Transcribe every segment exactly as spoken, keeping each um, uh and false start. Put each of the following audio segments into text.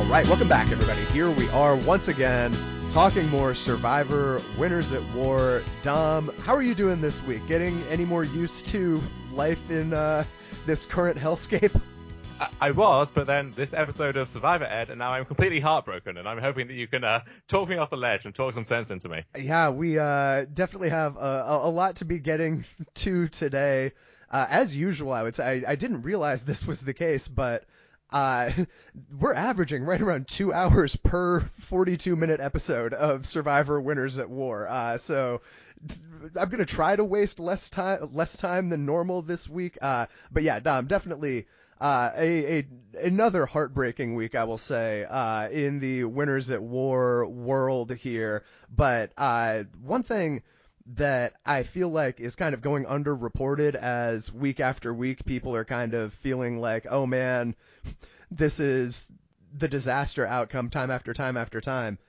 right, welcome back, everybody. Here we are once again talking more Survivor Winners at War. Dom, how are you doing this week? Getting any more used to life in uh, this current hellscape? I-, I was, but then this episode of Survivor aired, and now I'm completely heartbroken, and I'm hoping that you can uh, talk me off the ledge and talk some sense into me. Yeah, we uh, definitely have a, a lot to be getting to today. Uh, as usual, I would say. I, I didn't realize this was the case, but uh, we're averaging right around two hours per forty-two minute episode of Survivor Winners at War. Uh, so I'm going to try to waste less time, less time than normal this week. Uh, but yeah, Dom, definitely, uh, a, a, another heartbreaking week, I will say, uh, in the Winners at War world here. But, uh, one thing that I feel like is kind of going underreported as week after week people are kind of feeling like, oh man, this is the disaster outcome time after time after time.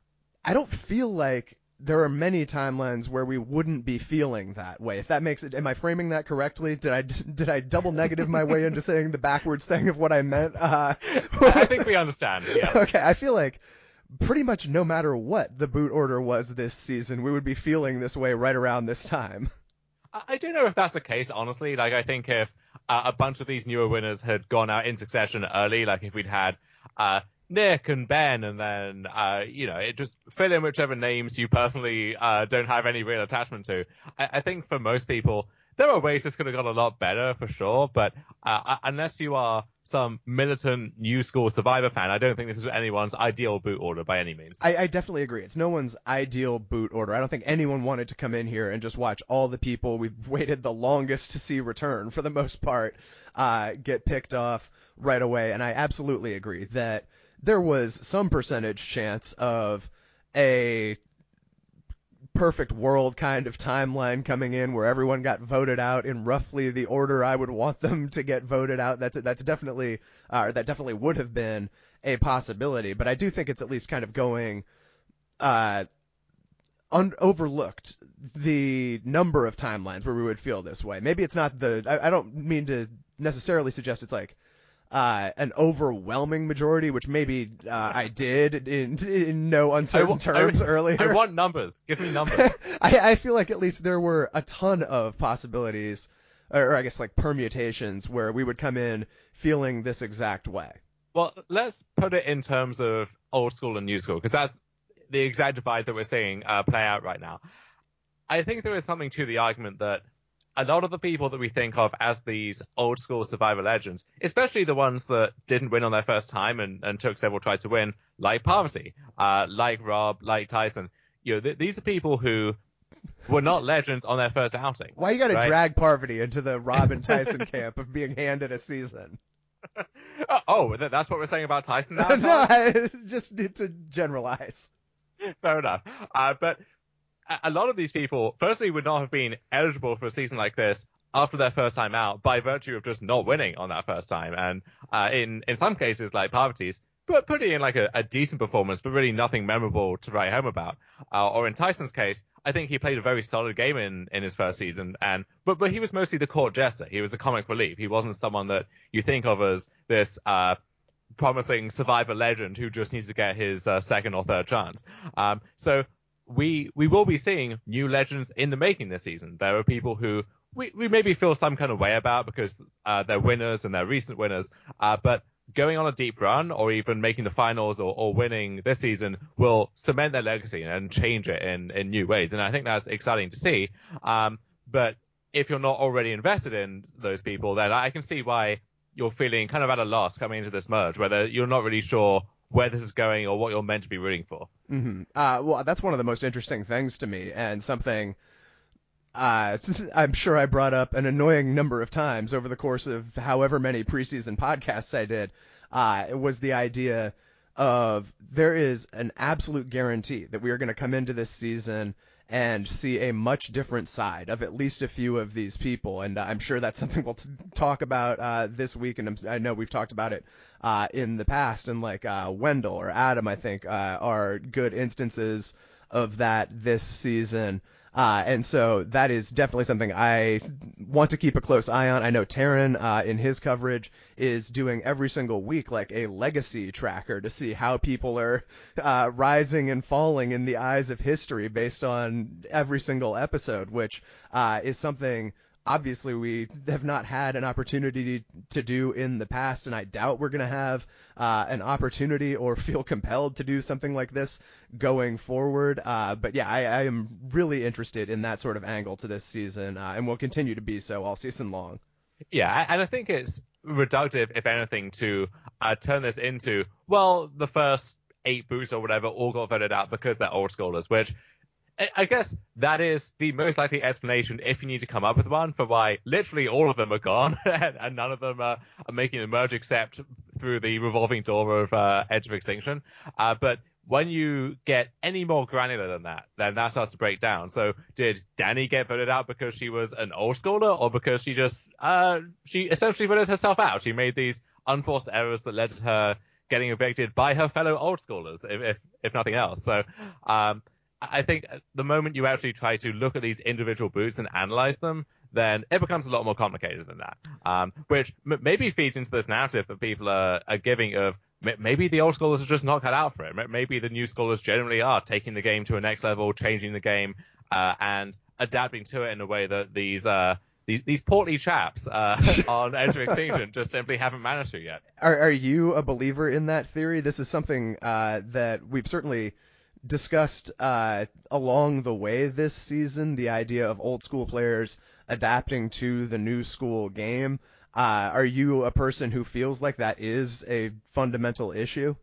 I don't feel like there are many timelines where we wouldn't be feeling that way. If that makes it, am I framing that correctly? Did I, did I double negative my way into saying the backwards thing of what I meant? Uh, I think we understand. Yeah. Okay. I feel like pretty much no matter what the boot order was this season, we would be feeling this way right around this time. I don't know if that's the case, honestly. Like, I think if uh, a bunch of these newer winners had gone out in succession early, like if we'd had uh, Nick and Ben, and then, uh, you know, it just fill in whichever names you personally uh, don't have any real attachment to. I, I think for most people, there are ways this could have gone a lot better, for sure, but uh, unless you are some militant new school Survivor fan, I don't think this is anyone's ideal boot order by any means. I, I definitely agree. It's no one's ideal boot order. I don't think anyone wanted to come in here and just watch all the people we've waited the longest to see return, for the most part, uh, get picked off right away. And I absolutely agree that there was some percentage chance of a perfect world kind of timeline coming in where everyone got voted out in roughly the order I would want them to get voted out. That's that's definitely uh, that definitely would have been a possibility, but I do think it's at least kind of going uh, un- overlooked the number of timelines where we would feel this way. Maybe it's not the I, I don't mean to necessarily suggest it's like Uh, an overwhelming majority, which maybe uh, I did in, in no uncertain I, terms I, earlier. I want numbers. Give me numbers. I, I feel like at least there were a ton of possibilities, or, or I guess like permutations, where we would come in feeling this exact way. Well, let's put it in terms of old school and new school, because that's the exact divide that we're seeing uh, play out right now. I think there is something to the argument that a lot of the people that we think of as these old school Survivor legends, especially the ones that didn't win on their first time and, and took several tries to win, like Parvati, uh, like Rob, like Tyson, you know, th- these are people who were not legends on their first outing. Why you got to right? drag Parvati into the Rob and Tyson camp of being handed a season? oh, oh, that's what we're saying about Tyson now? No, I just need to generalize. Fair enough. Uh, but a lot of these people, firstly, would not have been eligible for a season like this after their first time out by virtue of just not winning on that first time. And uh, in, in some cases, like Parvati's, but putting in like a, a decent performance, but really nothing memorable to write home about. Uh, or in Tyson's case, I think he played a very solid game in, in his first season. And but but he was mostly the court jester. He was the comic relief. He wasn't someone that you think of as this uh, promising Survivor legend who just needs to get his uh, second or third chance. Um, so we we will be seeing new legends in the making this season. There are people who we, we maybe feel some kind of way about because uh, they're winners and they're recent winners, uh, but going on a deep run or even making the finals or, or winning this season will cement their legacy and change it in, in new ways. And I think that's exciting to see. Um, but if you're not already invested in those people, then I can see why you're feeling kind of at a loss coming into this merge, whether you're not really sure where this is going or what you're meant to be rooting for. Mm-hmm. Uh, well, that's one of the most interesting things to me, and something uh, I'm sure I brought up an annoying number of times over the course of however many preseason podcasts I did. Uh, it was the idea of there is an absolute guarantee that we are going to come into this season and see a much different side of at least a few of these people. And uh, I'm sure that's something we'll t- talk about uh, this week. And I'm, I know we've talked about it uh, in the past. And like uh, Wendell or Adam, I think, uh, are good instances of that this season. Uh, and so that is definitely something I want to keep a close eye on. I know Taryn, uh, in his coverage is doing every single week like a legacy tracker to see how people are, uh, rising and falling in the eyes of history based on every single episode, which, uh, is something obviously we have not had an opportunity to do in the past, and I doubt we're going to have uh, an opportunity or feel compelled to do something like this going forward. Uh, but yeah, I, I am really interested in that sort of angle to this season, uh, and will continue to be so all season long. Yeah, and I think it's reductive, if anything, to uh, turn this into, well, the first eight boots or whatever all got voted out because they're old schoolers, which I guess that is the most likely explanation, if you need to come up with one, for why literally all of them are gone and, and none of them are, are making a merge except through the revolving door of uh, Edge of Extinction. Uh, but when you get any more granular than that, then that starts to break down. So did Dani get voted out because she was an old schooler, or because she just uh, she essentially voted herself out? She made these unforced errors that led to her getting evicted by her fellow old schoolers, if if, if nothing else. So um, I think the moment you actually try to look at these individual boots and analyze them, then it becomes a lot more complicated than that. Um, which m- maybe feeds into this narrative that people are, are giving of m- maybe the old scholars are just not cut out for it. Maybe the new scholars generally are taking the game to a next level, changing the game, uh, and adapting to it in a way that these uh, these, these portly chaps uh, on Edge of Extinction just simply haven't managed to yet. Are, are you a believer in that theory? This is something uh, that we've certainly discussed uh, along the way this season, the idea of old school players adapting to the new school game. Uh, are you a person who feels like that is a fundamental issue?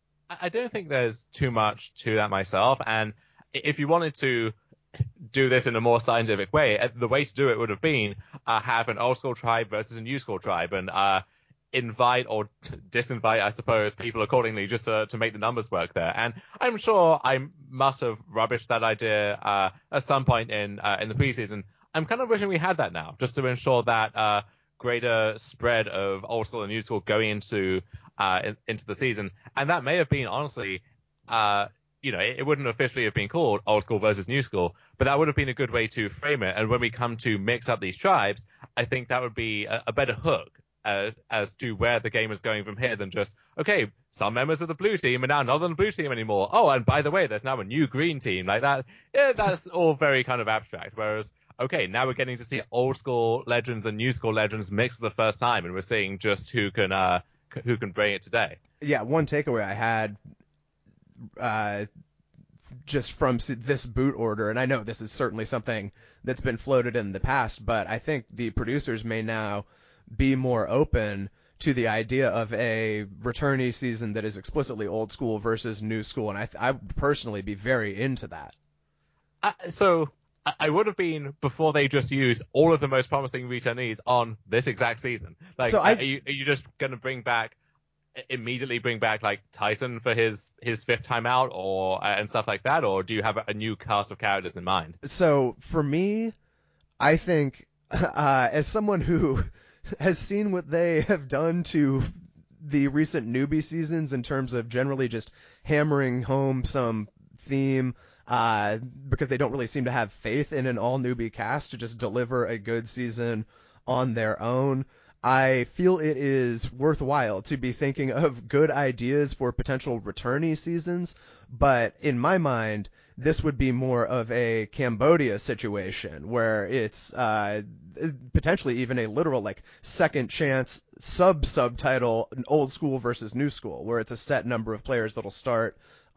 I don't think there's too much to that myself. And if you wanted to do this in a more scientific way, the way to do it would have been uh, have an old school tribe versus a new school tribe, and uh, invite or disinvite, I suppose, people accordingly, just to, to make the numbers work there. And I'm sure I must have rubbished that idea uh, at some point in uh, in the preseason. I'm kind of wishing we had that now, just to ensure that uh, greater spread of old school and new school going into uh, in, into the season. And that may have been, honestly, uh, you know, it, it wouldn't officially have been called old school versus new school, but that would have been a good way to frame it. And when we come to mix up these tribes, I think that would be a, a better hook Uh, as to where the game is going from here than just, okay, some members of the blue team are now not on the blue team anymore. Oh, and by the way, there's now a new green team. Like that, yeah, that's all very kind of abstract. Whereas, okay, now we're getting to see old school legends and new school legends mixed for the first time, and we're seeing just who can uh, who can bring it today. Yeah, one takeaway I had uh, just from this boot order, and I know this is certainly something that's been floated in the past, but I think the producers may now be more open to the idea of a returnee season that is explicitly old school versus new school, and I, I would personally be very into that. Uh, so I would have been before they just used all of the most promising returnees on this exact season. Like, so I, are you are you just going to bring back immediately bring back like Tyson for his his fifth time out, or uh, and stuff like that, or do you have a new cast of characters in mind? So for me, I think uh, as someone who has seen what they have done to the recent newbie seasons in terms of generally just hammering home some theme, uh, because they don't really seem to have faith in an all newbie cast to just deliver a good season on their own. I feel it is worthwhile to be thinking of good ideas for potential returnee seasons, but in my mind, this would be more of a Cambodia situation where it's uh, potentially even a literal like second chance sub subtitle old school versus new school, where it's a set number of players that'll start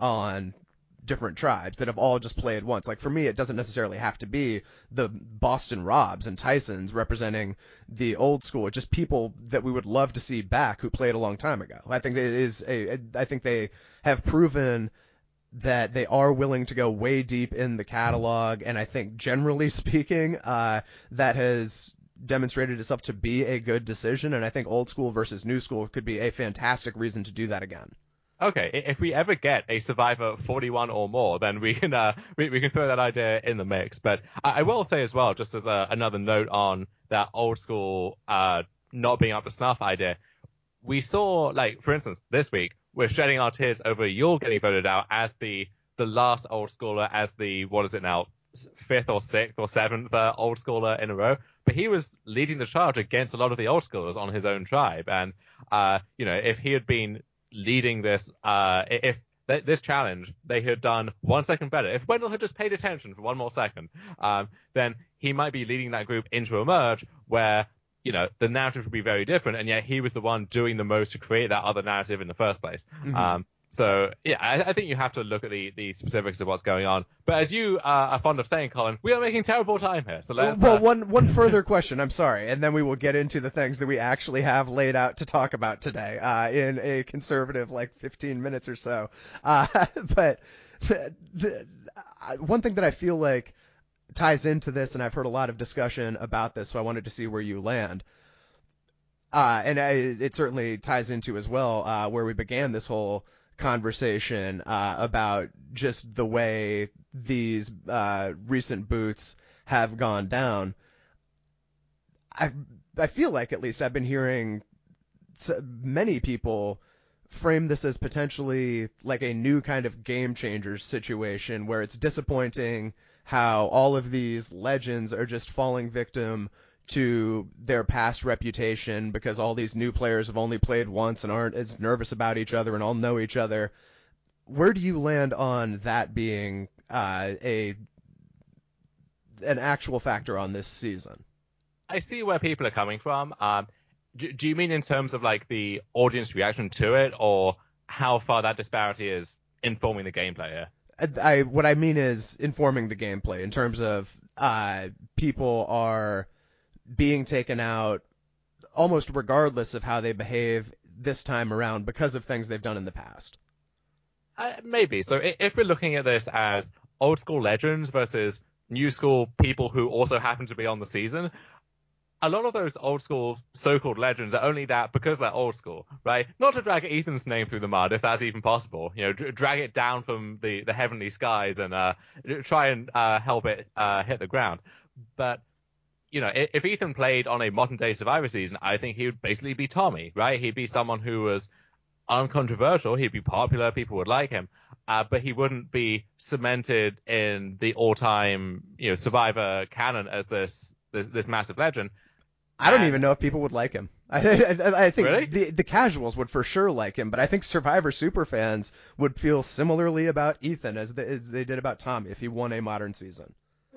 on different tribes that have all just played once. Like for me, it doesn't necessarily have to be the Boston Robs and Tysons representing the old school. It's just people that we would love to see back who played a long time ago. I think it is a, I think they have proven that they are willing to go way deep in the catalog, and I think generally speaking, uh, that has demonstrated itself to be a good decision, and I think old school versus new school could be a fantastic reason to do that again. Okay, if we ever get a Survivor forty-one or more, then we can uh, we, we can throw that idea in the mix. But I, I will say as well, just as a, another note on that old school uh, not being up to snuff idea, we saw, like, for instance, this week, we're shedding our tears over Yul getting voted out as the the last old schooler, as the, what is it now, fifth or sixth or seventh uh, old schooler in a row, but he was leading the charge against a lot of the old schoolers on his own tribe. And, uh, you know, if he had been leading this, uh, if th- this challenge they had done one second better, if Wendell had just paid attention for one more second, um, then he might be leading that group into a merge where, you know, the narrative would be very different, and yet he was the one doing the most to create that other narrative in the first place. Mm-hmm. Um, So, yeah, I, I think you have to look at the, the specifics of what's going on. But as you uh, are fond of saying, Colin, we are making terrible time here. So let's. Well, uh... one one further question. I'm sorry, and then we will get into the things that we actually have laid out to talk about today uh, in a conservative like fifteen minutes or so. Uh, but the, the, one thing that I feel like ties into this, and I've heard a lot of discussion about this, so I wanted to see where you land. Uh, and I, it certainly ties into as well uh, where we began this whole conversation uh, about just the way these uh, recent boots have gone down. I I feel like at least I've been hearing many people frame this as potentially like a new kind of game changer situation where it's disappointing how all of these legends are just falling victim to their past reputation because all these new players have only played once and aren't as nervous about each other and all know each other. Where do you land on that being uh, a an actual factor on this season? I see where people are coming from. Um, do, do you mean in terms of like the audience reaction to it, or how far that disparity is informing the gameplay here? I, I what I mean is informing the gameplay in terms of uh, people are being taken out almost regardless of how they behave this time around because of things they've done in the past. Uh, maybe. So if we're looking at this as old school legends versus new school people who also happen to be on the season, a lot of those old school so-called legends are only that because they're old school, right? Not to drag Ethan's name through the mud, if that's even possible. You know, d- drag it down from the, the heavenly skies and uh, try and uh, help it uh, hit the ground. But you know, if Ethan played on a modern day Survivor season, I think he would basically be Tommy, right? He'd be someone who was uncontroversial. He'd be popular. People would like him. Uh, but he wouldn't be cemented in the all-time, you know, Survivor canon as this, this, this massive legend. I don't and, even know if people would like him. I, I, I think really? the, the casuals would for sure like him, but I think Survivor superfans would feel similarly about Ethan as, the, as they did about Tommy if he won a modern season.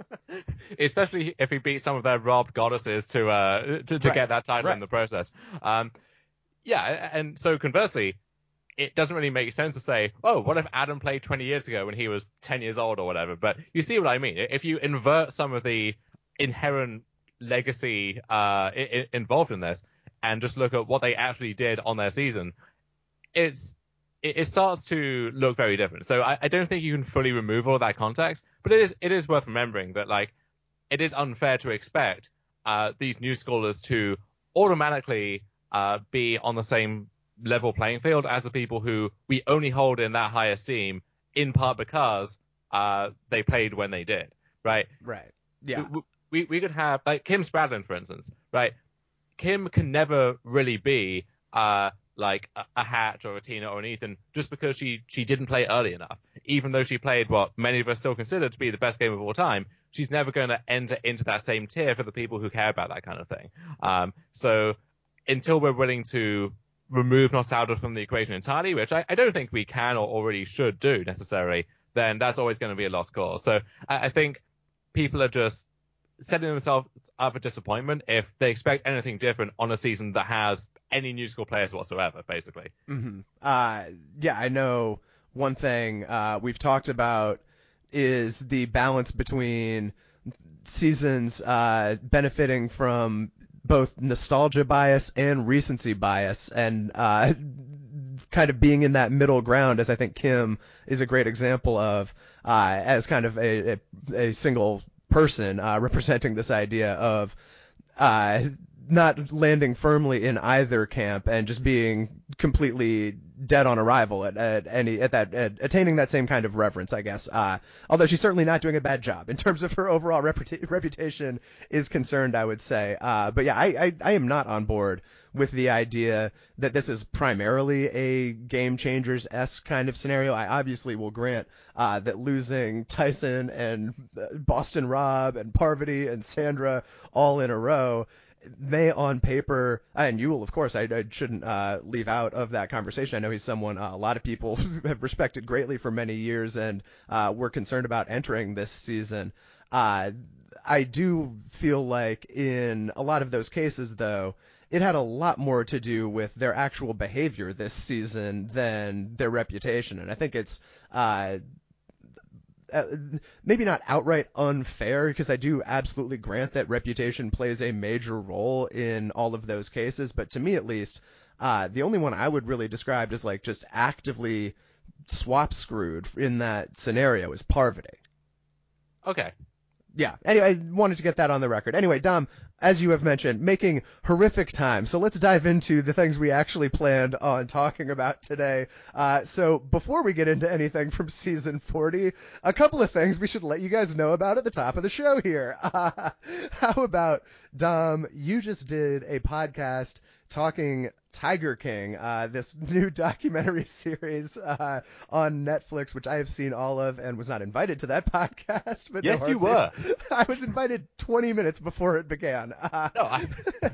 Especially if he beat some of their robbed goddesses to uh to, to right. get that title right. in the process. Um, yeah, and so conversely, it doesn't really make sense to say, oh, what if Adam played twenty years ago when he was ten years old or whatever? But you see what I mean. If you invert some of the inherent legacy uh I- involved in this and just look at what they actually did on their season, it's it starts to look very different. So I, I don't think you can fully remove all of that context, but it is it is worth remembering that like it is unfair to expect uh, these new scholars to automatically uh, be on the same level playing field as the people who we only hold in that high esteem, in part because uh, they played when they did, right? Right. Yeah. We, we, we could have like Kim Spradlin, for instance, right? Kim can never really be uh, like a, a Hatch or a Tina or an Ethan just because she, she didn't play early enough. Even though she played what many of us still consider to be the best game of all time, she's never going to enter into that same tier for the people who care about that kind of thing. Um, so until we're willing to remove nostalgia from the equation entirely, which I, I don't think we can or already should do necessarily, then that's always going to be a lost cause. So I, I think people are just setting themselves up for disappointment if they expect anything different on a season that has any new school players whatsoever, basically. Mm-hmm. Uh, yeah, I know one thing uh, we've talked about is the balance between seasons uh, benefiting from both nostalgia bias and recency bias, and uh, kind of being in that middle ground, as I think Kim is a great example of, uh, as kind of a, a, a single person uh, representing this idea of uh, not landing firmly in either camp and just being completely dead on arrival at, at any at that at attaining that same kind of reverence, I guess. Uh, although she's certainly not doing a bad job in terms of her overall reputa- reputation is concerned, I would say. Uh, but yeah, I, I I am not on board with the idea that this is primarily a game changers-esque kind of scenario. I obviously will grant uh, that losing Tyson and Boston Rob and Parvati and Sandra all in a row may on paper, and Yul, of course, I, I shouldn't uh, leave out of that conversation. I know he's someone uh, a lot of people have respected greatly for many years and uh, were concerned about entering this season. Uh, I do feel like in a lot of those cases, though, it had a lot more to do with their actual behavior this season than their reputation. And I think it's uh, uh, maybe not outright unfair, because I do absolutely grant that reputation plays a major role in all of those cases. But to me, at least, uh, the only one I would really describe as like just actively swap screwed in that scenario is Parvati. Okay. Yeah. Anyway, I wanted to get that on the record. Anyway, Dom, as you have mentioned, making horrific time. So let's dive into the things we actually planned on talking about today. Uh, so before we get into anything from season forty, a couple of things we should let you guys know about at the top of the show here. Uh, how about, Dom, you just did a podcast talking Tiger King, uh, this new documentary series uh, on Netflix, which I have seen all of and was not invited to that podcast. But yes, no you were. I was invited twenty minutes before it began. Uh, no, I,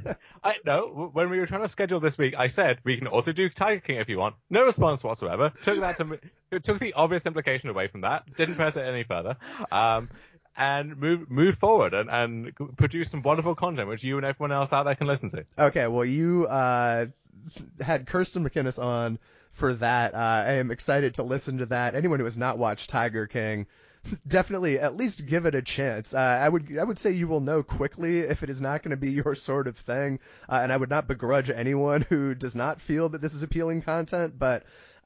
I no. When we were trying to schedule this week, I said we can also do Tiger King if you want. No response whatsoever. Took that to took the obvious implication away from that. Didn't press it any further. Um, and move move forward and, and produce some wonderful content which you and everyone else out there can listen to. Okay, well, you uh, had Kirsten McInnes on for that. Uh, I am excited to listen to that. Anyone who has not watched Tiger King, definitely at least give it a chance. Uh, I would I would say you will know quickly if it is not going to be your sort of thing, uh, and I would not begrudge anyone who does not feel that this is appealing content, but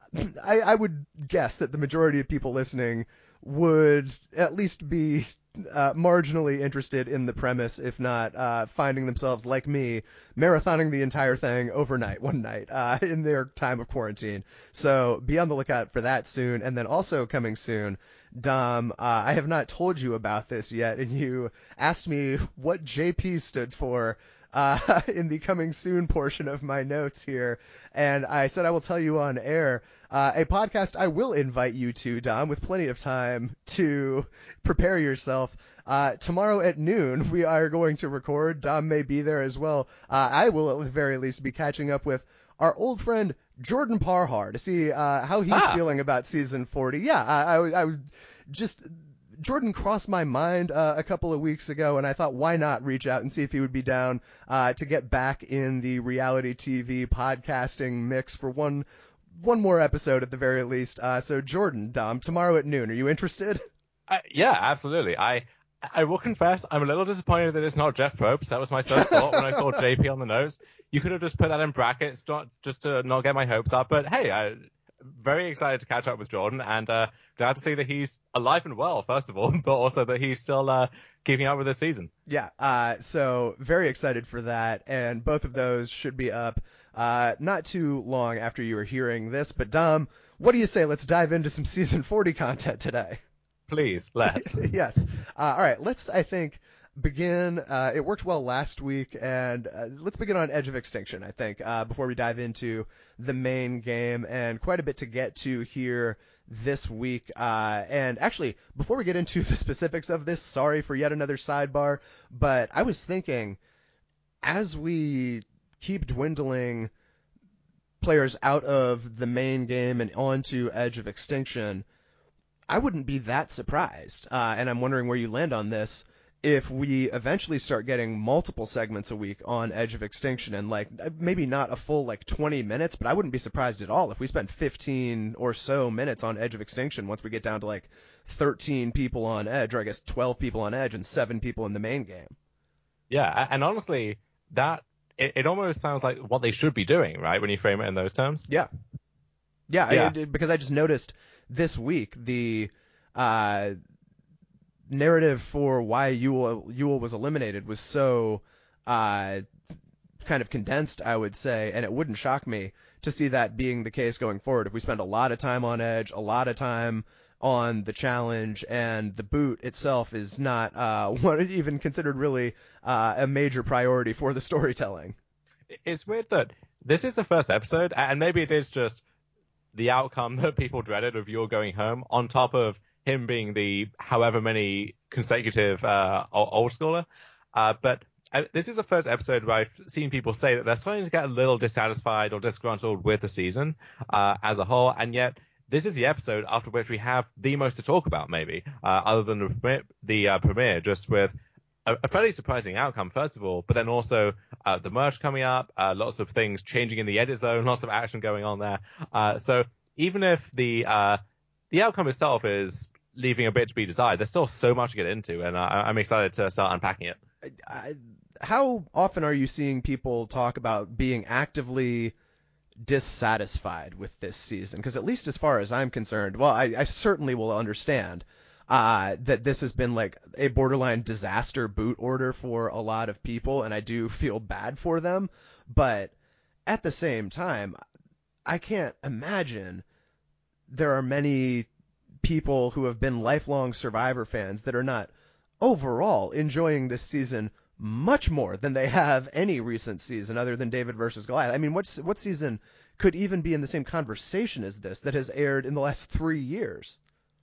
I, I would guess that the majority of people listening would at least be uh, marginally interested in the premise, if not uh, finding themselves, like me, marathoning the entire thing overnight, one night, uh, in their time of quarantine. So be on the lookout for that soon. And then also coming soon, Dom, uh, I have not told you about this yet, and you asked me what J P stood for uh, in the coming soon portion of my notes here, and I said I will tell you on air. Uh, a podcast I will invite you to, Dom, with plenty of time to prepare yourself. Uh, tomorrow at noon, we are going to record. Dom may be there as well. Uh, I will at the very least be catching up with our old friend Jordan Parhar to see uh, how he's ah. feeling about season forty. Yeah, I, I, I just... Jordan crossed my mind uh, a couple of weeks ago, and I thought, why not reach out and see if he would be down uh, to get back in the reality T V podcasting mix for one one more episode at the very least. Uh, so, Jordan, Dom, tomorrow at noon, are you interested? Uh, yeah, absolutely. I I will confess, I'm a little disappointed that it's not Jeff Probst. That was my first thought when I saw J P on the notes. You could have just put that in brackets, not just to not get my hopes up. But hey, I very excited to catch up with Jordan, and uh, glad to see that he's alive and well, first of all, but also that he's still uh, keeping up with this season. Yeah, uh, so very excited for that, and both of those should be up uh, not too long after you are hearing this. But Dom, what do you say? Let's dive into some season forty content today. Please, let's. Yes. Uh, all right, let's, I think, begin. Uh, it worked well last week, and uh, let's begin on Edge of Extinction, I think, uh, before we dive into the main game, and quite a bit to get to here this week. Uh, and actually, before we get into the specifics of this, sorry for yet another sidebar, but I was thinking, as we keep dwindling players out of the main game and onto Edge of Extinction, I wouldn't be that surprised, uh, and I'm wondering where you land on this, if we eventually start getting multiple segments a week on Edge of Extinction, and like maybe not a full like twenty minutes, but I wouldn't be surprised at all if we spent fifteen or so minutes on Edge of Extinction once we get down to like thirteen people on Edge, or I guess twelve people on Edge and seven people in the main game. Yeah, and honestly, that it, it almost sounds like what they should be doing, right, when you frame it in those terms? Yeah. Yeah, yeah. I, because I just noticed this week the uh, narrative for why Yul, Yul was eliminated was so uh, kind of condensed, I would say, and it wouldn't shock me to see that being the case going forward. If we spend a lot of time on Edge, a lot of time on the challenge, and the boot itself is not uh, what even considered really uh, a major priority for the storytelling. It's weird that this is the first episode, and maybe it is just the outcome that people dreaded of You're Going Home, on top of him being the however many consecutive uh, old schooler. Uh, but this is the first episode where I've seen people say that they're starting to get a little dissatisfied or disgruntled with the season uh, as a whole, and yet this is the episode after which we have the most to talk about, maybe, uh, other than the, premiere, the uh, premiere, just with a, a fairly surprising outcome, first of all, but then also uh, the merch coming up, uh, lots of things changing in the edit zone, lots of action going on there. Uh, so even if the uh, the outcome itself is leaving a bit to be desired, there's still so much to get into, and I, I'm excited to start unpacking it. I, how often are you seeing people talk about being actively dissatisfied with this season? Because at least as far as I'm concerned, well, I, I certainly will understand uh, that this has been like a borderline disaster boot order for a lot of people, and I do feel bad for them. But at the same time, I can't imagine there are many people who have been lifelong Survivor fans that are not overall enjoying this season much more than they have any recent season other than David versus Goliath. I mean, what's, what season could even be in the same conversation as this that has aired in the last three years?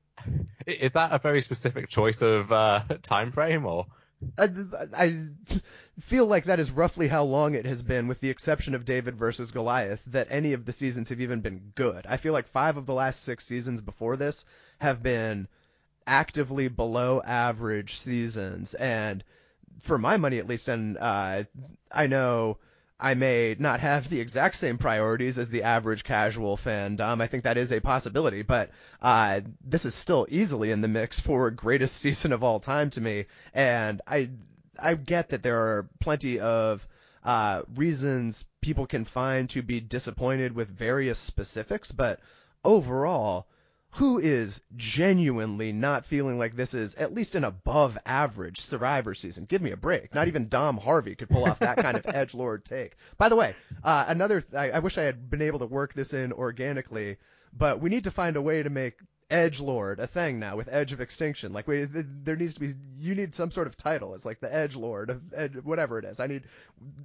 Is that a very specific choice of uh, time frame, or? I, I feel like that is roughly how long it has been, with the exception of David versus Goliath, that any of the seasons have even been good. I feel like five of the last six seasons before this have been actively below average seasons, and for my money at least, and uh, I know I may not have the exact same priorities as the average casual fan, Dom. I think that is a possibility, but uh, this is still easily in the mix for greatest season of all time to me. And I I get that there are plenty of uh, reasons people can find to be disappointed with various specifics, but overall, who is genuinely not feeling like this is at least an above average Survivor season? Give me a break. Not even Dom Harvey could pull off that kind of edgelord take. By the way, uh, another, I, I wish I had been able to work this in organically, but we need to find a way to make edgelord a thing now with Edge of Extinction. Like we, there needs to be, you need some sort of title. It's like the edgelord of ed, whatever it is. I need,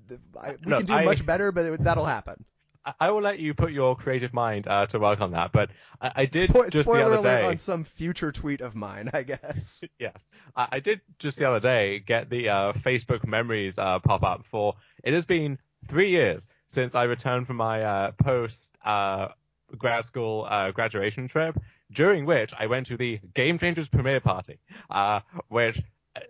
I, we no, can do I... much better, but it, that'll happen. I will let you put your creative mind uh, to work on that, but I, I did Spo- just spoiler the other alert day on some future tweet of mine, I guess. Yes, I, I did just the other day get the uh, Facebook memories uh, pop up for. It has been three years since I returned from my uh, post uh, grad school uh, graduation trip, during which I went to the Game Changers premiere party, uh, which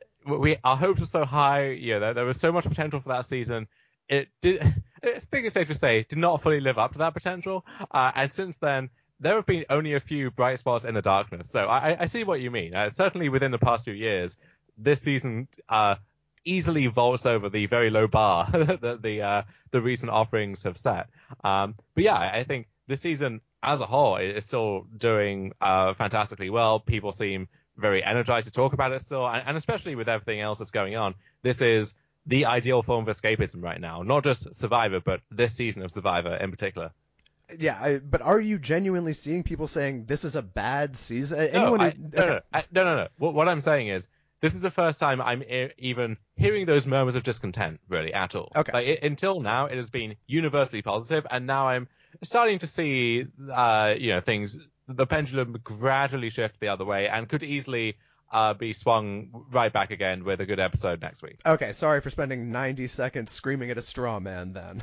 we our hopes were so high. Yeah, there, there was so much potential for that season. It did. I think it's safe to say did not fully live up to that potential. Uh, and since then, there have been only a few bright spots in the darkness. So I, I see what you mean. Uh, certainly within the past few years, this season uh, easily vaults over the very low bar that the uh, the recent offerings have set. Um, but yeah, I think this season as a whole is still doing uh, fantastically well. People seem very energized to talk about it still, and, and especially with everything else that's going on, this is the ideal form of escapism right now. Not just Survivor, but this season of Survivor in particular. Yeah, I, but are you genuinely seeing people saying this is a bad season? No, Anyone I, who, no, okay. no, I, no, no, no. What, what I'm saying is, this is the first time I'm e- even hearing those murmurs of discontent, really, at all. Okay. Like, it, until now, it has been universally positive, and now I'm starting to see, uh, you know, things, the pendulum gradually shift the other way, and could easily uh, be swung right back again with a good episode next week. Okay, sorry for spending ninety seconds screaming at a straw man then.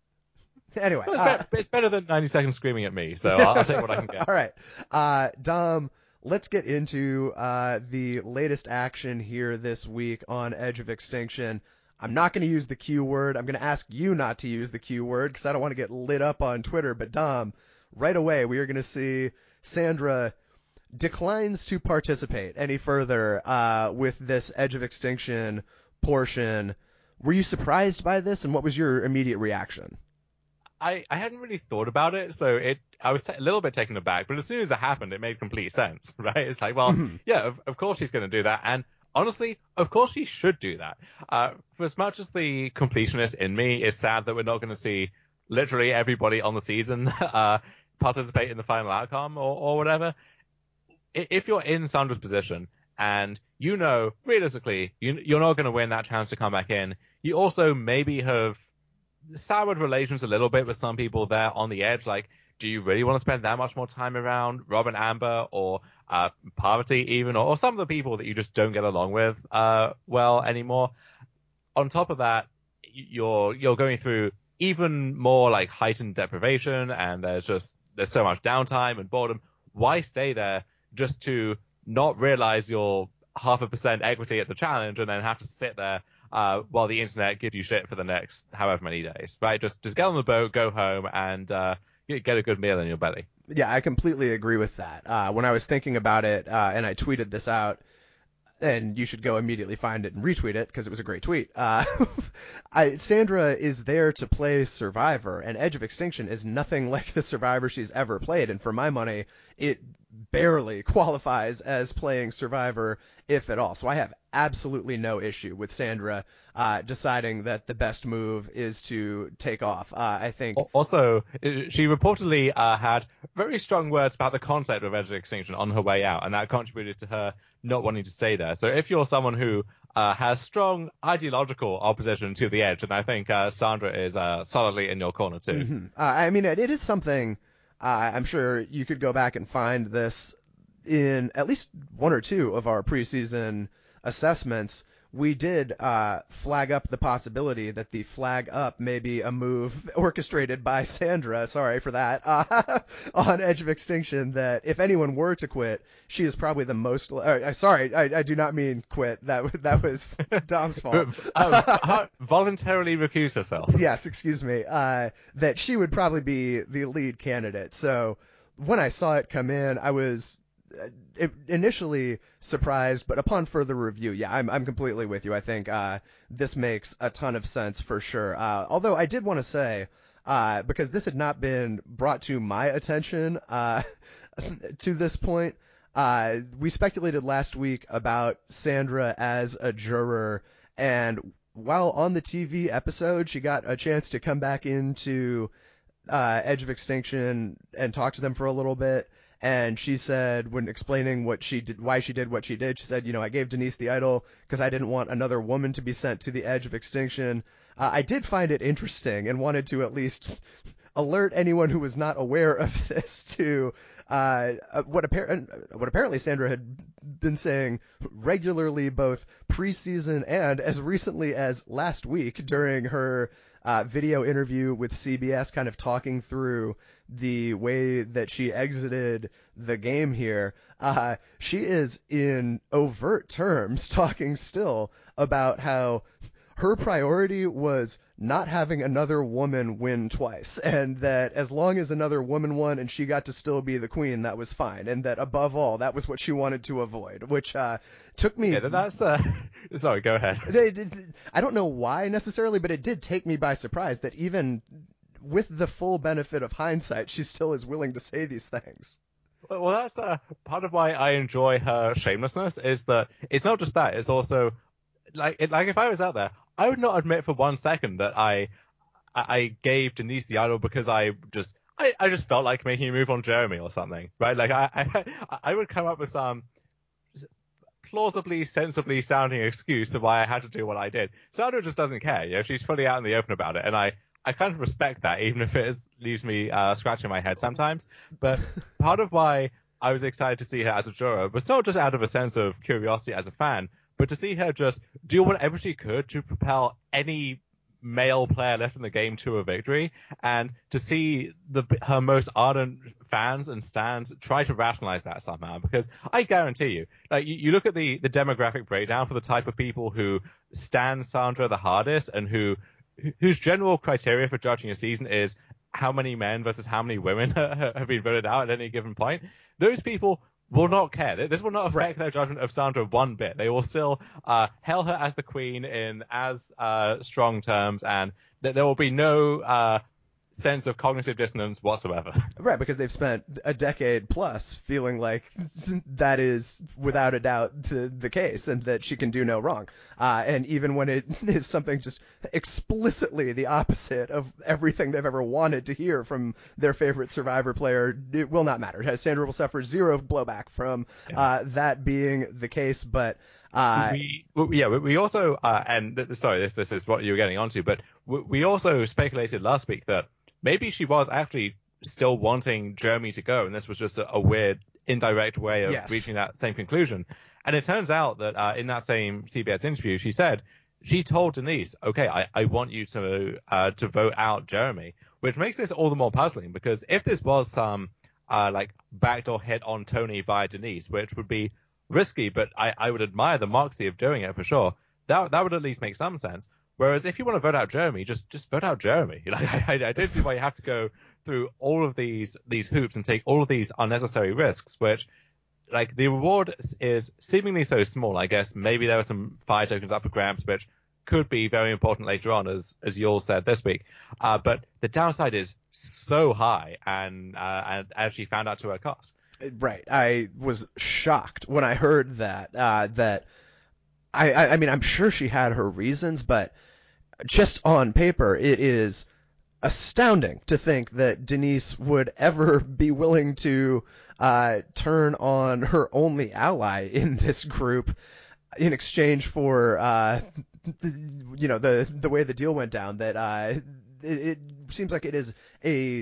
Anyway. Well, it's, uh, better, it's better than ninety seconds screaming at me, so I'll, I'll take what I can get. All right. Uh, Dom, let's get into uh, the latest action here this week on Edge of Extinction. I'm not going to use the Q word. I'm going to ask you not to use the Q word because I don't want to get lit up on Twitter. But Dom, right away, we are going to see Sandra declines to participate any further uh, with this Edge of Extinction portion. Were you surprised by this, and what was your immediate reaction? I, I hadn't really thought about it, so it I was t- a little bit taken aback, but as soon as it happened, it made complete sense, right? It's like, well, Mm-hmm. yeah, of, of course she's going to do that, and honestly, of course she should do that. Uh, for as much as the completionist in me is sad that we're not going to see literally everybody on the season uh, participate in the final outcome or, or whatever. If you're in Sandra's position and you know, realistically, you, you're not going to win that chance to come back in, you also maybe have soured relations a little bit with some people there on the edge. Like, do you really want to spend that much more time around Robin Amber or uh, Parvati even, or, or some of the people that you just don't get along with uh, well anymore? On top of that, you're you're going through even more like heightened deprivation, and there's just there's so much downtime and boredom. Why stay there just to not realize your half a percent equity at the challenge and then have to sit there uh, while the internet gives you shit for the next however many days, right? Just just get on the boat, go home, and uh, get a good meal in your belly. Yeah, I completely agree with that. Uh, when I was thinking about it, uh, and I tweeted this out, and you should go immediately find it and retweet it because it was a great tweet. Uh, I, Sandra is there to play Survivor, and Edge of Extinction is nothing like the Survivor she's ever played. And for my money, it barely qualifies as playing Survivor, if at all. So I have absolutely no issue with Sandra uh, deciding that the best move is to take off. Uh, I think. Also, she reportedly uh, had very strong words about the concept of Edge of Extinction on her way out, and that contributed to her not wanting to stay there. So if you're someone who uh, has strong ideological opposition to the Edge, and I think uh, Sandra is uh, solidly in your corner too. Mm-hmm. Uh, I mean, it, it is something. Uh, I'm sure you could go back and find this in at least one or two of our preseason assessments. We did uh, flag up the possibility that the flag up may be a move orchestrated by Sandra, sorry for that, uh, on Edge of Extinction, that if anyone were to quit, she is probably the most... Uh, sorry, I, I do not mean quit. That, that was Dom's fault. um, voluntarily recuse herself. Yes, excuse me. Uh, that she would probably be the lead candidate. So when I saw it come in, I was... It initially surprised, but upon further review, yeah, I'm I'm completely with you. I think uh, this makes a ton of sense for sure. Uh, although I did want to say, uh, because this had not been brought to my attention uh, to this point, uh, we speculated last week about Sandra as a juror, and while on the T V episode, she got a chance to come back into uh, Edge of Extinction and talk to them for a little bit. And she said, when explaining what she did, why she did what she did, she said, you know, I gave Denise the idol because I didn't want another woman to be sent to the Edge of Extinction. Uh, I did find it interesting and wanted to at least alert anyone who was not aware of this to uh, what, appar- what apparently Sandra had been saying regularly, both preseason and as recently as last week during her uh, video interview with C B S, kind of talking through the way that she exited the game here. Uh, she is in overt terms talking still about how her priority was not having another woman win twice, and that as long as another woman won and she got to still be the queen, that was fine, and that above all, that was what she wanted to avoid, which uh, took me... Yeah, that's... Uh... Sorry, go ahead. It, it, I don't know why necessarily, but it did take me by surprise that even with the full benefit of hindsight, she still is willing to say these things. Well, that's uh, part of why I enjoy her shamelessness, is that it's not just that, it's also... Like, it, like if I was out there, I would not admit for one second that I I gave Denise the idol because I just I, I just felt like making a move on Jeremy or something, right? Like I I, I would come up with some plausibly, sensibly sounding excuse to why I had to do what I did. Sandra just doesn't care, you know. She's fully out in the open about it, and I I kind of respect that, even if it is, leaves me uh, scratching my head sometimes. But part of why I was excited to see her as a juror was not just out of a sense of curiosity as a fan, but to see her just do whatever she could to propel any male player left in the game to a victory, and to see the her most ardent fans and stans try to rationalize that somehow. Because I guarantee you, like you, you look at the, the demographic breakdown for the type of people who stan Sandra the hardest and who whose general criteria for judging a season is how many men versus how many women have been voted out at any given point. Those people will not care. This will not affect right. their judgment of Sandra one bit. They will still uh, hail her as the queen in as uh, strong terms, and th- there will be no uh, sense of cognitive dissonance whatsoever. Right, because they've spent a decade plus feeling like that is without a doubt the, the case and that she can do no wrong. Uh, and even when it is something just explicitly the opposite of everything they've ever wanted to hear from their favorite Survivor player, it will not matter. Sandra will suffer zero blowback from Yeah. uh, that being the case, but Uh, we, we, yeah, we also, uh, and th- sorry if this is what you were getting onto, but we, we also speculated last week that maybe she was actually still wanting Jeremy to go, and this was just a, a weird, indirect way of Yes. reaching that same conclusion. And it turns out that uh, in that same C B S interview, she said she told Denise, "Okay, I, I want you to uh, to vote out Jeremy," which makes this all the more puzzling because if this was some uh, like backdoor hit on Tony via Denise, which would be risky, but I, I would admire the moxie of doing it for sure. That that would at least make some sense. Whereas if you want to vote out Jeremy, just just vote out Jeremy. Like I, I don't see why you have to go through all of these these hoops and take all of these unnecessary risks, which like the reward is seemingly so small. I guess maybe there are some fire tokens up for grabs, which could be very important later on, as as you all said this week. Uh, but the downside is so high, and uh, and as she found out to her cost. Right. I was shocked when I heard that, uh, that I, I, I mean, I'm sure she had her reasons, but just on paper, it is astounding to think that Denise would ever be willing to, uh, turn on her only ally in this group in exchange for, uh, you know, the, the way the deal went down, that, uh, it, it seems like it is a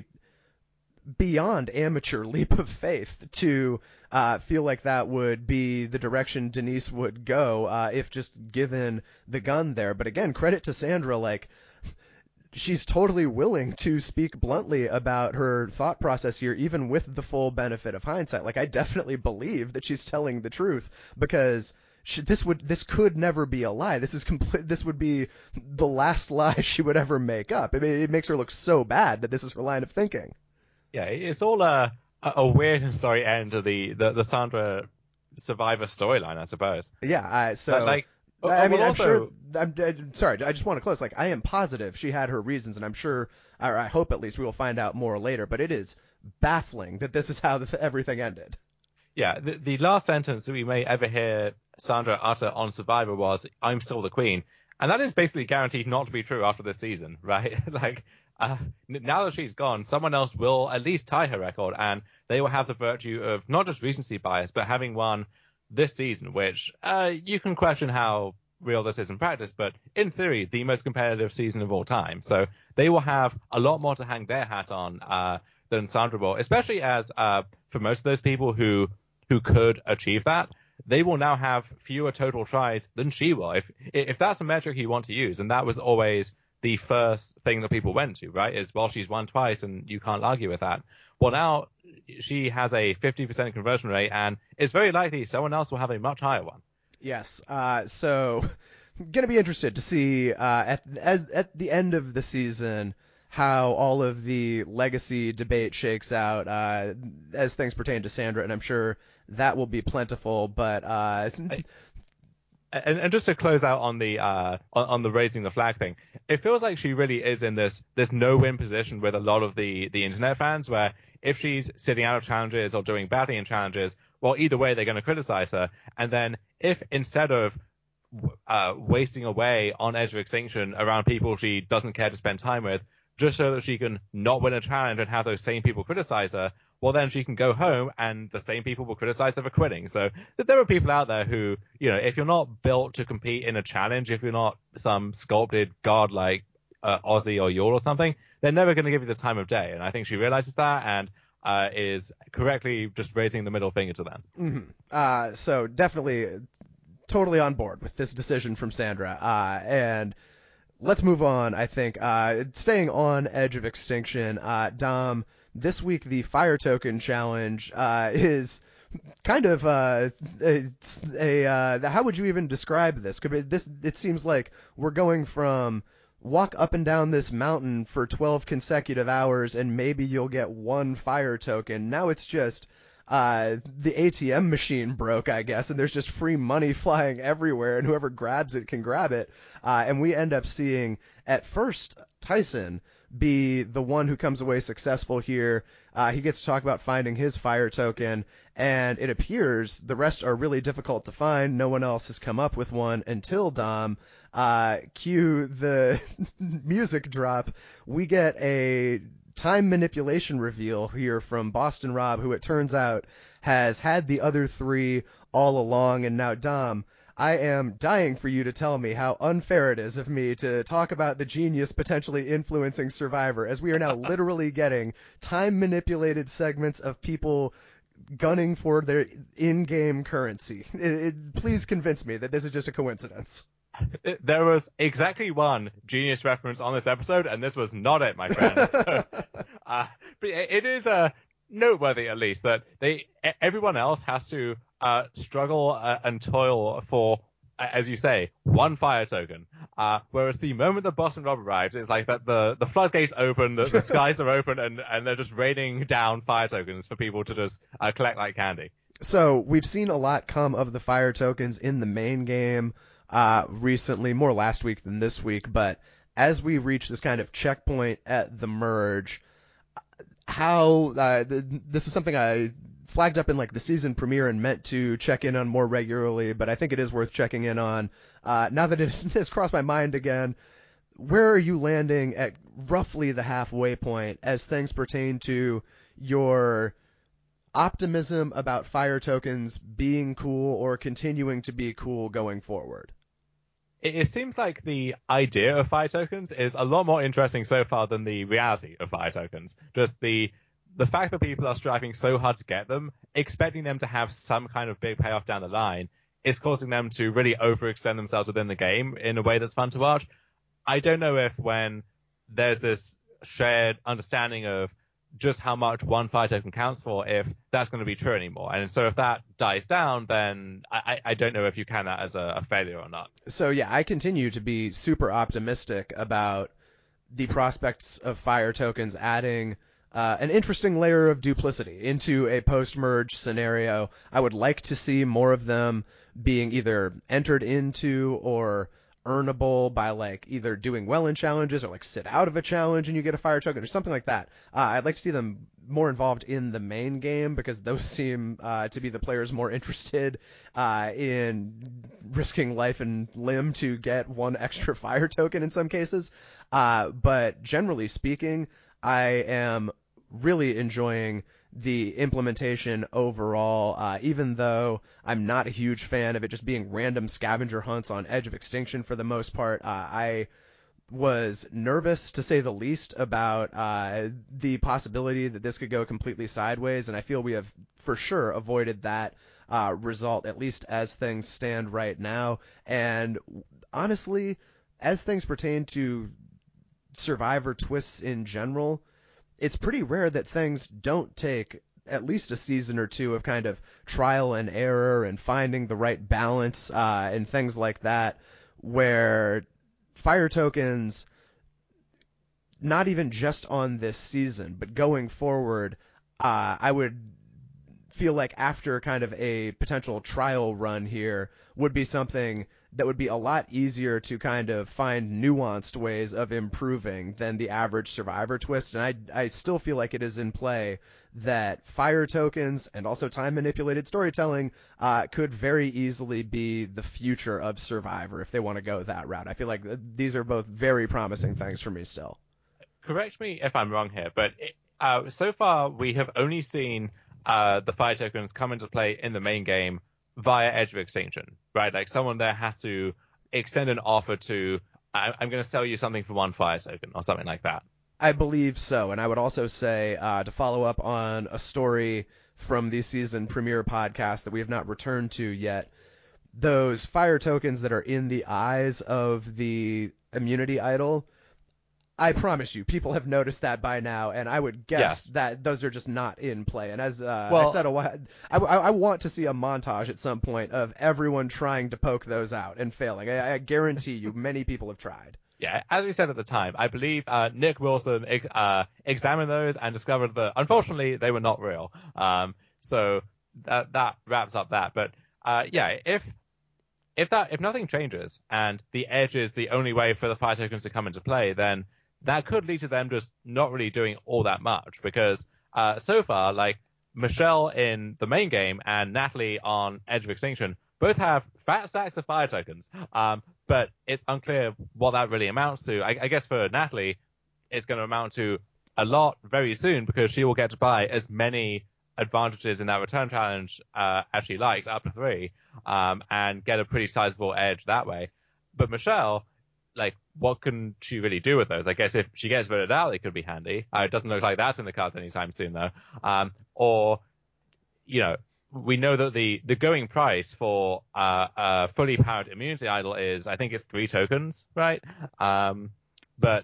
beyond amateur leap of faith to uh, feel like that would be the direction Denise would go uh, if just given the gun there. But again, credit to Sandra, like she's totally willing to speak bluntly about her thought process here, even with the full benefit of hindsight. Like I definitely believe that she's telling the truth because she, this would this could never be a lie. This is complete. This would be the last lie she would ever make up. I mean, it makes her look so bad that this is her line of thinking. Yeah, it's all a a weird, sorry, end to the the, the Sandra Survivor storyline, I suppose. Yeah, I, so But, like, I mean, but I'm also, sure. I'm, I'm sorry. I just want to close. Like, I am positive she had her reasons, and I'm sure, or I hope at least, we will find out more later. But it is baffling that this is how the, everything ended. Yeah, the, the last sentence that we may ever hear Sandra utter on Survivor was, "I'm still the queen," and that is basically guaranteed not to be true after this season, right? like. Uh, now that she's gone, someone else will at least tie her record, and they will have the virtue of not just recency bias, but having won this season, which uh, you can question how real this is in practice, but in theory, the most competitive season of all time. So they will have a lot more to hang their hat on uh, than Sandra will, especially as uh, for most of those people who who could achieve that, they will now have fewer total tries than she will. If if that's a metric you want to use, and that was always the first thing that people went to, right, is, well, she's won twice and you can't argue with that. Well, now she has a fifty percent conversion rate, and it's very likely someone else will have a much higher one. Yes. Uh, so, going to be interested to see uh, at as at the end of the season how all of the legacy debate shakes out uh, as things pertain to Sandra, and I'm sure that will be plentiful. But uh, I, And, and just to close out on the uh, on, on the raising the flag thing, it feels like she really is in this this no-win position with a lot of the, the internet fans, where if she's sitting out of challenges or doing badly in challenges, well, either way, they're going to criticize her. And then if instead of uh, wasting away on Edge of Extinction around people she doesn't care to spend time with, just so that she can not win a challenge and have those same people criticize her, well, then she can go home and the same people will criticize her for quitting. So there are people out there who, you know, if you're not built to compete in a challenge, if you're not some sculpted god like uh, Ozzy or Yul or something, they're never going to give you the time of day. And I think she realizes that and uh, is correctly just raising the middle finger to them. Mm-hmm. Uh, so definitely totally on board with this decision from Sandra. Uh, and let's move on, I think. Uh, staying on Edge of Extinction, uh, Dom, this week the Fire Token Challenge uh, is kind of uh, it's a uh, how would you even describe this? This it seems like we're going from walk up and down this mountain for twelve consecutive hours and maybe you'll get one fire token. Now it's just uh, the A T M machine broke, I guess, and there's just free money flying everywhere, and whoever grabs it can grab it. Uh, and we end up seeing, at first, Tyson be the one who comes away successful here. Uh, he gets to talk about finding his fire token, and it appears the rest are really difficult to find. No one else has come up with one until Dom. Uh, cue the music drop. We get a time manipulation reveal here from Boston Rob, who it turns out has had the other three all along. And now, Dom, I am dying for you to tell me how unfair it is of me to talk about the genius potentially influencing Survivor, as we are now literally getting time-manipulated segments of people gunning for their in-game currency. It, it, please convince me that this is just a coincidence. There was exactly one genius reference on this episode, and this was not it, my friend. So, uh, but it is uh, noteworthy, at least, that they everyone else has to uh, struggle uh, and toil for, as you say, one fire token. Uh, whereas the moment that Boston Rob arrives, it's like that the, the floodgates open, the, the skies are open, and, and they're just raining down fire tokens for people to just uh, collect like candy. So we've seen a lot come of the fire tokens in the main game uh, recently, more last week than this week. But as we reach this kind of checkpoint at the merge, how uh, th- this is something I flagged up in like the season premiere and meant to check in on more regularly, but I think it is worth checking in on. Uh, now that it has crossed my mind again, where are you landing at roughly the halfway point as things pertain to your optimism about fire tokens being cool or continuing to be cool going forward? It, it seems like the idea of fire tokens is a lot more interesting so far than the reality of fire tokens. Just the the fact that people are striving so hard to get them, expecting them to have some kind of big payoff down the line, is causing them to really overextend themselves within the game in a way that's fun to watch. I don't know if when there's this shared understanding of just how much one fire token counts for, if that's going to be true anymore. And so if that dies down, then I, I don't know if you count that as a, a failure or not. So yeah, I continue to be super optimistic about the prospects of fire tokens adding uh, an interesting layer of duplicity into a post-merge scenario. I would like to see more of them being either entered into or earnable by like either doing well in challenges or like sit out of a challenge and you get a fire token or something like that. Uh, I'd like to see them more involved in the main game because those seem uh, to be the players more interested uh, in risking life and limb to get one extra fire token in some cases. Uh, but generally speaking, I am really enjoying the implementation overall, uh, even though I'm not a huge fan of it just being random scavenger hunts on Edge of Extinction for the most part. Uh, I was nervous, to say the least, about uh, the possibility that this could go completely sideways, and I feel we have for sure avoided that uh, result, at least as things stand right now. And honestly, as things pertain to Survivor twists in general, it's pretty rare that things don't take at least a season or two of kind of trial and error and finding the right balance uh, and things like that, where fire tokens, not even just on this season, but going forward, uh, I would feel like after kind of a potential trial run here would be something that would be a lot easier to kind of find nuanced ways of improving than the average Survivor twist. And I, I still feel like it is in play that fire tokens and also time manipulated storytelling uh, could very easily be the future of Survivor if they want to go that route. I feel like these are both very promising things for me still. Correct me if I'm wrong here, but uh, so far we have only seen uh, the fire tokens come into play in the main game via Edge of Extinction, right? Like someone there has to extend an offer to, I- I'm going to sell you something for one fire token or something like that. I believe so, and I would also say uh, to follow up on a story from the season premiere podcast that we have not returned to yet, those fire tokens that are in the eyes of the immunity idol, I promise you, people have noticed that by now, and I would guess Yes. that those are just not in play. And as uh, Well, I said a while, I, I, I want to see a montage at some point of everyone trying to poke those out and failing. I, I guarantee you, many people have tried. Yeah, as we said at the time, I believe uh, Nick Wilson uh, examined those and discovered that, unfortunately, they were not real. Um, so that that wraps up that. But uh, yeah, if if that if nothing changes and the edge is the only way for the fire tokens to come into play, then that could lead to them just not really doing all that much because uh, so far, like Michelle in the main game and Natalie on Edge of Extinction both have fat stacks of fire tokens, um, but it's unclear what that really amounts to. I, I guess for Natalie, it's going to amount to a lot very soon because she will get to buy as many advantages in that return challenge uh, as she likes, up to three, um, and get a pretty sizable edge that way. But Michelle, like, what can she really do with those? I guess if she gets voted out, it could be handy. Uh, it doesn't look like that's in the cards anytime soon, though. Um, or, you know, we know that the, the going price for uh, a fully powered immunity idol is, I think it's three tokens, right? Um, but,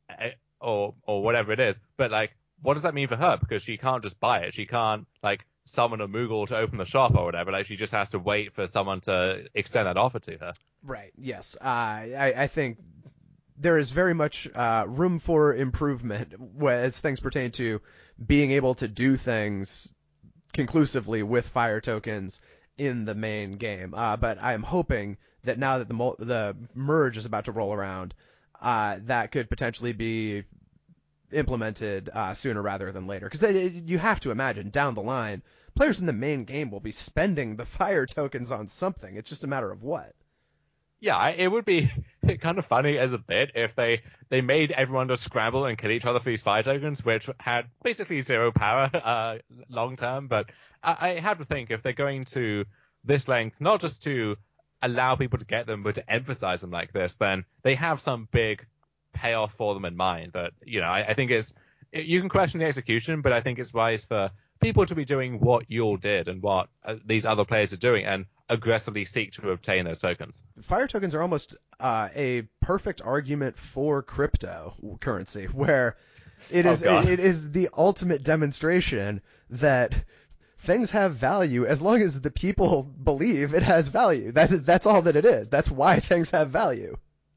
or or whatever it is. But, like, what does that mean for her? Because she can't just buy it. She can't, like, summon a Moogle to open the shop or whatever. Like, she just has to wait for someone to extend that offer to her. Right, yes. Uh, I, I think there is very much uh, room for improvement as things pertain to being able to do things conclusively with fire tokens in the main game. Uh, but I am hoping that now that the mo- the merge is about to roll around, uh, that could potentially be implemented uh, sooner rather than later. Because you have to imagine down the line, players in the main game will be spending the fire tokens on something. It's just a matter of what. Yeah, it would be kind of funny as a bit if they, they made everyone just scramble and kill each other for these fire tokens, which had basically zero power uh, long term. But I, I have to think if they're going to this length, not just to allow people to get them, but to emphasize them like this, then they have some big payoff for them in mind. That, you know, I, I think it's, you can question the execution, but I think it's wise for people to be doing what you all did and what uh, these other players are doing and aggressively seek to obtain those tokens. Fire tokens are almost uh, a perfect argument for cryptocurrency, where it is Oh, it is the ultimate demonstration that things have value as long as the people believe it has value. That that's all that it is. That's why things have value.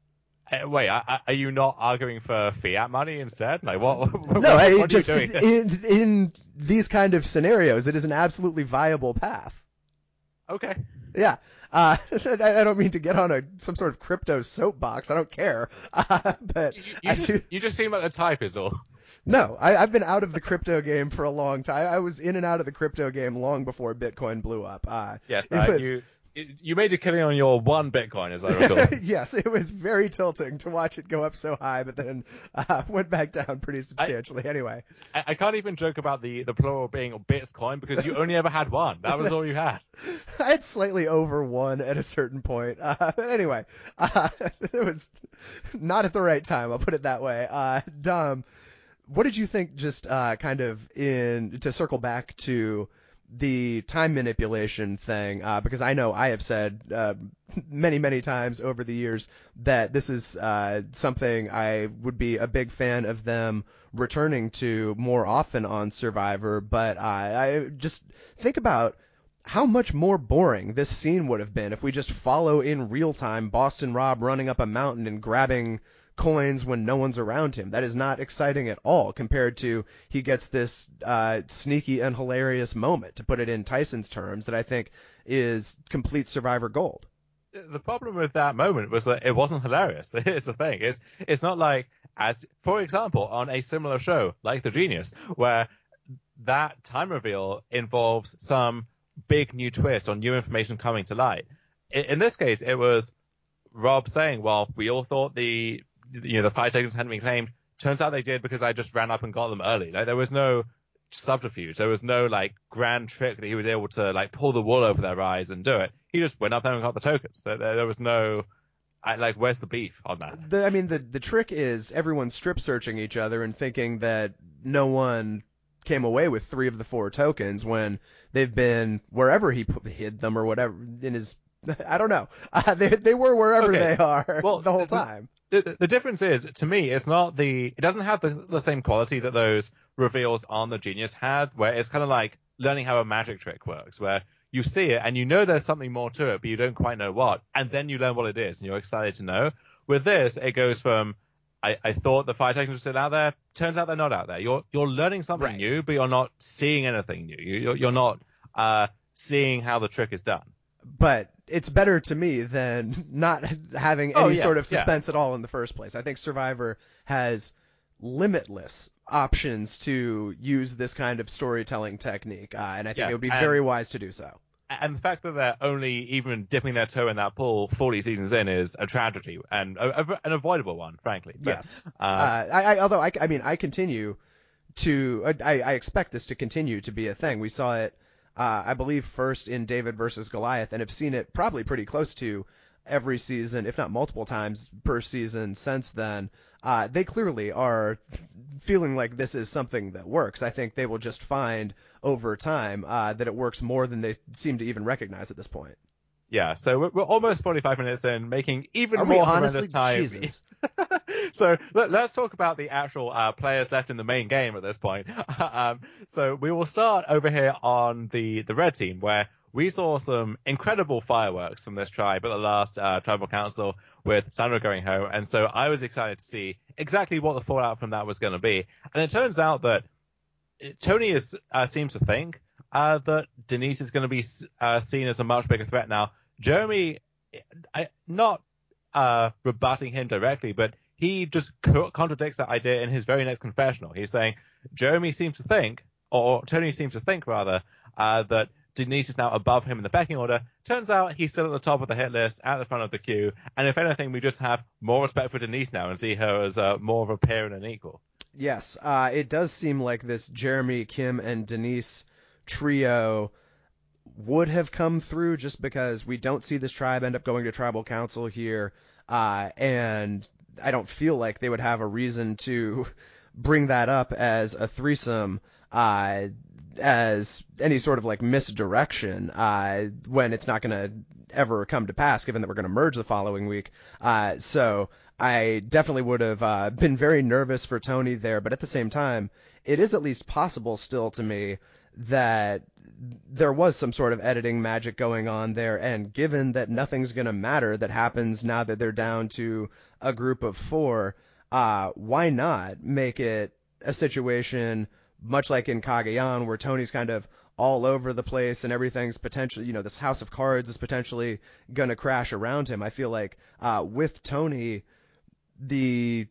Uh, wait, are, are you not arguing for fiat money instead? Like what? what no, what, I, what just are you doing? in in these kind of scenarios, it is an absolutely viable path. Okay. Yeah, uh, I don't mean to get on a some sort of crypto soapbox. I don't care, uh, but You, you I just do. you just seem like the type is all. No, I, I've been out of the crypto game for a long time. I was in and out of the crypto game long before Bitcoin blew up. Uh, Yes, it uh, was, you you made your killing on your one Bitcoin, as I recall. yes, it was very tilting to watch it go up so high, but then uh, went back down pretty substantially. I, anyway, I, I can't even joke about the, the plural being Bitcoin because you only ever had one. That was all you had. I had slightly over one at a certain point. Uh, but anyway, uh, it was not at the right time. I'll put it that way. Uh, Dom, what did you think? Just uh, kind of in to circle back to the time manipulation thing, uh, because I know I have said uh, many, many times over the years that this is uh, something I would be a big fan of them returning to more often on Survivor. But uh, I just think about how much more boring this scene would have been if we just follow in real time Boston Rob running up a mountain and grabbing coins when no one's around him. That is not exciting at all compared to he gets this uh, sneaky and hilarious moment, to put it in Tyson's terms, that I think is complete Survivor gold. The problem with that moment was that it wasn't hilarious. It's the thing. It's it's not like, as for example, on a similar show like The Genius, where that time reveal involves some big new twist or new information coming to light. In, in this case, it was Rob saying, well, we all thought the you know the fire tokens hadn't been claimed. Turns out they did because I just ran up and got them early. Like there was no subterfuge. There was no like grand trick that he was able to like pull the wool over their eyes and do it. He just went up there and got the tokens. So there, there was no I, like where's the beef on that? The, I mean, the the trick is everyone strip searching each other and thinking that no one came away with three of the four tokens when they've been wherever he put, hid them or whatever in his. I don't know. Uh, they they were wherever okay. they are well, the whole the, time. The, the difference is, to me, it's not the it doesn't have the, the same quality that those reveals on The Genius had, where it's kind of like learning how a magic trick works, where you see it and you know there's something more to it, but you don't quite know what, and then you learn what it is and you're excited to know. With this, it goes from I, I thought the fire tokens were still out there. Turns out they're not out there. You're you're learning something Right. new, but you're not seeing anything new. You, you're, you're not uh, seeing how the trick is done. But it's better to me than not having any Oh, yeah, sort of suspense yeah. at all in the first place. I think Survivor has limitless options to use this kind of storytelling technique, uh, and I think Yes, it would be and very wise to do so. and the fact that they're only even dipping their toe in that pool forty seasons in is a tragedy and a, a, an avoidable one, frankly. But, Yes. Uh, Uh, I, I, although I, I mean, I continue to, I, I expect this to continue to be a thing. We saw it, uh, I believe, first in David versus Goliath, and have seen it probably pretty close to every season, if not multiple times per season since then. Uh, they clearly are feeling like this is something that works. I think they will just find over time uh, that it works more than they seem to even recognize at this point. Yeah, so we're, we're almost forty-five minutes in, making even Are more we honestly? horrendous time. Jesus. So let, let's talk about the actual uh, players left in the main game at this point. um, so we will start over here on the, the red team, where we saw some incredible fireworks from this tribe at the last uh, tribal council with Sandra going home. And so I was excited to see exactly what the fallout from that was going to be. And it turns out that Tony is, uh, seems to think uh, that Denise is going to be uh, seen as a much bigger threat now. Jeremy, I, not uh, rebutting him directly, but he just co- contradicts that idea in his very next confessional. He's saying Jeremy seems to think, or Tony seems to think rather, uh, that Denise is now above him in the pecking order. Turns out he's still at the top of the hit list, at the front of the queue, and if anything, we just have more respect for Denise now and see her as uh, more of a peer and an equal. Yes, uh, it does seem like this Jeremy, Kim, and Denise trio would have come through just because we don't see this tribe end up going to tribal council here, uh, and I don't feel like they would have a reason to bring that up as a threesome, uh, as any sort of like misdirection, uh, when it's not going to ever come to pass, given that we're going to merge the following week. Uh, so I definitely would have uh, been very nervous for Tony there, but at the same time, it is at least possible still to me that there was some sort of editing magic going on there, and given that nothing's going to matter that happens now that they're down to a group of four, uh, why not make it a situation much like in Cagayan where Tony's kind of all over the place and everything's potentially, you know, this house of cards is potentially going to crash around him. I feel like uh, with Tony, the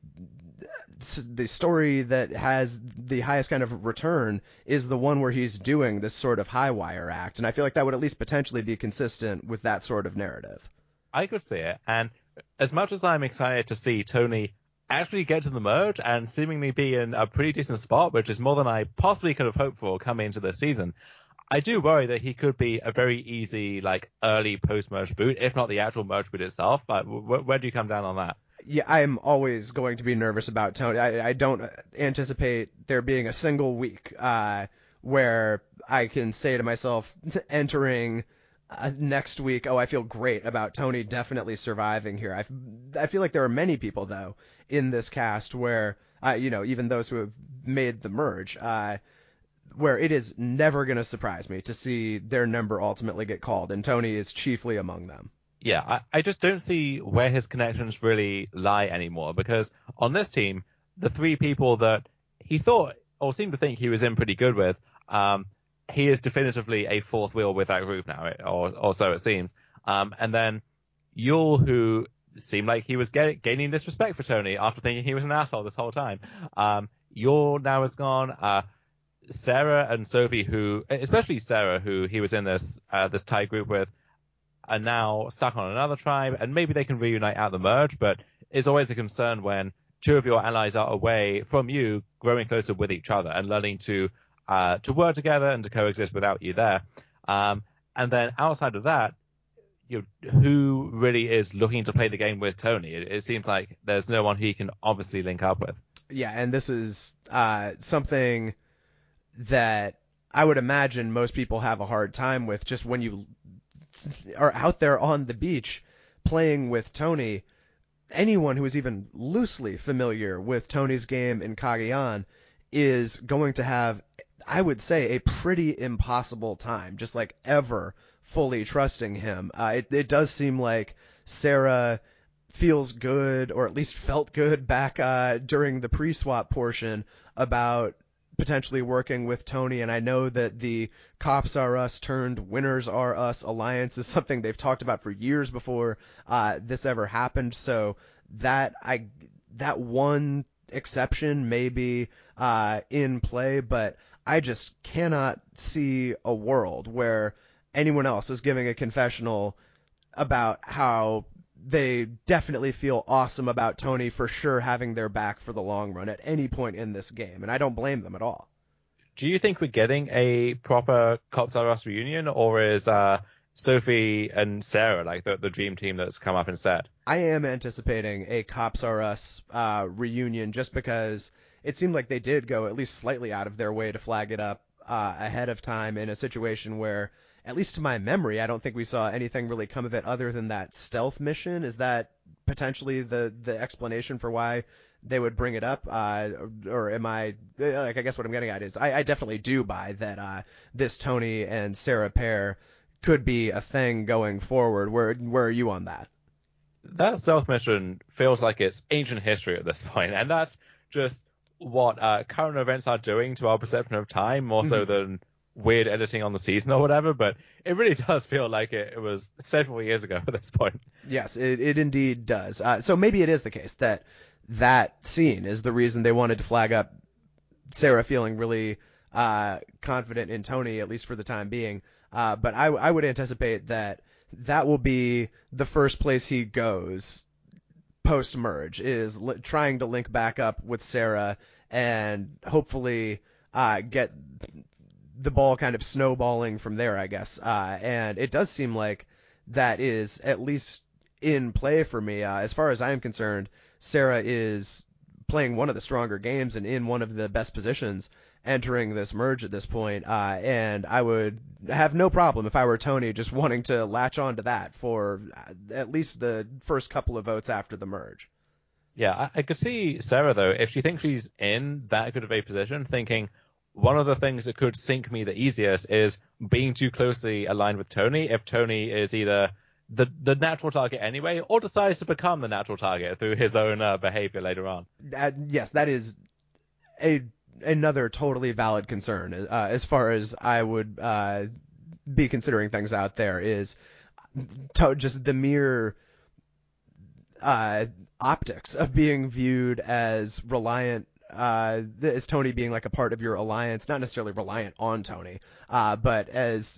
the story that has the highest kind of return is the one where he's doing this sort of high wire act, and I feel like that would at least potentially be consistent with that sort of narrative. I could see it, and as much as I'm excited to see Tony actually get to the merge and seemingly be in a pretty decent spot, which is more than I possibly could have hoped for coming into this season, I do worry that he could be a very easy, like, early post-merge boot, if not the actual merge boot itself. Like, wh- where do you come down on that? Yeah, I'm always going to be nervous about Tony. I, I don't anticipate there being a single week uh, where I can say to myself, entering uh, next week, oh, I feel great about Tony definitely surviving here. I, I feel like there are many people, though, in this cast where, uh, you know, even those who have made the merge, uh, where it is never going to surprise me to see their number ultimately get called, and Tony is chiefly among them. Yeah, I, I just don't see where his connections really lie anymore, because on this team, the three people that he thought or seemed to think he was in pretty good with, um, he is definitively a fourth wheel with that group now, or, or so it seems. Um, and then Yul, who seemed like he was get, gaining this respect for Tony after thinking he was an asshole this whole time. Um, Yul now is gone. Uh, Sarah and Sophie, who, especially Sarah, who he was in this uh, this tie group with, are now stuck on another tribe, and maybe they can reunite at the merge, but it's always a concern when two of your allies are away from you, growing closer with each other and learning to uh, to work together and to coexist without you there. Um, and then outside of that, you know, who really is looking to play the game with Tony? It, it seems like there's no one he can obviously link up with. Yeah, and this is uh, something that I would imagine most people have a hard time with, just when you are out there on the beach playing with Tony. Anyone who is even loosely familiar with Tony's game in Cagayan is going to have, I would say, a pretty impossible time, just like ever fully trusting him. Uh, it, it does seem like Sarah feels good, or at least felt good back uh, during the pre-swap portion, about potentially working with Tony, and I know that the Cops Are Us turned Winners Are Us alliance is something they've talked about for years before uh, this ever happened. So that I that one exception may be uh, in play, but I just cannot see a world where anyone else is giving a confessional about how they definitely feel awesome about Tony for sure having their back for the long run at any point in this game, and I don't blame them at all. Do you think we're getting a proper Cops R Us reunion, or is uh, Sophie and Sarah like the, the dream team that's come up instead? I am anticipating a Cops R Us uh, reunion just because it seemed like they did go at least slightly out of their way to flag it up uh, ahead of time in a situation where, at least to my memory, I don't think we saw anything really come of it other than that stealth mission. Is that potentially the, the explanation for why they would bring it up? Uh, or am I, like, I guess what I'm getting at is I, I definitely do buy that uh, this Tony and Sarah pair could be a thing going forward. Where, where are you on that? That stealth mission feels like it's ancient history at this point, and that's just what uh, current events are doing to our perception of time, more so mm-hmm. than weird editing on the season or whatever, but it really does feel like it, it was several years ago at this point. Yes, it, it indeed does. Uh, so maybe it is the case that that scene is the reason they wanted to flag up Sarah feeling really uh, confident in Tony, at least for the time being. Uh, but I, I would anticipate that that will be the first place he goes post-merge, is li- trying to link back up with Sarah and hopefully uh, get the ball kind of snowballing from there, I guess. Uh, and it does seem like that is at least in play for me. Uh, as far as I am concerned, Sarah is playing one of the stronger games and in one of the best positions entering this merge at this point. Uh, and I would have no problem if I were Tony just wanting to latch on to that for at least the first couple of votes after the merge. Yeah, I, I could see Sarah, though, if she thinks she's in that good of a position, thinking, one of the things that could sink me the easiest is being too closely aligned with Tony. If Tony is either the the natural target anyway, or decides to become the natural target through his own uh, behavior later on. Uh, yes, that is a another totally valid concern. Uh, as far as I would uh, be considering things out there, is to, just the mere uh, optics of being viewed as reliant. Uh, as Tony being like a part of your alliance, not necessarily reliant on Tony, uh, but as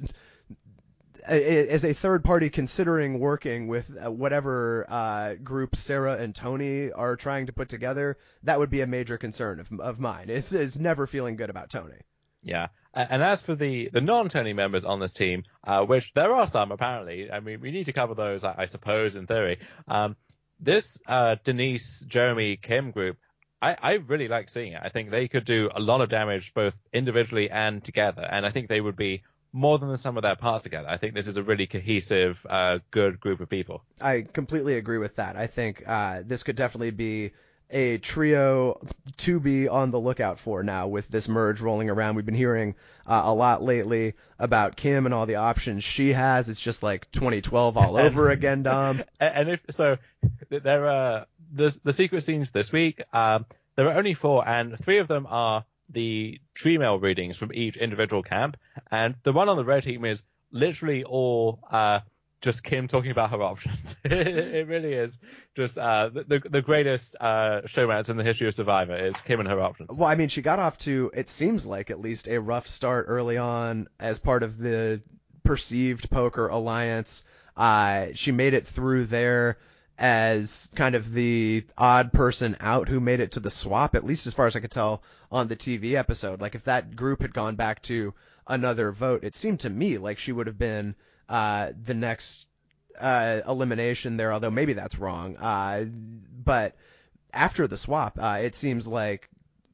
as a third party considering working with whatever uh, group Sarah and Tony are trying to put together, that would be a major concern of of mine. Is is never feeling good about Tony. Yeah, and as for the the non-Tony members on this team, uh, which there are some apparently, I mean, we need to cover those, I, I suppose, in theory. Um, this uh, Denise, Jeremy, Kim group, I, I really like seeing it. I think they could do a lot of damage both individually and together, and I think they would be more than the sum of their parts together. I think this is a really cohesive, uh, good group of people. I completely agree with that. I think uh, this could definitely be a trio to be on the lookout for now with this merge rolling around. We've been hearing uh, a lot lately about Kim and all the options she has. It's just like twenty twelve all over again, Dom. And if so, there are the the secret scenes this week. Um, there are only four, and three of them are the tree mail readings from each individual camp, and the one on the red team is literally all uh, just Kim talking about her options. It really is just uh, the the greatest uh, showmance in the history of Survivor is Kim and her options. Well, I mean, she got off to, it seems like at least, a rough start early on as part of the perceived poker alliance. Uh, she made it through there as kind of the odd person out who made it to the swap, at least as far as I could tell on the T V episode. Like, if that group had gone back to another vote, it seemed to me like she would have been uh, the next uh, elimination there, although maybe that's wrong. Uh, but after the swap, uh, it seems like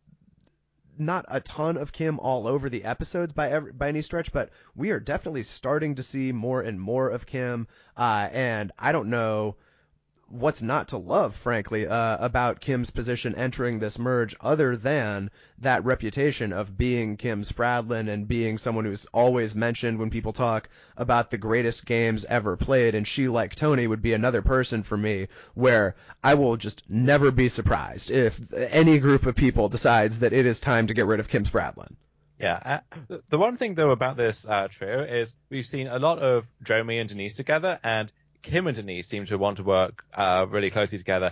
not a ton of Kim all over the episodes by every, by any stretch, but we are definitely starting to see more and more of Kim, uh, and I don't know what's not to love, frankly, uh, about Kim's position entering this merge, other than that reputation of being Kim Spradlin and being someone who's always mentioned when people talk about the greatest games ever played. And she, like Tony, would be another person for me where I will just never be surprised if any group of people decides that it is time to get rid of Kim Spradlin. Yeah. Uh, the one thing, though, about this uh, trio is we've seen a lot of Jeremy and Denise together, and Kim and Denise seem to want to work uh, really closely together.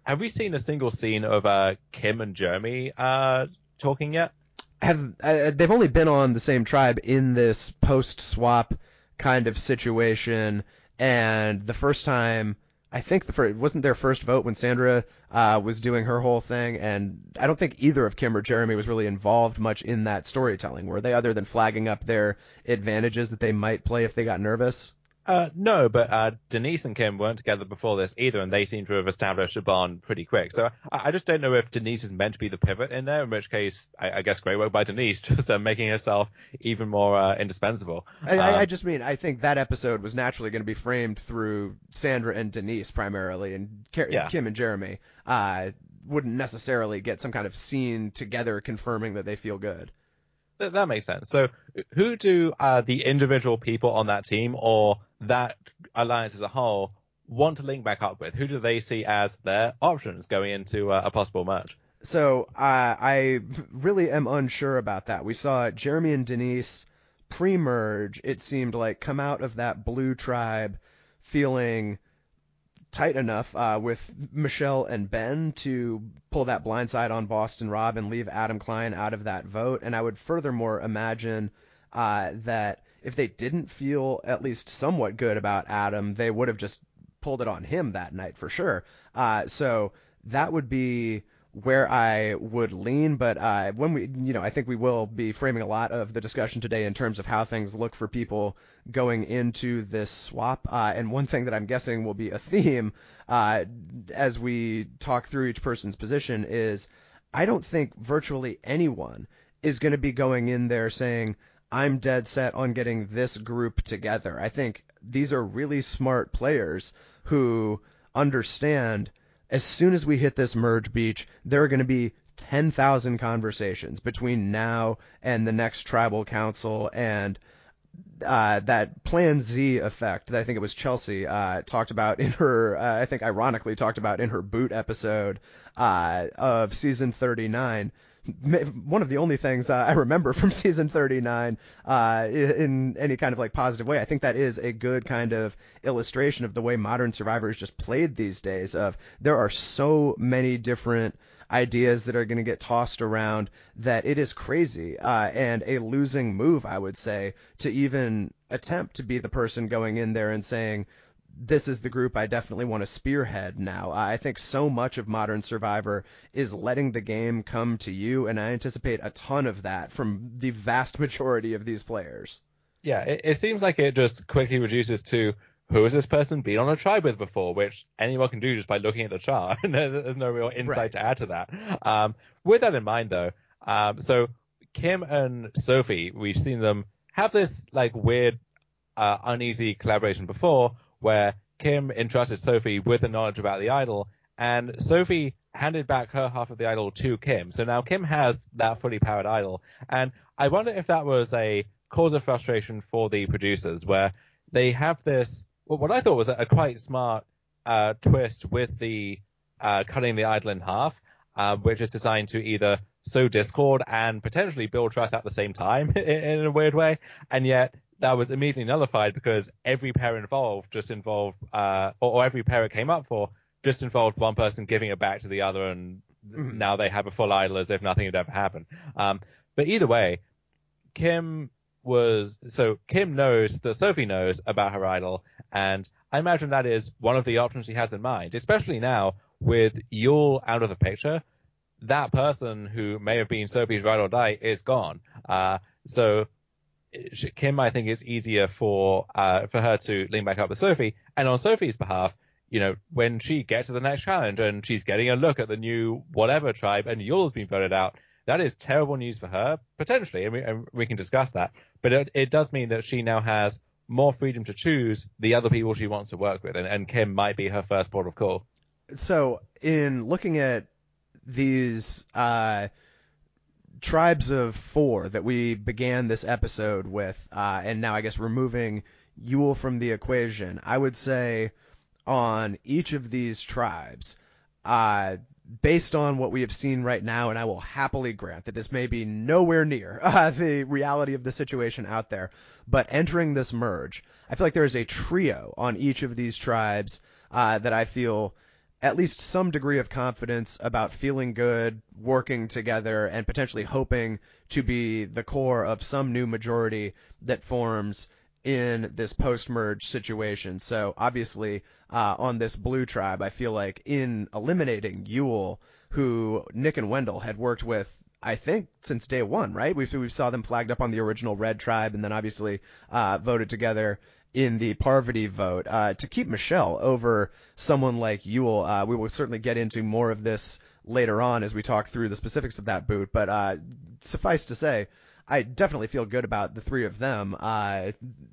have we seen a single scene of uh, Kim and Jeremy uh, talking yet? Have uh, they've only been on the same tribe in this post-swap kind of situation, and the first time, I think the first, it wasn't their first vote when Sandra uh, was doing her whole thing, and I don't think either of Kim or Jeremy was really involved much in that storytelling, were they, other than flagging up their advantages that they might play if they got nervous? Uh, no, but uh, Denise and Kim weren't together before this either, and they seem to have established a bond pretty quick. So I, I just don't know if Denise is meant to be the pivot in there, in which case, I, I guess great work by Denise, just uh, making herself even more uh, indispensable. I, um, I just mean, I think that episode was naturally going to be framed through Sandra and Denise primarily, and Ker- yeah. Kim and Jeremy uh, wouldn't necessarily get some kind of scene together confirming that they feel good. That, that makes sense. So who do uh, the individual people on that team or that alliance as a whole want to link back up with? Who do they see as their options going into uh, a possible merge? So uh, I really am unsure about that. We saw Jeremy and Denise pre-merge, it seemed like, come out of that blue tribe feeling tight enough uh, with Michelle and Ben to pull that blindside on Boston Rob and leave Adam Klein out of that vote. And I would furthermore imagine uh, that if they didn't feel at least somewhat good about Adam, they would have just pulled it on him that night for sure. Uh, so that would be where I would lean, but uh, when we, you know, I think we will be framing a lot of the discussion today in terms of how things look for people going into this swap. Uh, and one thing that I'm guessing will be a theme uh, as we talk through each person's position is I don't think virtually anyone is going to be going in there saying, I'm dead set on getting this group together. I think these are really smart players who understand as soon as we hit this merge beach, there are going to be ten thousand conversations between now and the next tribal council, and uh, that Plan Z effect that I think it was Chelsea uh, talked about in her, uh, I think ironically talked about in her boot episode uh, of season thirty-nine. One of the only things uh, I remember from season thirty-nine uh, in any kind of like positive way. I think that is a good kind of illustration of the way modern Survivor is just played these days. Of there are so many different ideas that are going to get tossed around that it is crazy uh, and a losing move, I would say, to even attempt to be the person going in there and saying, this is the group I definitely want to spearhead now. I think so much of modern Survivor is letting the game come to you, and I anticipate a ton of that from the vast majority of these players. Yeah, it, it seems like it just quickly reduces to who has this person been on a tribe with before, which anyone can do just by looking at the chart. There's no real insight Right. to add to that. Um, with that in mind, though, um, so Kim and Sophie, we've seen them have this like weird, uh, uneasy collaboration before, where Kim entrusted Sophie with the knowledge about the idol, and Sophie handed back her half of the idol to Kim. So now Kim has that fully powered idol, and I wonder if that was a cause of frustration for the producers, where they have this, well, what I thought was a quite smart uh, twist with the uh, cutting the idol in half, uh, which is designed to either sow discord and potentially build trust at the same time in, in a weird way, and yet that was immediately nullified because every pair involved just involved, uh, or, or every pair it came up for just involved one person giving it back to the other, and mm-hmm. now they have a full idol as if nothing had ever happened. Um, but either way, Kim was, so Kim knows that Sophie knows about her idol, and I imagine that is one of the options she has in mind, especially now with Yul out of the picture. That person who may have been Sophie's ride or die is gone. Uh, so Kim, I think it's easier for uh, for her to link back up with Sophie. And on Sophie's behalf, you know, when she gets to the next challenge and she's getting a look at the new whatever tribe and Yul's been voted out, that is terrible news for her, potentially, and we, and we can discuss that. But it, it does mean that she now has more freedom to choose the other people she wants to work with, and, and Kim might be her first port of call. So in looking at these uh, tribes of four that we began this episode with, uh, and now I guess removing Yul from the equation, I would say on each of these tribes, uh, based on what we have seen right now, and I will happily grant that this may be nowhere near uh, the reality of the situation out there, but entering this merge, I feel like there is a trio on each of these tribes uh, that I feel at least some degree of confidence about feeling good, working together, and potentially hoping to be the core of some new majority that forms in this post-merge situation. So obviously, uh, on this blue tribe, I feel like in eliminating Yul, who Nick and Wendell had worked with, I think, since day one, right? We we saw them flagged up on the original red tribe, and then obviously uh, voted together in the Parvati vote. Uh, to keep Michelle over someone like Yul, uh, we will certainly get into more of this later on as we talk through the specifics of that boot. But uh, suffice to say, I definitely feel good about the three of them. Uh,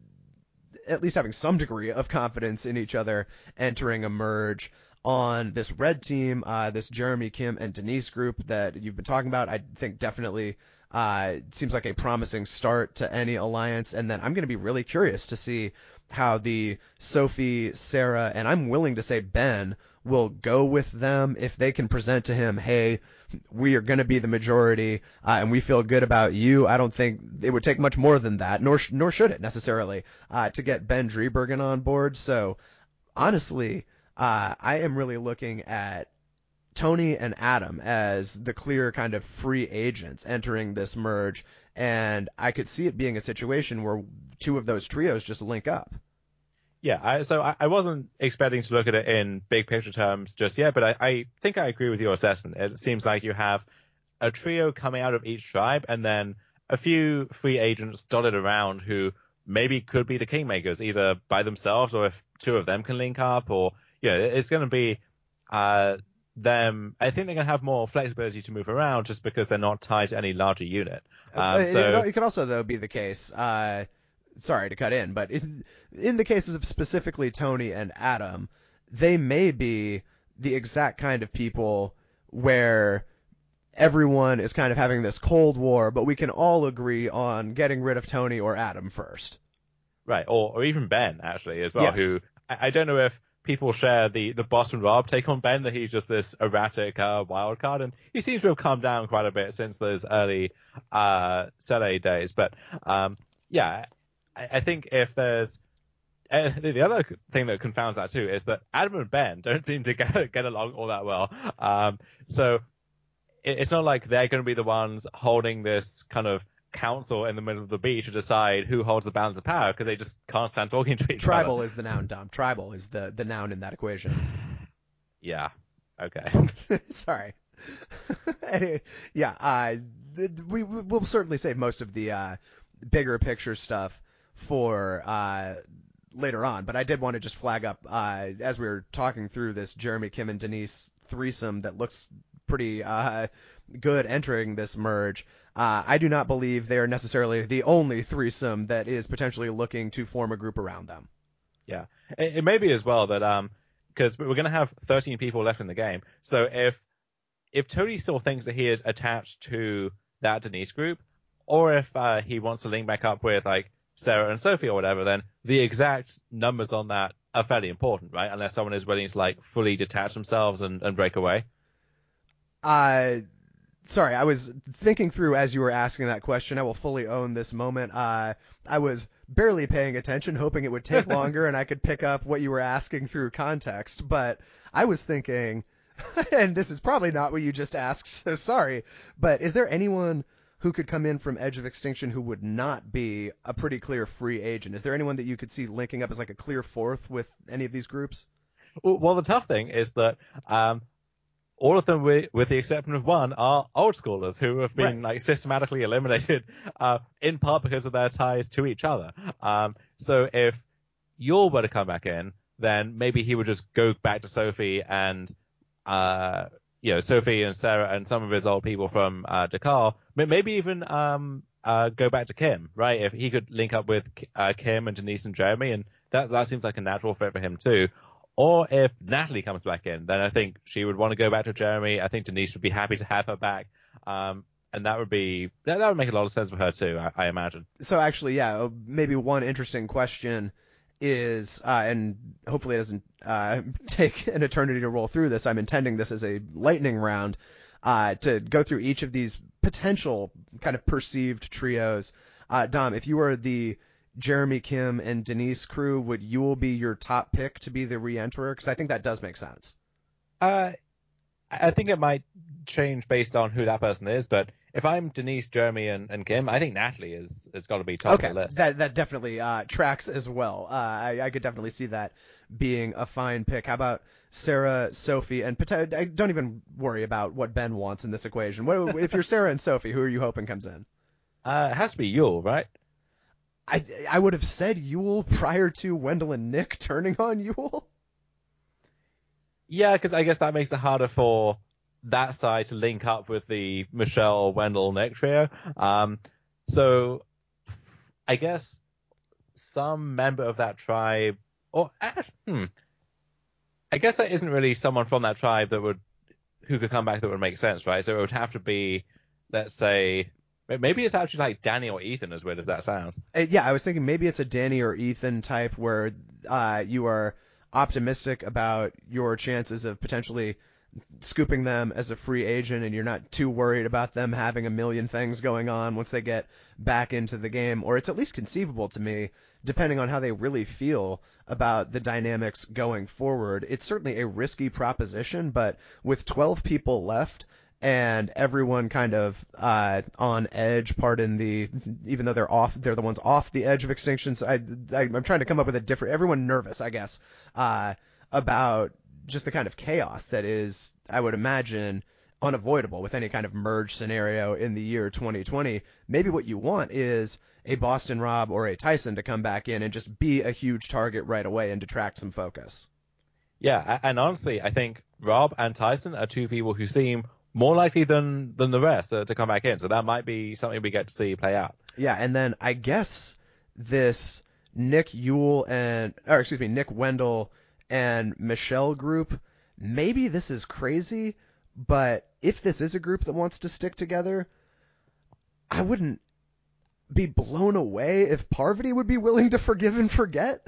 at least having some degree of confidence in each other entering a merge on this red team, uh, this Jeremy, Kim, and Denise group that you've been talking about. I think definitely uh, seems like a promising start to any alliance. And then I'm going to be really curious to see how the Sophie, Sarah, and I'm willing to say Ben will go with them if they can present to him, hey, we are going to be the majority, uh, and we feel good about you. I don't think it would take much more than that, nor nor should it necessarily, uh, to get Ben Driebergen on board. So honestly, uh, I am really looking at Tony and Adam as the clear kind of free agents entering this merge, and I could see it being a situation where two of those trios just link up. Yeah, I, so I, I wasn't expecting to look at it in big picture terms just yet, but I, I think I agree with your assessment. It seems like you have a trio coming out of each tribe, and then a few free agents dotted around who maybe could be the kingmakers, either by themselves or if two of them can link up, or, you know, it's going to be uh, them. I think they're going to have more flexibility to move around just because they're not tied to any larger unit. Um, uh, so it, it could also, though, be the case. Uh, sorry to cut in, but in, in the cases of specifically Tony and Adam, they may be the exact kind of people where everyone is kind of having this cold war, but we can all agree on getting rid of Tony or Adam first. Right, or, or even Ben, actually, as well, Yes. who I, I don't know if people share the, the Boston Rob take on Ben, that he's just this erratic uh, wild card, and he seems to have calmed down quite a bit since those early uh, Sele days. But um, yeah, I, I think if there's uh, the other thing that confounds that too is that Adam and Ben don't seem to get, get along all that well. Um, so it, it's not like they're going to be the ones holding this kind of council in the middle of the beach to decide who holds the balance of power, because they just can't stand talking to each Tribal other. Tribal is the noun, Dom. Tribal is the, the noun in that equation. Yeah. Okay. Sorry. Anyway, yeah, uh, we, we'll certainly save most of the uh, bigger picture stuff for uh, later on, but I did want to just flag up, uh, as we were talking through this Jeremy, Kim, and Denise threesome that looks pretty uh, good entering this merge. Uh, I do not believe they are necessarily the only threesome that is potentially looking to form a group around them. Yeah. It, it may be as well that, um, because we're going to have thirteen people left in the game. So if, if Tony still thinks that he is attached to that Denise group, or if uh, he wants to link back up with like Sarah and Sophie or whatever, then the exact numbers on that are fairly important, right? Unless someone is willing to like fully detach themselves and, and break away. Uh, Sorry, I was thinking through as you were asking that question. I will fully own this moment. Uh, I was barely paying attention, hoping it would take longer and I could pick up what you were asking through context. But I was thinking, and this is probably not what you just asked, so sorry, but is there anyone who could come in from Edge of Extinction who would not be a pretty clear free agent? Is there anyone that you could see linking up as like a clear fourth with any of these groups? Well, the tough thing is that um, all of them, with, with the exception of one, are old schoolers who have been Right. like systematically eliminated, uh, in part because of their ties to each other. Um, so if Yul were to come back in, then maybe he would just go back to Sophie and, uh, you know, Sophie and Sarah and some of his old people from uh, Dakar. Maybe even um, uh, go back to Kim, right? If he could link up with uh, Kim and Denise and Jeremy, and that that seems like a natural fit for him too. Or if Natalie comes back in, then I think she would want to go back to Jeremy. I think Denise would be happy to have her back. Um, and that would be, that, that would make a lot of sense for her too, I, I imagine. So actually, yeah, maybe one interesting question is, uh, and hopefully it doesn't uh, take an eternity to roll through this. I'm intending this as a lightning round uh, to go through each of these potential kind of perceived trios. Uh, Dom, if you were the Jeremy, Kim, and Denise crew, would Yul be your top pick to be the re-enterer? Because I think that does make sense. Uh, I think it might change based on who that person is, but if I'm Denise, Jeremy, and, and Kim, I think Natalie is is got to be top Okay, of the list. that that definitely uh, tracks as well. Uh, I, I could definitely see that being a fine pick. How about Sarah, Sophie, and Pota- I don't even worry about what Ben wants in this equation. What, if you're Sarah and Sophie, who are you hoping comes in? Uh, it has to be Yul, right? I I would have said Yul prior to Wendell and Nick turning on Yul. Yeah, because I guess that makes it harder for that side to link up with the Michelle, Wendell, Nick trio. Um, so I guess some member of that tribe, or hmm, I guess that isn't really someone from that tribe that would who could come back that would make sense, right? So it would have to be, let's say, maybe it's actually like Danny or Ethan, as weird as that sounds. Uh, yeah, I was thinking maybe it's a Danny or Ethan type where uh, you are optimistic about your chances of potentially scooping them as a free agent, and you're not too worried about them having a million things going on once they get back into the game. Or it's at least conceivable to me, depending on how they really feel about the dynamics going forward. It's certainly a risky proposition, but with twelve people left and everyone kind of uh, on edge, pardon the, even though they're off, they're the ones off the edge of extinction. So I, I, I'm trying to come up with a different, everyone nervous, I guess, uh, about just the kind of chaos that is, I would imagine, unavoidable with any kind of merge scenario in the year twenty twenty. Maybe what you want is a Boston Rob or a Tyson to come back in and just be a huge target right away and detract some focus. Yeah, and honestly, I think Rob and Tyson are two people who seem more likely than than the rest uh, to come back in. So that might be something we get to see play out. Yeah, and then I guess this Nick Yule and, or excuse me, Nick Wendell and Michelle group, maybe this is crazy, but if this is a group that wants to stick together, I wouldn't be blown away if Parvati would be willing to forgive and forget.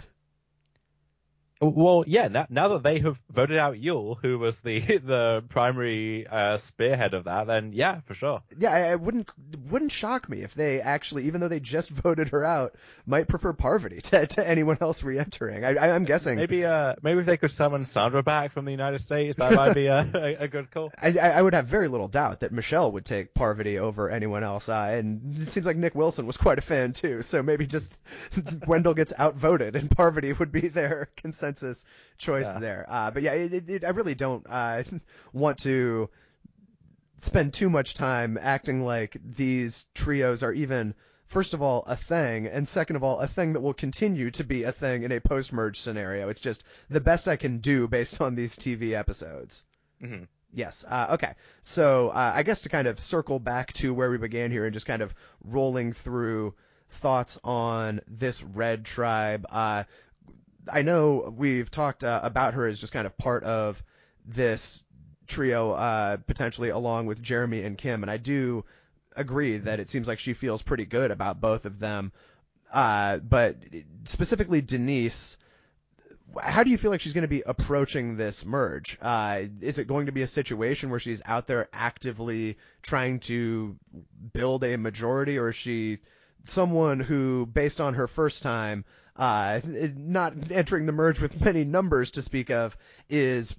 Well, yeah. Now, now that they have voted out Yule, who was the the primary uh, spearhead of that, then yeah, for sure. Yeah, it wouldn't wouldn't shock me if they actually, even though they just voted her out, might prefer Parvati to, to anyone else re-entering. I, I, I'm guessing maybe uh maybe if they could summon Sandra back from the United States, that might be a, a, a good call. I, I would have very little doubt that Michelle would take Parvati over anyone else, uh, and it seems like Nick Wilson was quite a fan too. So maybe just Wendell gets outvoted and Parvati would be their consensus choice Yeah. there. Uh, but yeah, it, it, I really don't uh, want to spend too much time acting like these trios are even, first of all, a thing, and second of all, a thing that will continue to be a thing in a post-merge scenario. It's just the best I can do based on these T V episodes. Mm-hmm. Yes. Uh, okay. So uh, I guess to kind of circle back to where we began here and just kind of rolling through thoughts on this red tribe. Uh, I know we've talked uh, about her as just kind of part of this trio, uh, potentially along with Jeremy and Kim, and I do agree that it seems like she feels pretty good about both of them. Uh, but specifically Denise, how do you feel like she's going to be approaching this merge? Uh, is it going to be a situation where she's out there actively trying to build a majority, or is she someone who, based on her first time, uh, not entering the merge with many numbers to speak of, is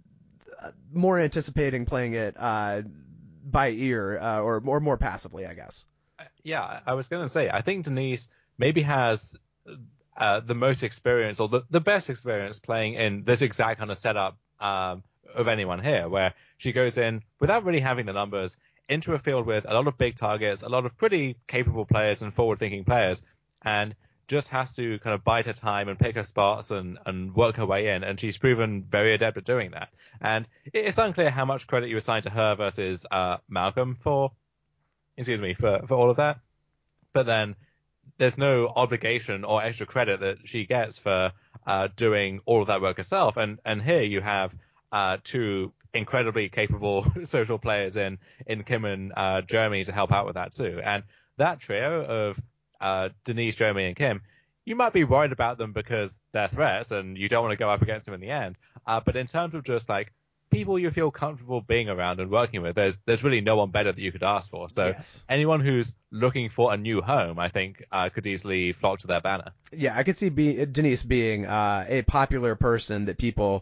more anticipating playing it uh, by ear uh, or, or more passively, I guess? Yeah, I was going to say, I think Denise maybe has uh, the most experience or the, the best experience playing in this exact kind of setup um, of anyone here, where she goes in without really having the numbers into a field with a lot of big targets, a lot of pretty capable players and forward-thinking players, and just has to kind of bide her time and pick her spots and, and work her way in. And she's proven very adept at doing that. And it's unclear how much credit you assign to her versus uh, Malcolm for, excuse me, for, for all of that. But then there's no obligation or extra credit that she gets for uh, doing all of that work herself. And and here you have uh, two incredibly capable social players in in Kim and uh, Jeremy to help out with that too. And that trio of uh, Denise, Jeremy, and Kim, you might be worried about them because they're threats and you don't want to go up against them in the end. Uh, but in terms of just like people you feel comfortable being around and working with, there's there's really no one better that you could ask for. So yes. Anyone who's looking for a new home, I think, uh, could easily flock to their banner. Yeah, I could see be, Denise being uh, a popular person that people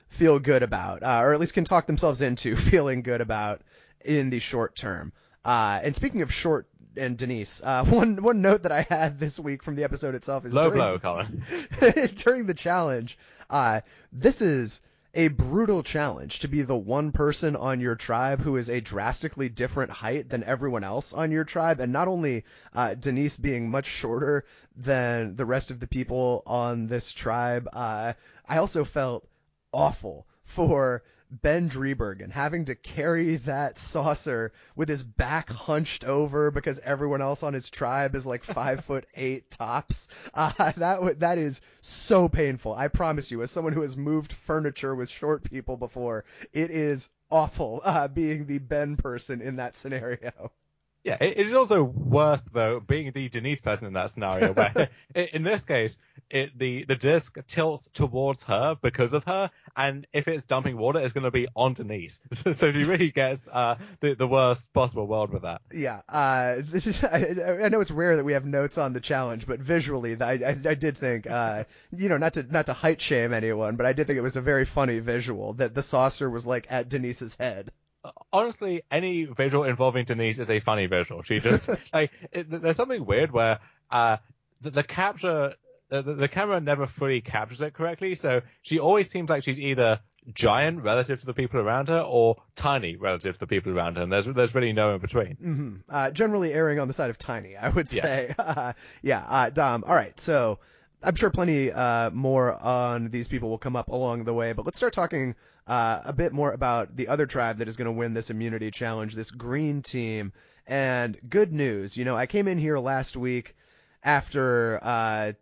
feel good about, uh, or at least can talk themselves into feeling good about in the short term. Uh, and speaking of short and Denise, uh, one one note that I had this week from the episode itself is low during, blow, Colin. during the challenge. Uh, this is a brutal challenge to be the one person on your tribe who is a drastically different height than everyone else on your tribe. And not only uh, Denise being much shorter than the rest of the people on this tribe, uh, I also felt awful for Ben Driebergen having to carry that saucer with his back hunched over because everyone else on his tribe is like five foot eight tops. Uh, that w- that is so painful. I promise you, as someone who has moved furniture with short people before, it is awful uh, being the Ben person in that scenario. Yeah, it, it is also worse, though, being the Denise person in that scenario, where in this case, it, the, the disc tilts towards her because of her, and if it's dumping water, it's going to be on Denise. So, so she really gets uh, the, the worst possible world with that. Yeah, uh, I, I know it's rare that we have notes on the challenge, but visually, I, I, I did think, uh, you know, not to not to height shame anyone, but I did think it was a very funny visual that the saucer was like at Denise's head. Honestly, any visual involving Denise is a funny visual. She just like it, there's something weird where uh the, the capture the, the camera never fully captures it correctly, so she always seems like she's either giant relative to the people around her or tiny relative to the people around her, and there's there's really no in between. Mm-hmm. Uh, generally erring on the side of tiny, I would say. Yes. Uh, yeah, uh, Dom. All right, so I'm sure plenty uh, more on these people will come up along the way, but let's start talking uh, a bit more about the other tribe that is going to win this immunity challenge, this green team. And good news, you know, I came in here last week after uh,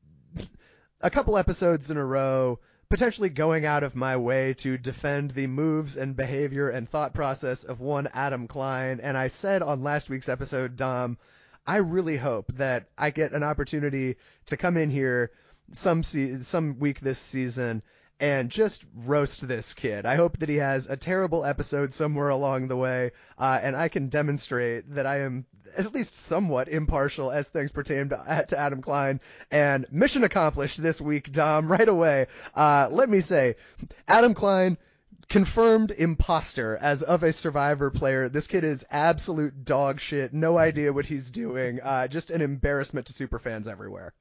a couple episodes in a row potentially going out of my way to defend the moves and behavior and thought process of one Adam Klein. And I said on last week's episode, Dom, I really hope that I get an opportunity to come in here some se- some week this season and just roast this kid. I hope that he has a terrible episode somewhere along the way, uh, and I can demonstrate that I am at least somewhat impartial as things pertain to, to Adam Klein. And mission accomplished this week, Dom, right away. Uh, let me say, Adam Klein, confirmed imposter as of a Survivor player. This kid is absolute dog shit. No idea what he's doing. Uh, just an embarrassment to superfans everywhere.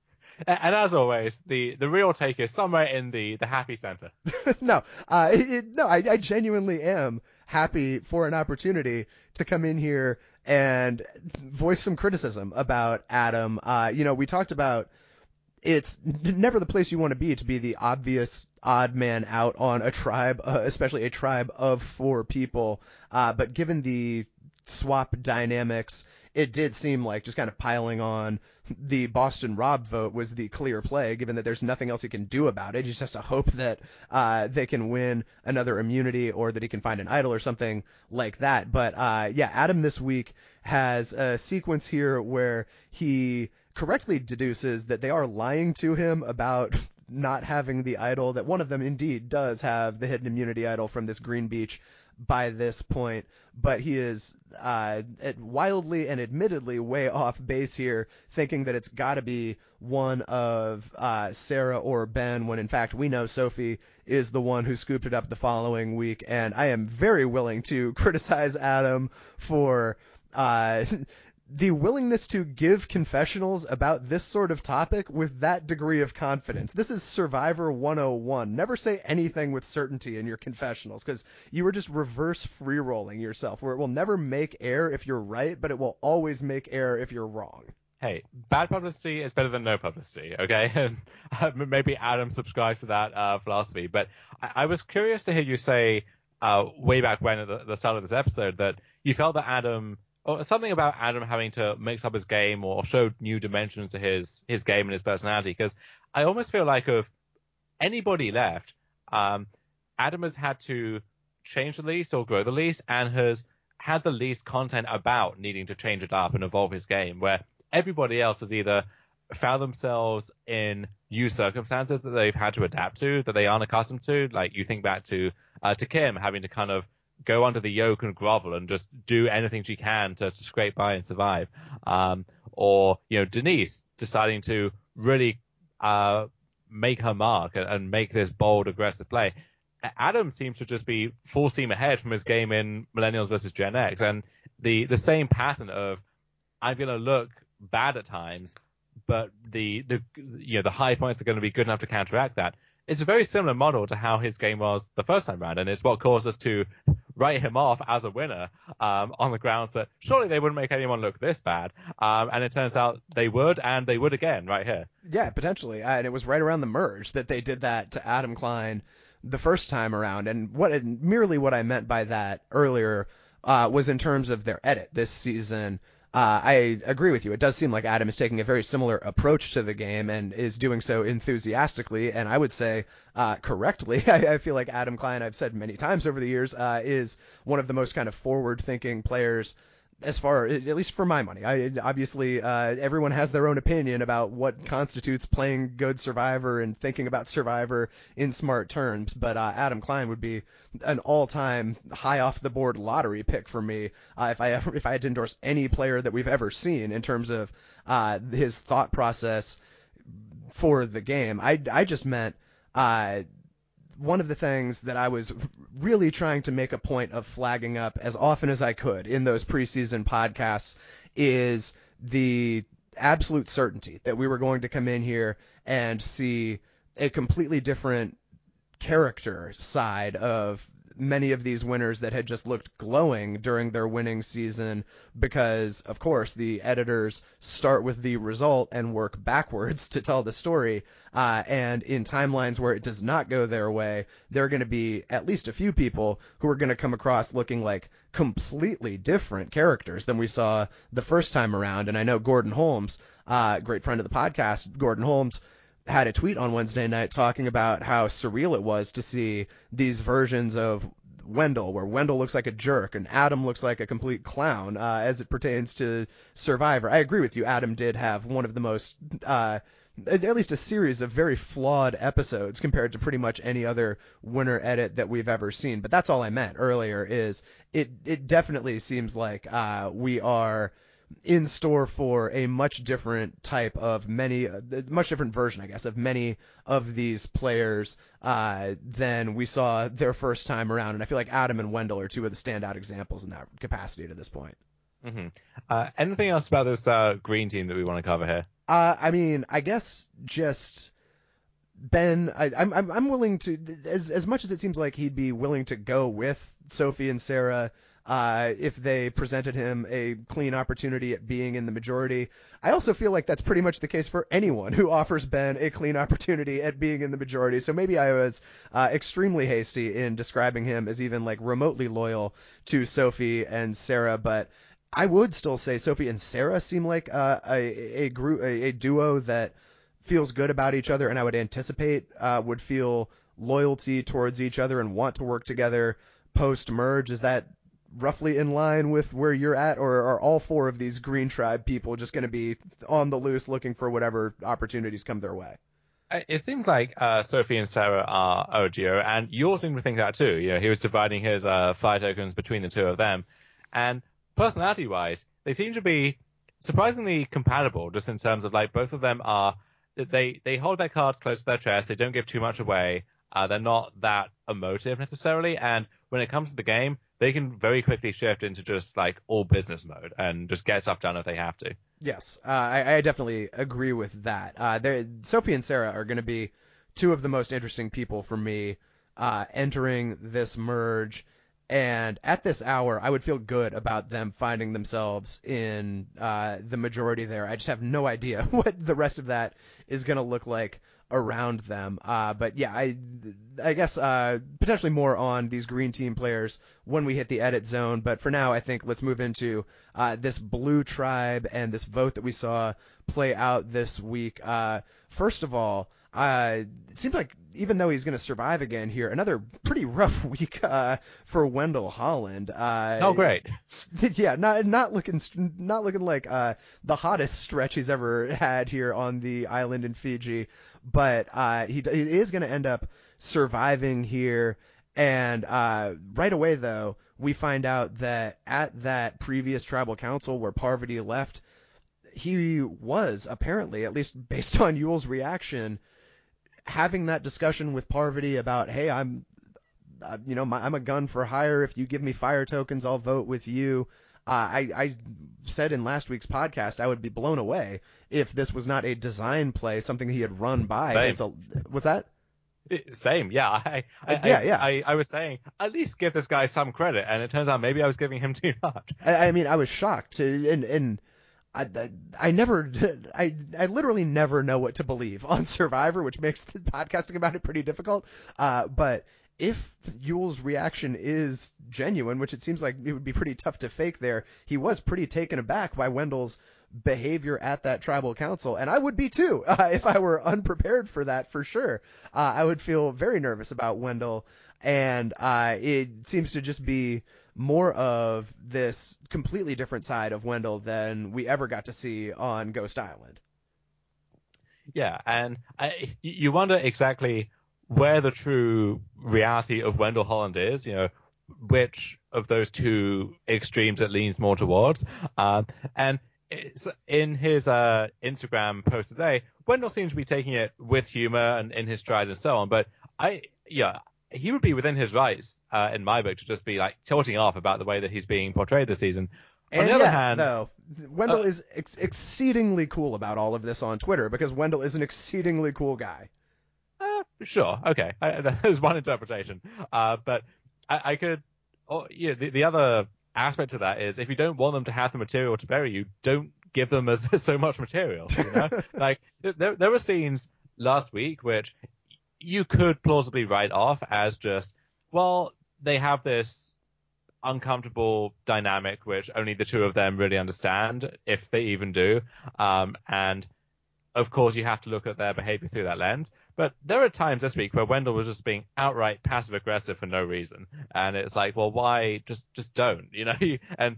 And as always, the, the real take is somewhere in the, the happy center. no, uh, it, no, I, I genuinely am happy for an opportunity to come in here and voice some criticism about Adam. Uh, you know, we talked about it's never the place you want to be to be the obvious odd man out on a tribe, uh, especially a tribe of four people. Uh, but given the swap dynamics, it did seem like just kind of piling on the Boston Rob vote was the clear play, given that there's nothing else he can do about it. He just has to hope that uh, they can win another immunity or that he can find an idol or something like that. But uh, yeah, Adam this week has a sequence here where he correctly deduces that they are lying to him about not having the idol, that one of them indeed does have the hidden immunity idol from this Green Beach by this point, but he is uh, wildly and admittedly way off base here, thinking that it's got to be one of uh, Sarah or Ben, when in fact we know Sophie is the one who scooped it up the following week. And I am very willing to criticize Adam for uh, the willingness to give confessionals about this sort of topic with that degree of confidence. This is Survivor one oh one. Never say anything with certainty in your confessionals, because you are just reverse free rolling yourself, where it will never make air if you're right, but it will always make air if you're wrong. Hey, bad publicity is better than no publicity, okay? And uh, maybe Adam subscribes to that uh, philosophy. But I-, I was curious to hear you say uh, way back when at the-, the start of this episode that you felt that Adam, or something about Adam having to mix up his game or show new dimensions to his, his game and his personality. Because I almost feel like if anybody left, um, Adam has had to change the least or grow the least and has had the least content about needing to change it up and evolve his game, where everybody else has either found themselves in new circumstances that they've had to adapt to, that they aren't accustomed to. Like you think back to uh, to Kim having to kind of go under the yoke and grovel and just do anything she can to, to scrape by and survive. Um, or, you know, Denise deciding to really uh, make her mark and, and make this bold, aggressive play. Adam seems to just be full steam ahead from his game in Millennials versus Gen X, and the the same pattern of I'm going to look bad at times, but the the you know the high points are going to be good enough to counteract that. It's a very similar model to how his game was the first time round, and it's what caused us to write him off as a winner um, on the grounds that surely they wouldn't make anyone look this bad. Um, and it turns out they would, and they would again right here. Yeah, potentially. Uh, and it was right around the merge that they did that to Adam Klein the first time around. And what it, merely what I meant by that earlier uh, was in terms of their edit this season. Uh, I agree with you. It does seem like Adam is taking a very similar approach to the game and is doing so enthusiastically, and I would say uh, correctly. I, I feel like Adam Klein, I've said many times over the years, uh, is one of the most kind of forward-thinking players as far, at least for my money. I obviously uh, everyone has their own opinion about what constitutes playing good Survivor and thinking about Survivor in smart terms, but uh, Adam Klein would be an all-time high off the board lottery pick for me uh, if I ever, if I had to endorse any player that we've ever seen in terms of uh, his thought process for the game. I I just meant. Uh, One of the things that I was really trying to make a point of flagging up as often as I could in those preseason podcasts is the absolute certainty that we were going to come in here and see a completely different character side of many of these winners that had just looked glowing during their winning season because, of course, the editors start with the result and work backwards to tell the story. Uh, and in timelines where it does not go their way, there are going to be at least a few people who are going to come across looking like completely different characters than we saw the first time around. And I know Gordon Holmes, uh, great friend of the podcast, Gordon Holmes, had a tweet on Wednesday night talking about how surreal it was to see these versions of Wendell, where Wendell looks like a jerk and Adam looks like a complete clown uh, as it pertains to Survivor. I agree with you. Adam did have one of the most, uh, at least a series of very flawed episodes compared to pretty much any other winner edit that we've ever seen. But that's all I meant earlier is it, it definitely seems like uh, we are in store for a much different type of many, a much different version, I guess, of many of these players uh, than we saw their first time around. And I feel like Adam and Wendell are two of the standout examples in that capacity to this point. Mm-hmm. Uh, anything else about this uh, green team that we want to cover here? Uh, I mean, I guess just Ben, I, I'm I'm I'm willing to, as as much as it seems like he'd be willing to go with Sophie and Sarah. Uh, if they presented him a clean opportunity at being in the majority. I also feel like that's pretty much the case for anyone who offers Ben a clean opportunity at being in the majority. So maybe I was uh, extremely hasty in describing him as even like remotely loyal to Sophie and Sarah, but I would still say Sophie and Sarah seem like uh, a a group, a, a duo that feels good about each other, and I would anticipate uh, would feel loyalty towards each other and want to work together post merge. Is that roughly in line with where you're at, or are all four of these Green Tribe people just going to be on the loose looking for whatever opportunities come their way? It seems like uh, Sophie and Sarah are O G O, and you all seem to think that too. You know, he was dividing his uh, fire tokens between the two of them, and personality-wise, they seem to be surprisingly compatible, just in terms of like both of them are they they hold their cards close to their chest, they don't give too much away, uh, they're not that emotive necessarily, and when it comes to the game, they can very quickly shift into just like all business mode and just get stuff done if they have to. Yes, uh, I, I definitely agree with that. Uh, Sophie and Sarah are going to be two of the most interesting people for me uh, entering this merge. And at this hour, I would feel good about them finding themselves in uh, the majority there. I just have no idea what the rest of that is going to look like around them. Uh, but yeah, I, I guess uh, potentially more on these green team players when we hit the edit zone. But for now, I think let's move into uh, this blue tribe and this vote that we saw play out this week. Uh, first of all, uh, it seems like even though he's going to survive again here, another pretty rough week uh, for Wendell Holland. Uh, oh, great. Yeah, not not looking not looking like uh, the hottest stretch he's ever had here on the island in Fiji, but uh, he, he is going to end up surviving here. And uh, right away, though, we find out that at that previous tribal council where Parvati left, he was apparently, at least based on Yule's reaction, having that discussion with Parvati about, hey, I'm uh, you know, my, I'm a gun for hire. If you give me fire tokens, I'll vote with you. Uh, I, I said in last week's podcast I would be blown away if this was not a design play, something he had run by. Same. As a, was that? Same, yeah. I, I, Uh, yeah, yeah. I, I was saying, at least give this guy some credit, and it turns out maybe I was giving him too much. I, I mean, I was shocked to, and, and I, I, I never, I, I literally never know what to believe on Survivor, which makes the podcasting about it pretty difficult. Uh, but if Yule's reaction is genuine, which it seems like it would be pretty tough to fake there, he was pretty taken aback by Wendell's behavior at that tribal council, and I would be too uh, if I were unprepared for that, for sure. Uh, I would feel very nervous about Wendell, and uh, it seems to just be more of this completely different side of Wendell than we ever got to see on Ghost Island. Yeah, and I, you wonder exactly where the true reality of Wendell Holland is, you know, which of those two extremes it leans more towards. Um, and it's, in his uh, Instagram post today, Wendell seems to be taking it with humor and in his stride and so on. But I, yeah, he would be within his rights, uh, in my book, to just be like tilting off about the way that he's being portrayed this season. On And the other yet, hand, though, Wendell uh, is ex- exceedingly cool about all of this on Twitter because Wendell is an exceedingly cool guy. Uh, sure, okay. I, there's one interpretation. Uh, but I, I could. Oh, yeah. The, the other aspect of that is if you don't want them to have the material to bury you, don't give them as so much material. You know, like there there were scenes last week which you could plausibly write off as just, well, they have this uncomfortable dynamic which only the two of them really understand, if they even do. Um, and of course, you have to look at their behavior through that lens. But there are times this week where Wendell was just being outright passive aggressive for no reason, and it's like, well, why? Just, just don't, you know. And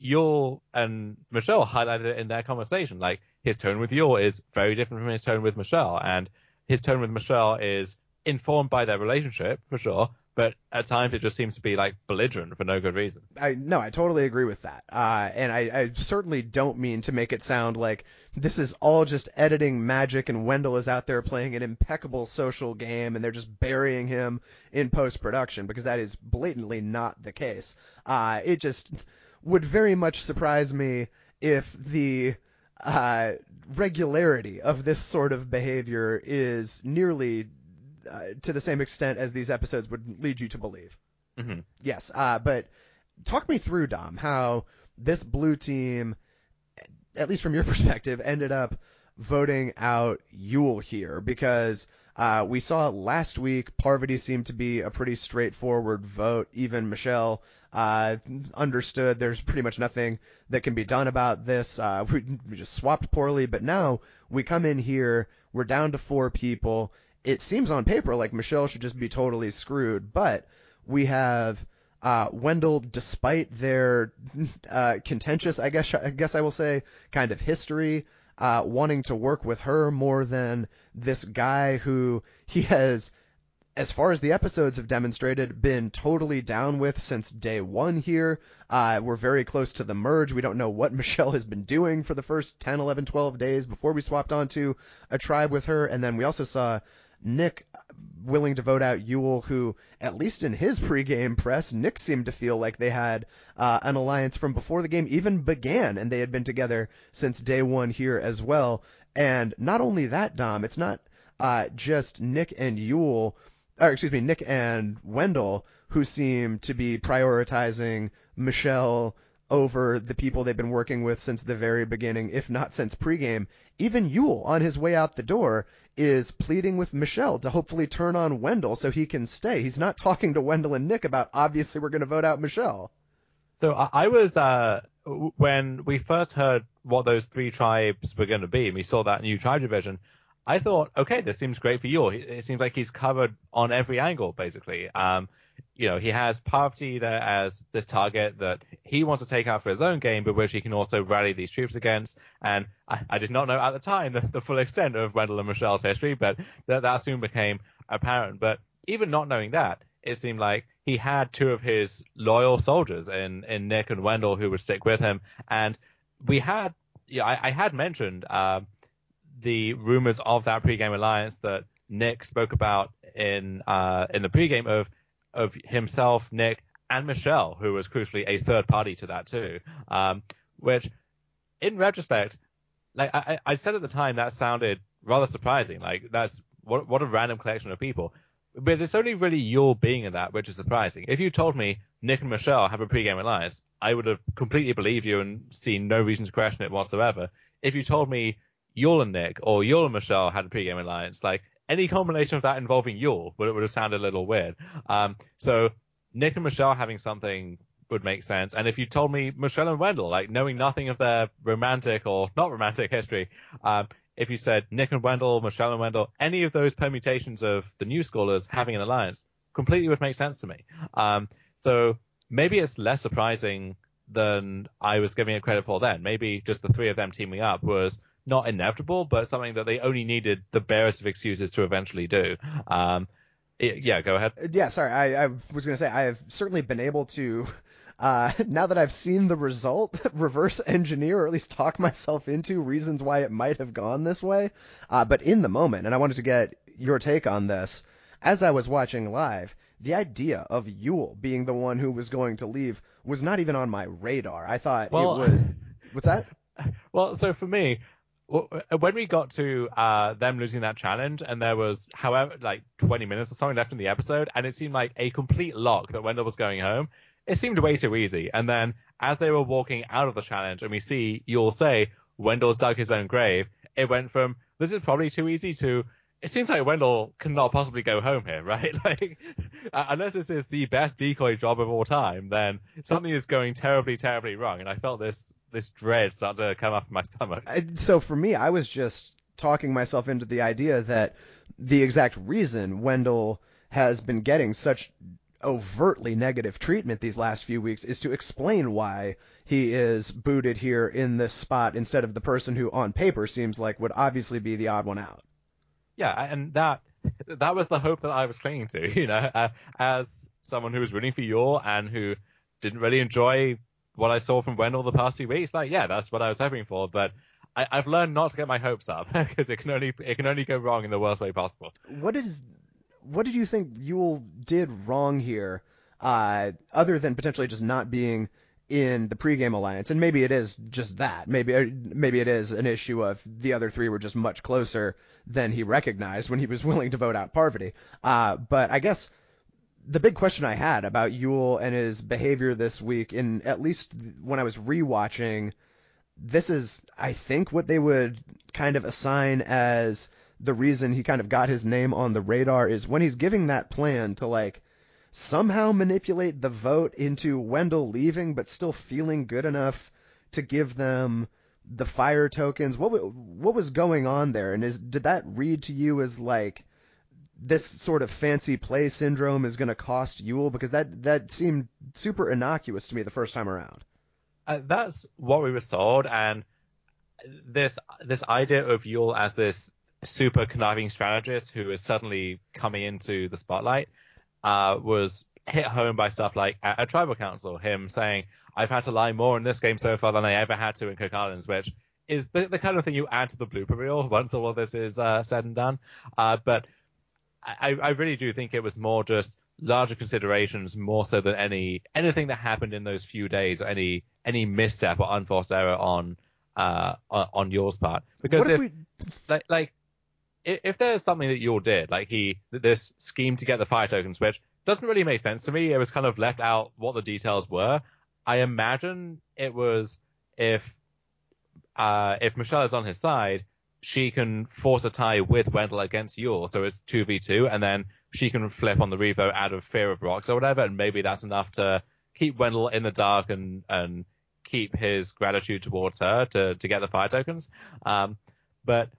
Yul and Michelle highlighted it in their conversation. Like his tone with Yul is very different from his tone with Michelle, and his tone with Michelle is informed by their relationship for sure. But at times it just seems to be like belligerent for no good reason. I no, I totally agree with that. Uh, and I, I certainly don't mean to make it sound like this is all just editing magic and Wendell is out there playing an impeccable social game and they're just burying him in post-production, because that is blatantly not the case. Uh, it just would very much surprise me if the uh, regularity of this sort of behavior is nearly Uh, to the same extent as these episodes would lead you to believe. Mm-hmm. Yes, uh, but talk me through, Dom, how this blue team, at least from your perspective, ended up voting out Yul here, because uh, we saw last week Parvati seemed to be a pretty straightforward vote. Even Michelle uh, understood there's pretty much nothing that can be done about this. Uh, we, we just swapped poorly, but now we come in here, we're down to four people. It seems on paper like Michelle should just be totally screwed, but we have uh, Wendell, despite their uh, contentious, I guess, I guess I will say, kind of history, uh, wanting to work with her more than this guy who he has, as far as the episodes have demonstrated, been totally down with since day one here. Uh, we're very close to the merge. We don't know what Michelle has been doing for the first ten, eleven, twelve days before we swapped onto a tribe with her. And then we also saw Nick willing to vote out Yul, who, at least in his pregame press, Nick seemed to feel like they had uh, an alliance from before the game even began, and they had been together since day one here as well. And not only that, Dom, it's not uh, just Nick and Yul, or excuse me, Nick and Wendell, who seem to be prioritizing Michelle over the people they've been working with since the very beginning, if not since pregame. Even Yul, on his way out the door, is pleading with Michelle to hopefully turn on Wendell so he can stay. He's not talking to Wendell and Nick about, obviously, we're going to vote out Michelle. So I, I was, uh, when we first heard what those three tribes were going to be, and we saw that new tribe division, I thought, okay, this seems great for Yul. It seems like he's covered on every angle, basically. Um, you know, he has Parvati there as this target that he wants to take out for his own game, but which he can also rally these troops against. And I, I did not know at the time the, the full extent of Wendell and Michelle's history, but that, that soon became apparent. But even not knowing that, it seemed like he had two of his loyal soldiers in, in Nick and Wendell who would stick with him. And we had, yeah, I, I had mentioned, uh, the rumors of that pregame alliance that Nick spoke about in uh, in the pregame of of himself, Nick, and Michelle, who was crucially a third party to that too. Um, which, in retrospect, like I, I said at the time, that sounded rather surprising. Like that's what what a random collection of people. But it's only really Yul being in that which is surprising. If you told me Nick and Michelle have a pre-game alliance, I would have completely believed you and seen no reason to question it whatsoever. If you told me Yul and Nick or Yul and Michelle had a pre-game alliance, like any combination of that involving Yul would, would have sounded a little weird. Um, so Nick and Michelle having something would make sense. And if you told me Michelle and Wendell, like knowing nothing of their romantic or not romantic history, um, if you said Nick and Wendell, Michelle and Wendell, any of those permutations of the new scholars having an alliance completely would make sense to me. Um, so maybe it's less surprising than I was giving it credit for then. Maybe just the three of them teaming up was not inevitable, but something that they only needed the barest of excuses to eventually do. Um, it, yeah, go ahead. Yeah, sorry. I, I was going to say I have certainly been able to, uh, now that I've seen the result, reverse engineer or at least talk myself into reasons why it might have gone this way. Uh, but in the moment, and I wanted to get your take on this, as I was watching live, the idea of Yul being the one who was going to leave was not even on my radar. I thought well, it was. What's that? Well, so for me, when we got to uh, them losing that challenge, and there was, however, like twenty minutes or something left in the episode, and it seemed like a complete lock that Wendell was going home, it seemed way too easy. And then as they were walking out of the challenge, and we see Yul say Wendell's dug his own grave, it went from this is probably too easy to it seems like Wendell cannot possibly go home here, right? Like, uh, unless this is the best decoy job of all time, then something is going terribly, terribly wrong. And I felt this this dread start to come up in my stomach. So for me, I was just talking myself into the idea that the exact reason Wendell has been getting such overtly negative treatment these last few weeks is to explain why he is booted here in this spot instead of the person who on paper seems like would obviously be the odd one out. Yeah, and that that was the hope that I was clinging to, you know, uh, as someone who was rooting for Yul and who didn't really enjoy what I saw from Wendell the past few weeks. Like, yeah, that's what I was hoping for, but I, I've learned not to get my hopes up because it can only it can only go wrong in the worst way possible. What is what did you think Yul did wrong here, uh, other than potentially just not being in the pregame alliance? And maybe it is just that. Maybe maybe it is an issue of the other three were just much closer than he recognized when he was willing to vote out Parvati. Uh, but I guess the big question I had about Yul and his behavior this week, in at least when I was rewatching, this is, I think, what they would kind of assign as the reason he kind of got his name on the radar is when he's giving that plan to, like, somehow manipulate the vote into Wendell leaving but still feeling good enough to give them the fire tokens. What what was going on there? And is did that read to you as like this sort of fancy play syndrome is going to cost Yul? Because that that seemed super innocuous to me the first time around. Uh, that's what we were sold, and this this idea of Yul as this super conniving strategist who is suddenly coming into the spotlight uh, was hit home by stuff like at a tribal council, him saying, I've had to lie more in this game so far than I ever had to in Cook Islands, which is the, the kind of thing you add to the blooper reel once all of this is uh, said and done. Uh, but I, I really do think it was more just larger considerations, more so than any anything that happened in those few days, or any any misstep or unforced error on uh, on, on Yul's part. Because what if, if, we... like, like if there's something that Yul did, like he this scheme to get the fire tokens, which doesn't really make sense to me, it was kind of left out what the details were. I imagine it was if uh, if Michelle is on his side, she can force a tie with Wendell against Yul, so it's two v two, and then she can flip on the revo out of fear of rocks or whatever, and maybe that's enough to keep Wendell in the dark and and keep his gratitude towards her to, to get the fire tokens. Um, but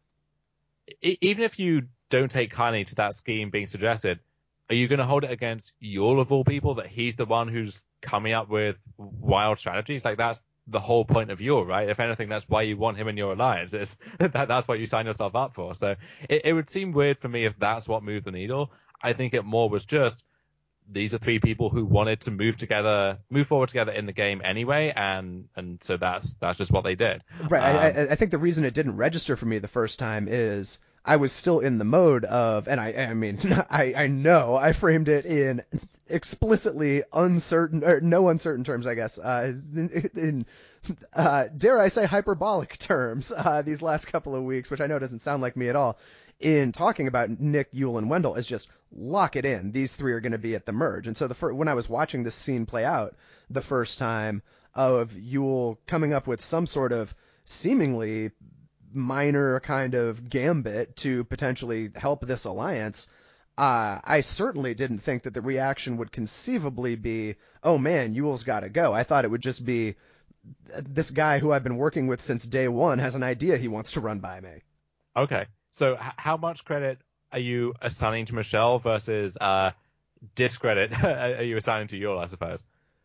even if you don't take kindly to that scheme being suggested, are you going to hold it against Yul of all people that he's the one who's coming up with wild strategies? Like, that's the whole point of Yul, right? If anything, that's why you want him in your alliance. It's, that, that's what you sign yourself up for. So it, it would seem weird for me if that's what moved the needle. I think it more was just these are three people who wanted to move together, move forward together in the game anyway, and and so that's that's just what they did. Right. Um, I, I think the reason it didn't register for me the first time is I was still in the mode of, and I I mean I I know I framed it in explicitly uncertain, or no uncertain terms, I guess, uh, in, in uh, dare I say, hyperbolic terms, uh, these last couple of weeks, which I know doesn't sound like me at all, in talking about Nick, Yule, and Wendell, is just lock it in. These three are going to be at the merge. And so the fir- when I was watching this scene play out the first time of Yule coming up with some sort of seemingly minor kind of gambit to potentially help this alliance, uh, I certainly didn't think that the reaction would conceivably be, oh man, Yule's got to go. I thought it would just be, this guy who I've been working with since day one has an idea he wants to run by me. Okay. So h- how much credit are you assigning to Michelle versus uh, discredit are you assigning to Yule, I suppose?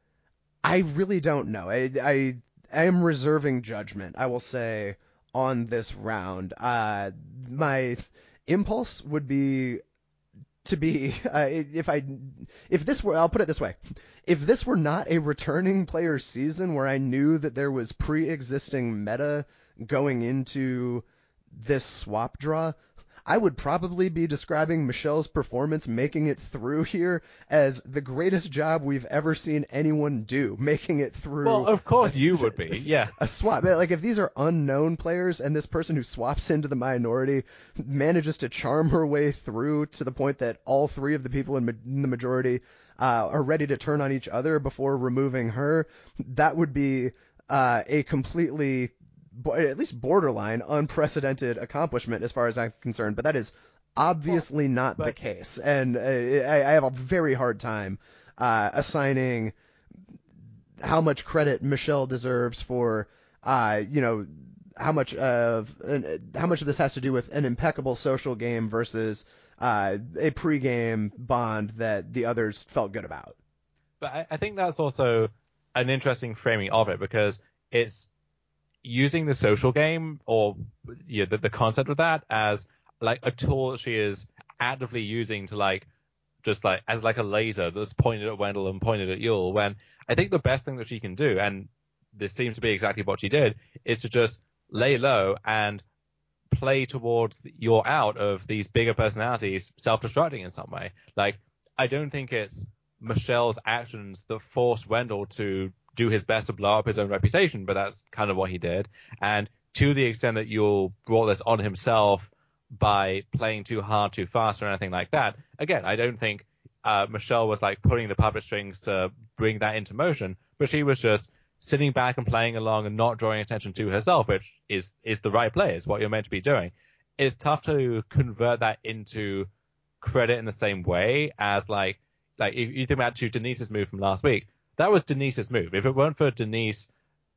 I really don't know. I, I, I am reserving judgment, I will say, on this round. Uh, my impulse would be to be, uh, if I, if this were, I'll put it this way. If this were not a returning player season where I knew that there was pre-existing meta going into this swap draw, I would probably be describing Michelle's performance making it through here as the greatest job we've ever seen anyone do, making it through. Well, of course you would be, yeah. A swap. Like, if these are unknown players and this person who swaps into the minority manages to charm her way through to the point that all three of the people in, ma- in the majority uh, are ready to turn on each other before removing her, that would be uh, a completely, at least borderline, unprecedented accomplishment as far as I'm concerned. But that is obviously well, not but... the case. And uh, I, I have a very hard time uh, assigning how much credit Michelle deserves for, uh, you know, how much of an, how much of this has to do with an impeccable social game versus uh, a pregame bond that the others felt good about. But I, I think that's also an interesting framing of it, because it's using the social game, or you know, the, the concept of that, as like a tool that she is actively using to like just like as like a laser that's pointed at Wendell and pointed at Yule, when I think the best thing that she can do, and this seems to be exactly what she did, is to just lay low and play towards your out of these bigger personalities self-destructing in some way. Like, I don't think it's Michelle's actions that forced Wendell to do his best to blow up his own reputation, but that's kind of what he did. And to the extent that Yule brought this on himself by playing too hard, too fast, or anything like that, again, I don't think uh, Michelle was like pulling the puppet strings to bring that into motion, but she was just sitting back and playing along and not drawing attention to herself, which is is the right play, is what you're meant to be doing. It's tough to convert that into credit in the same way as like like if you think back to Denise's move from last week, that was Denise's move. If it weren't for Denise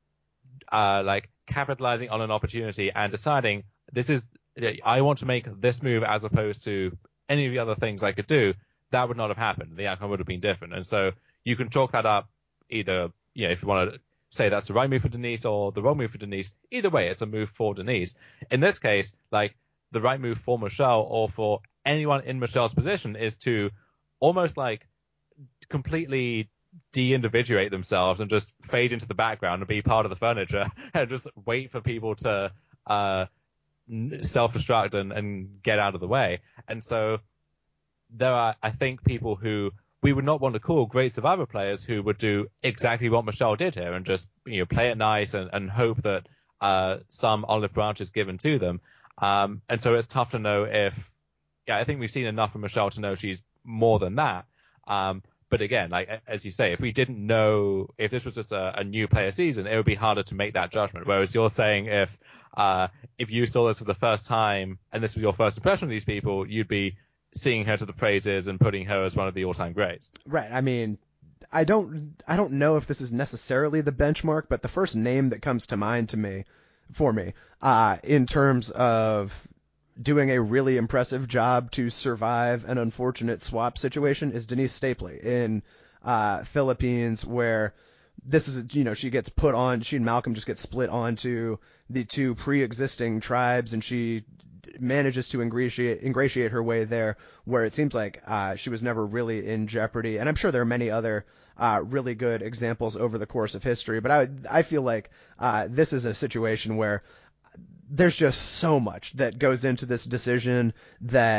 uh, like capitalizing on an opportunity and deciding this is I want to make this move as opposed to any of the other things I could do, that would not have happened. The outcome would have been different. And so you can chalk that up either, you know, if you want to say that's the right move for Denise or the wrong move for Denise. Either way, it's a move for Denise. In this case, like, the right move for Michelle or for anyone in Michelle's position is to almost like completely de-individuate themselves and just fade into the background and be part of the furniture and just wait for people to uh, self-destruct and, and get out of the way. And so there are, I think, people who we would not want to call great Survivor players who would do exactly what Michelle did here and just, you know, play it nice and, and hope that uh, some olive branch is given to them. Um, and so it's tough to know if, yeah, I think we've seen enough from Michelle to know she's more than that. Um, but again, like, as you say, if we didn't know, if this was just a, a new player season, it would be harder to make that judgment. Whereas you're saying if, uh, if you saw this for the first time and this was your first impression of these people, you'd be seeing her to the praises and putting her as one of the all-time greats. Right. I mean, I don't, I don't know if this is necessarily the benchmark, but the first name that comes to mind to me, for me, uh, in terms of doing a really impressive job to survive an unfortunate swap situation is Denise Stapley in, uh, Philippines, where this is, you know, she gets put on, she and Malcolm just get split onto the two pre-existing tribes, and she manages to ingratiate, ingratiate her way there, where it seems like uh, she was never really in jeopardy. And I'm sure there are many other uh, really good examples over the course of history, but I I feel like uh, this is a situation where there's just so much that goes into this decision that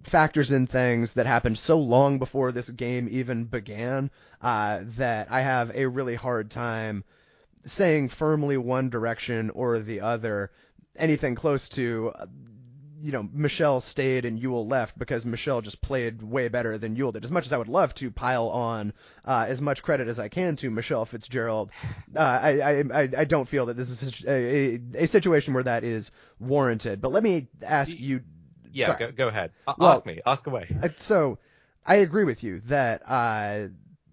factors in things that happened so long before this game even began uh, that I have a really hard time saying firmly one direction or the other. Anything close to, you know, Michelle stayed and Yule left because Michelle just played way better than Yule did. As much as I would love to pile on uh, as much credit as I can to Michelle Fitzgerald, uh, I, I, I I don't feel that this is a, a, a situation where that is warranted. But let me ask you. Yeah, sorry. go, go ahead. A- Well, ask me. Ask away. So I agree with you that uh,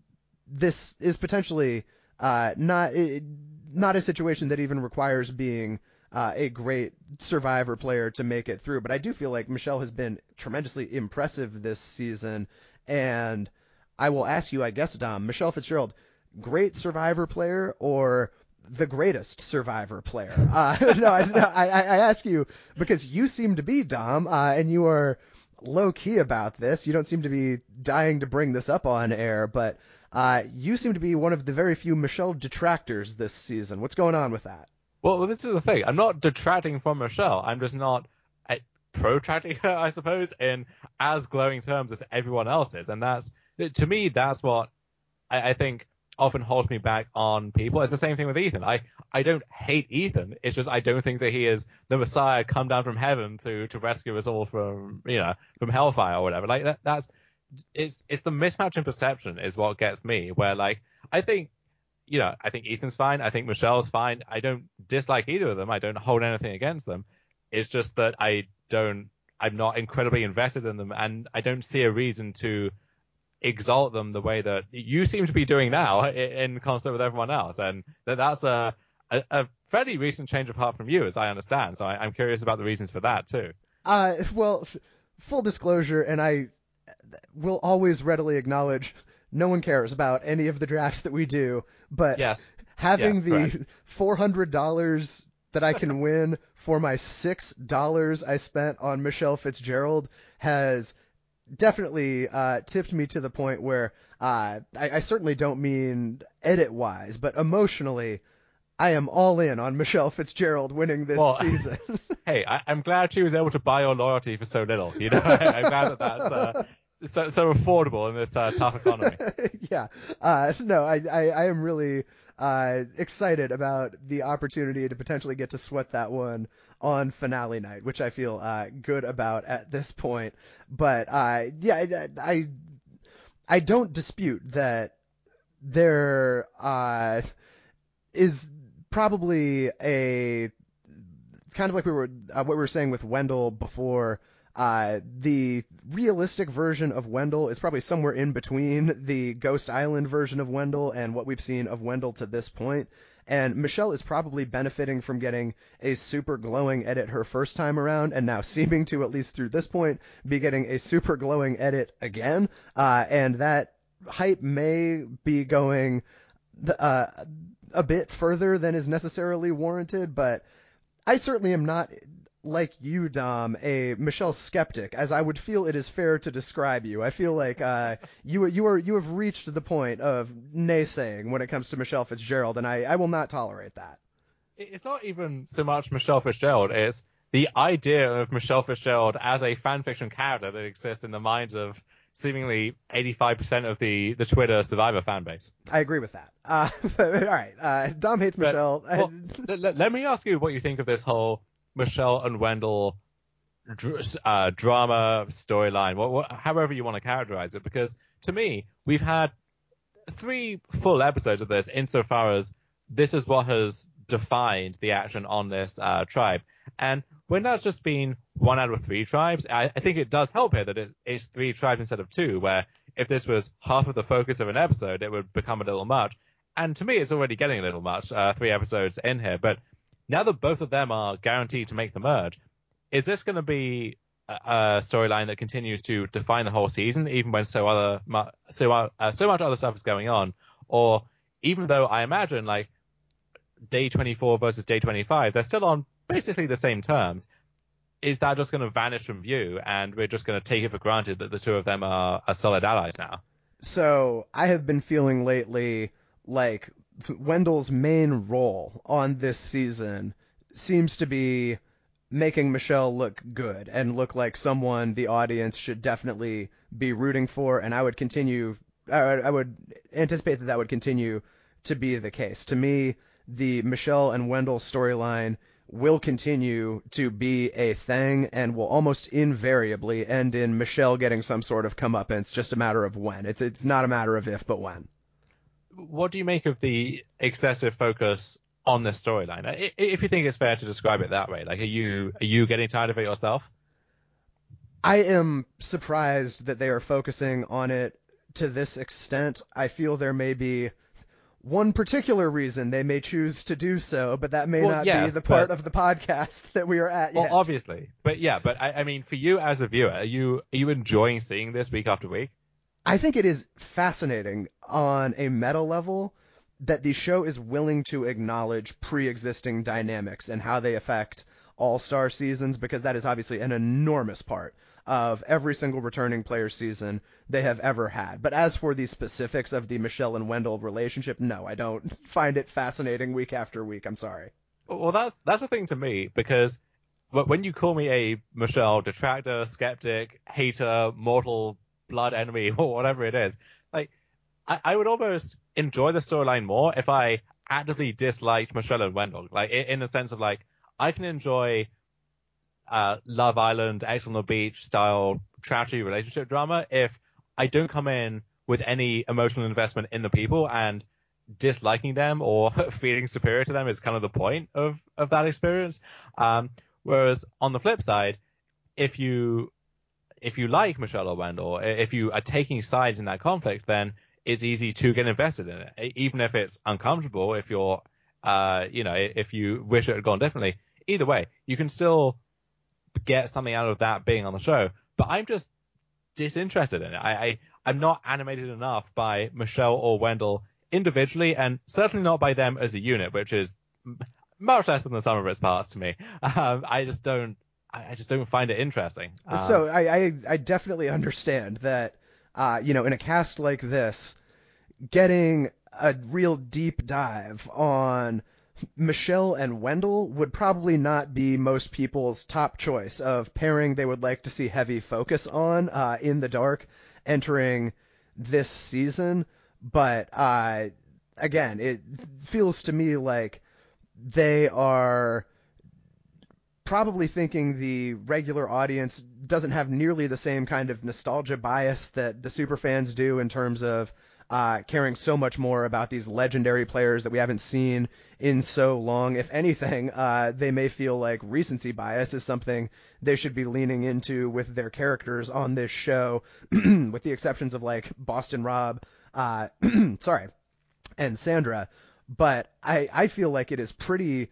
this is potentially uh, not not a situation that even requires being uh, a great Survivor player to make it through. But I do feel like Michelle has been tremendously impressive this season. And I will ask you, I guess, Dom, Michelle Fitzgerald, great Survivor player or the greatest Survivor player? Uh, no, I, no I, I ask you because you seem to be, Dom, uh, and you are low-key about this. You don't seem to be dying to bring this up on air, but uh, you seem to be one of the very few Michelle detractors this season. What's going on with that? Well, this is the thing. I'm not detracting from Michelle. I'm just not uh, protracting her, I suppose, in as glowing terms as everyone else is. And that's, to me, that's what I, I think often holds me back on people. It's the same thing with Ethan. I, I don't hate Ethan. It's just I don't think that he is the Messiah come down from heaven to, to rescue us all from, you know, from hellfire or whatever. Like that, that's, it's, it's the mismatch in perception is what gets me, where like, I think, you know, I think Ethan's fine. I think Michelle's fine. I don't dislike either of them. I don't hold anything against them. It's just that I don't, I'm not incredibly invested in them, and I don't see a reason to exalt them the way that you seem to be doing now in concert with everyone else. And that that's a, a, a fairly recent change of heart from you, as I understand. So I, I'm curious about the reasons for that too. Uh, well, f- full disclosure, and I will always readily acknowledge no one cares about any of the drafts that we do, but yes. having yes, the correct. four hundred dollars that I can win for my six dollars I spent on Michelle Fitzgerald has definitely uh, tipped me to the point where uh, I, I certainly don't mean edit-wise, but emotionally, I am all in on Michelle Fitzgerald winning this well, season. Hey, I, I'm glad she was able to buy your loyalty for so little. You know, I, I'm glad that that's uh, so, so affordable in this uh, tough economy. yeah. Uh, no, I, I, I am really uh, excited about the opportunity to potentially get to sweat that one on finale night, which I feel uh, good about at this point. But uh, yeah, I, I, I don't dispute that there uh, is probably a kind of like we were uh, what we were saying with Wendell before. Uh, the realistic version of Wendell is probably somewhere in between the Ghost Island version of Wendell and what we've seen of Wendell to this point. And Michelle is probably benefiting from getting a super glowing edit her first time around, and now seeming to, at least through this point, be getting a super glowing edit again. Uh, and that hype may be going uh, a bit further than is necessarily warranted, but I certainly am not, like you, Dom, a Michelle skeptic, as I would feel it is fair to describe you. I feel like uh, you you are you have reached the point of naysaying when it comes to Michelle Fitzgerald, and I, I will not tolerate that. It's not even so much Michelle Fitzgerald. It's the idea of Michelle Fitzgerald as a fanfiction character that exists in the minds of seemingly eighty-five percent of the, the Twitter Survivor fan base. I agree with that. Uh, but, all right. Uh, Dom hates But, Michelle. well, let, let me ask you what you think of this whole Michelle and Wendell uh, drama storyline, what, what, however you want to characterize it. Because to me, we've had three full episodes of this insofar as this is what has defined the action on this uh, tribe. And when that's just been one out of three tribes, I, I think it does help here that it, it's three tribes instead of two, where if this was half of the focus of an episode, it would become a little much. And to me, it's already getting a little much, uh, three episodes in here. But now that both of them are guaranteed to make the merge, is this going to be a, a storyline that continues to define the whole season, even when so other so uh, so much other stuff is going on? Or even though I imagine like day twenty-four versus day twenty-five, they're still on basically the same terms, is that just going to vanish from view and we're just going to take it for granted that the two of them are, are solid allies now? So I have been feeling lately like Wendell's main role on this season seems to be making Michelle look good and look like someone the audience should definitely be rooting for, and I would continue, I would, I would anticipate that that would continue to be the case. To me, the Michelle and Wendell storyline will continue to be a thing and will almost invariably end in Michelle getting some sort of comeuppance, just a matter of when. It's it's not a matter of if, but when. What do you make of the excessive focus on this storyline? If you think it's fair to describe it that way, like, are you are you getting tired of it yourself? I am surprised that they are focusing on it to this extent. I feel there may be one particular reason they may choose to do so, but that may well, not yes, be the part but, of the podcast that we are at well, yet. obviously. But yeah, but I, I mean, for you as a viewer, are you are you enjoying seeing this week after week? I think it is fascinating on a meta level that the show is willing to acknowledge pre-existing dynamics and how they affect all-star seasons, because that is obviously an enormous part of every single returning player season they have ever had. But as for the specifics of the Michelle and Wendell relationship, no, I don't find it fascinating week after week. I'm sorry. Well, that's that's the thing to me, because when you call me a Michelle detractor, skeptic, hater, mortal blood enemy, or whatever it is, like, I, I would almost enjoy the storyline more if I actively disliked Michelle and Wendell, like, in, in the sense of, like, I can enjoy uh, Love Island, Ex on the Beach style trashy relationship drama if I don't come in with any emotional investment in the people, and disliking them or feeling superior to them is kind of the point of, of that experience. Um, whereas on the flip side, if you if you like Michelle or Wendell, if you are taking sides in that conflict, then it's easy to get invested in it, even if it's uncomfortable. If you're, uh, you know, if you wish it had gone differently, either way, you can still get something out of that being on the show. But I'm just disinterested in it. I, I I'm not animated enough by Michelle or Wendell individually, and certainly not by them as a unit, which is much less than the sum of its parts to me. Um, I just don't. I just don't find it interesting. Um, so I, I I definitely understand that. Uh, you know, in a cast like this, getting a real deep dive on Michelle and Wendell would probably not be most people's top choice of pairing they would like to see heavy focus on uh, in the dark entering this season. But uh, again, it feels to me like they are probably thinking the regular audience doesn't have nearly the same kind of nostalgia bias that the superfans do in terms of uh, caring so much more about these legendary players that we haven't seen in so long. If anything, uh, they may feel like recency bias is something they should be leaning into with their characters on this show, with the exceptions of like Boston Rob, uh, sorry, and Sandra. But I, I feel like it is pretty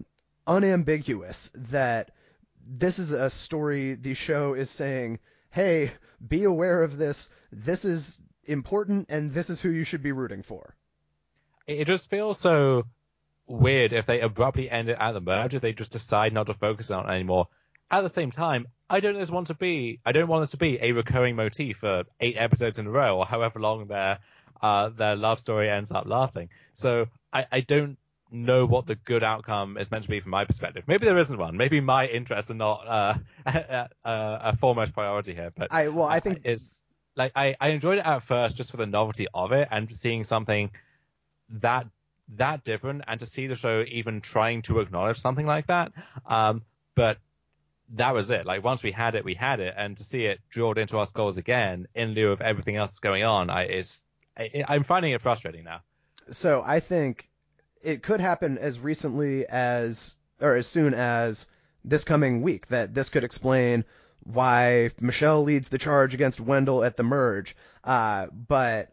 unambiguous that this is a story the show is saying, hey, be aware of this. This is important, and this is who you should be rooting for. It just feels so weird if they abruptly end it at the merge, if they just decide not to focus on it anymore. At the same time, I don't just want to be, I don't want this to be a recurring motif for eight episodes in a row, or however long their uh, their love story ends up lasting. So I, I don't know what the good outcome is meant to be from my perspective. Maybe there isn't one. Maybe my interests are not uh, a, a, a foremost priority here. But I well, I think uh, it's like I, I enjoyed it at first just for the novelty of it and seeing something that that different, and to see the show even trying to acknowledge something like that. Um, but that was it. Like, once we had it, we had it, and to see it drilled into our skulls again in lieu of everything else that's going on, I is I, I'm finding it frustrating now. So I think it could happen as recently as, or as soon as this coming week, that this could explain why Michelle leads the charge against Wendell at the merge. Uh, but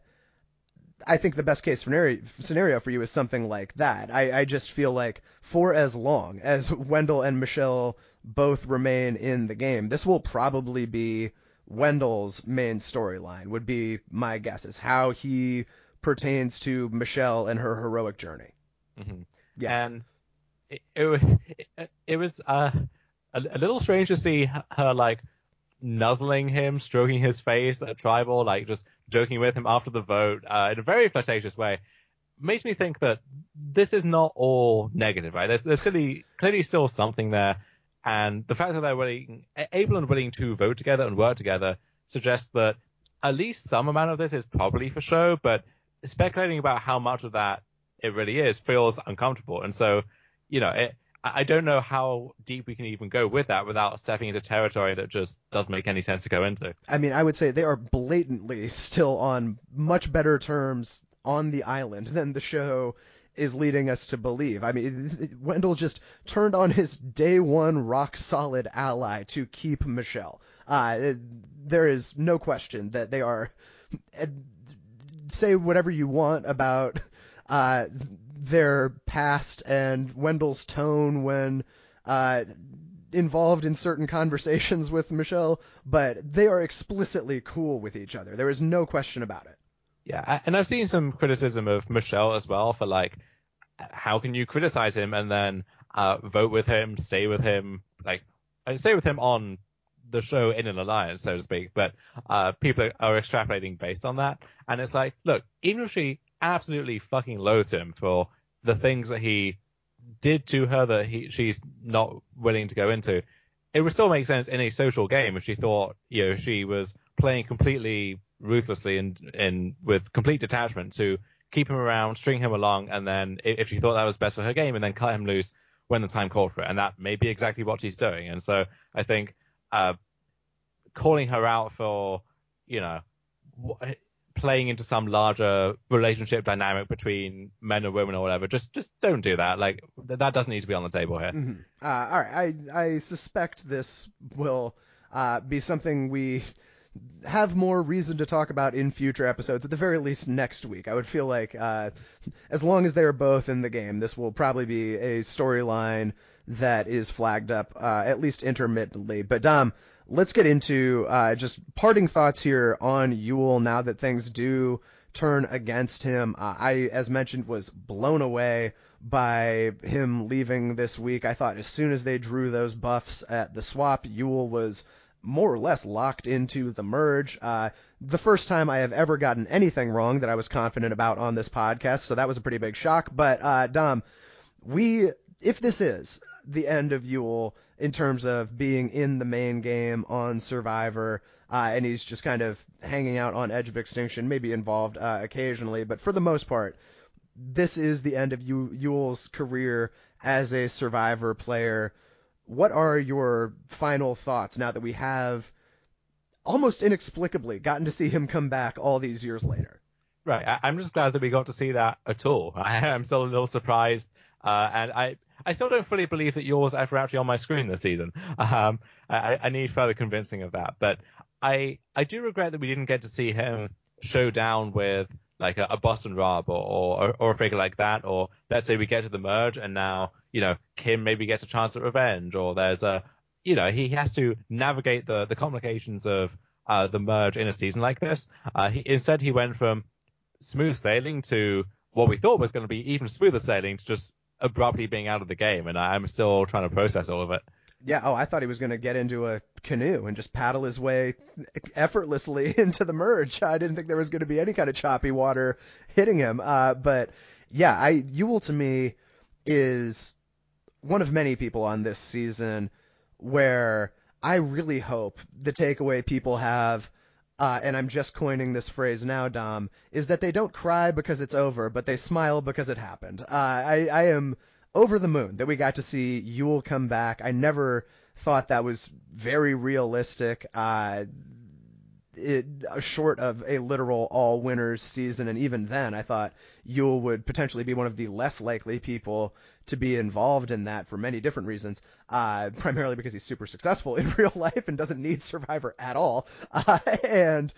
I think the best case scenario, scenario for you is something like that. I, I just feel like for as long as Wendell and Michelle both remain in the game, this will probably be Wendell's main storyline, would be my guess, is how he pertains to Michelle and her heroic journey. Mm-hmm. Yeah. And it, it, it, it was uh, a, a little strange to see her, like, nuzzling him, stroking his face at Tribal, like, just joking with him after the vote uh, in a very flirtatious way. Makes me think that this is not all negative, right? There's, there's clearly, clearly still something there. And the fact that they're willing, able and willing to vote together and work together suggests that at least some amount of this is probably for show, but speculating about how much of that it really is feels uncomfortable. And so, you know, it, I don't know how deep we can even go with that without stepping into territory that just doesn't make any sense to go into. I mean, I would say they are blatantly still on much better terms on the island than the show is leading us to believe. I mean, Wendell just turned on his day one rock solid ally to keep Michelle. Uh, there is no question that they are, say whatever you want about uh, their past and Wendell's tone when uh, involved in certain conversations with Michelle, but they are explicitly cool with each other. There is no question about it. Yeah, and I've seen some criticism of Michelle as well for like, how can you criticize him and then uh, vote with him, stay with him, like stay with him on the show in an alliance, so to speak. But uh, people are extrapolating based on that, and it's like, look, even if she absolutely fucking loathed him for the things that he did to her that he she's not willing to go into, it would still make sense in a social game if she thought, you know, she was playing completely ruthlessly and, and with complete detachment to keep him around, string him along, and then if she thought that was best for her game, and then cut him loose when the time called for it. And that may be exactly what she's doing. And so I think uh, calling her out for, you know, playing into some larger relationship dynamic between men and women or whatever, just just don't do that. Like, that doesn't need to be on the table here. Mm-hmm. Uh, all right, I I suspect this will uh, be something we have more reason to talk about in future episodes, at the very least next week. I would feel like uh, as long as they're both in the game, this will probably be a storyline that is flagged up, uh, at least intermittently. But Dom, let's get into uh, just parting thoughts here on Yul now that things do turn against him. Uh, I, as mentioned, was blown away by him leaving this week. I thought as soon as they drew those buffs at the swap, Yul was more or less locked into the merge. Uh, the first time I have ever gotten anything wrong that I was confident about on this podcast, so that was a pretty big shock. But uh, Dom, we, if this is the end of Yul in terms of being in the main game on Survivor, uh, and he's just kind of hanging out on Edge of Extinction, maybe involved uh, occasionally, but for the most part, this is the end of Yul's career as a Survivor player. What are your final thoughts now that we have almost inexplicably gotten to see him come back all these years later? Right. I, I'm just glad that we got to see that at all. I, I'm still a little surprised. Uh, and I, I still don't fully believe that yours ever actually on my screen this season. Um, I, I need further convincing of that. But I, I do regret that we didn't get to see him show down with like a, a Boston Rob or, or, or a figure like that. Or let's say we get to the merge and now, you know, Kim maybe gets a chance at revenge, or there's a, you know, he has to navigate the, the complications of uh, the merge in a season like this. Uh, he, instead, he went from smooth sailing to what we thought was going to be even smoother sailing to just abruptly being out of the game, and I'm still trying to process all of it. Yeah, oh, I thought he was going to get into a canoe and just paddle his way effortlessly into the merge. I didn't think there was going to be any kind of choppy water hitting him. Uh, but yeah, I Yul to me is one of many people on this season where I really hope the takeaway people have, uh, and I'm just coining this phrase now, Dom, is that they don't cry because it's over, but they smile because it happened. Uh, I, I am over the moon that we got to see Yul come back. I never thought that was very realistic. Uh, it, short of a literal all winners season, and even then I thought Yul would potentially be one of the less likely people to be involved in that for many different reasons, uh, primarily because he's super successful in real life and doesn't need Survivor at all. Uh, and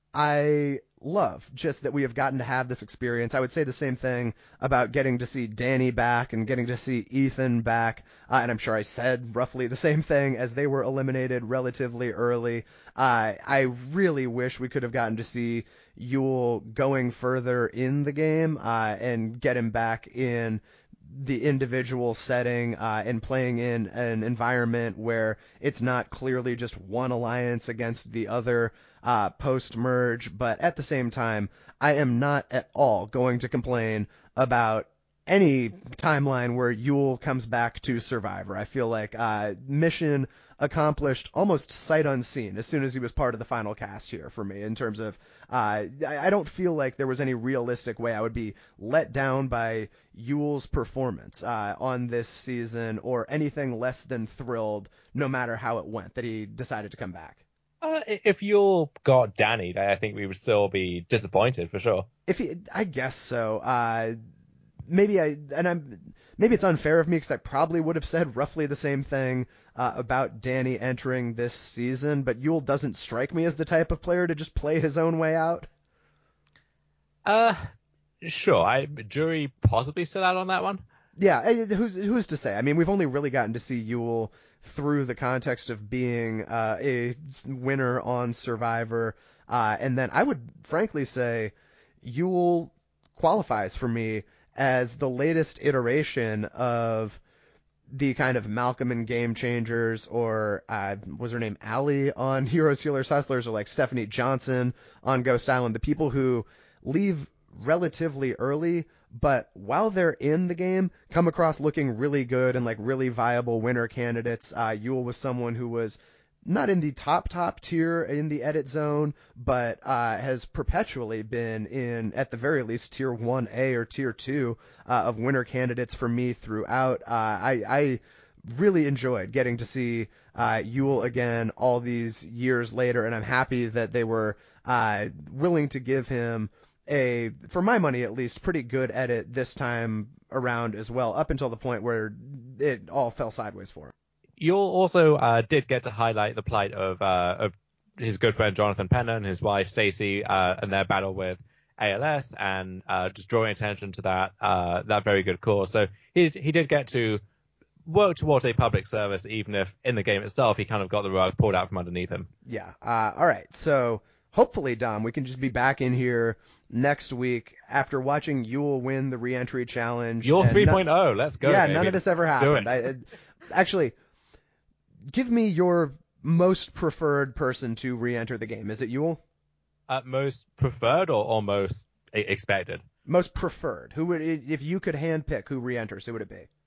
I love just that we have gotten to have this experience. I would say the same thing about getting to see Danny back and getting to see Ethan back. Uh, and I'm sure I said roughly the same thing as they were eliminated relatively early. Uh, I really wish we could have gotten to see Yul going further in the game uh, and get him back in the individual setting uh, and playing in an environment where it's not clearly just one alliance against the other uh, post-merge. But at the same time, I am not at all going to complain about any timeline where Yule comes back to Survivor. I feel like uh, mission accomplished almost sight unseen as soon as he was part of the final cast here for me in terms of uh, I, I don't feel like there was any realistic way I would be let down by Yule's performance uh, on this season or anything less than thrilled no matter how it went that he decided to come back. Uh, if Yule got Danny, I think we would still be disappointed for sure. If he, I guess so. Uh, maybe I and I'm maybe it's unfair of me because I probably would have said roughly the same thing uh, about Danny entering this season, but Yule doesn't strike me as the type of player to just play his own way out. Uh, sure. I jury possibly still out on that one. Yeah, who's who's to say? I mean, we've only really gotten to see Yule through the context of being uh, a winner on Survivor, uh, and then I would frankly say Yule qualifies for me as the latest iteration of the kind of Malcolm and Game Changers, or uh, was her name Allie on Heroes, Healers, Hustlers, or like Stephanie Johnson on Ghost Island, the people who leave relatively early, but while they're in the game, come across looking really good and like really viable winner candidates. Uh, Yule was someone who was not in the top, top tier in the edit zone, but uh, has perpetually been in, at the very least, tier one A or tier two uh, of winner candidates for me throughout. Uh, I, I really enjoyed getting to see uh, Yule again all these years later, and I'm happy that they were uh, willing to give him a, for my money at least, pretty good edit this time around as well, up until the point where it all fell sideways for him. You also uh, did get to highlight the plight of uh, of his good friend Jonathan Penner and his wife Stacey uh, and their battle with A L S, and uh, just drawing attention to that uh, that very good cause. So he he did get to work towards a public service, even if in the game itself he kind of got the rug pulled out from underneath him. Yeah. Uh, all right. So hopefully, Dom, we can just be back in here next week after watching Yule win the re-entry challenge. Yule three point oh, no- let's go. Yeah, baby. none of this ever happened. I, actually, give me your most preferred person to re-enter the game. Is it Yule? Uh, most preferred or, or most expected? Most preferred. Who would, if you could handpick who re-enters, who would it be?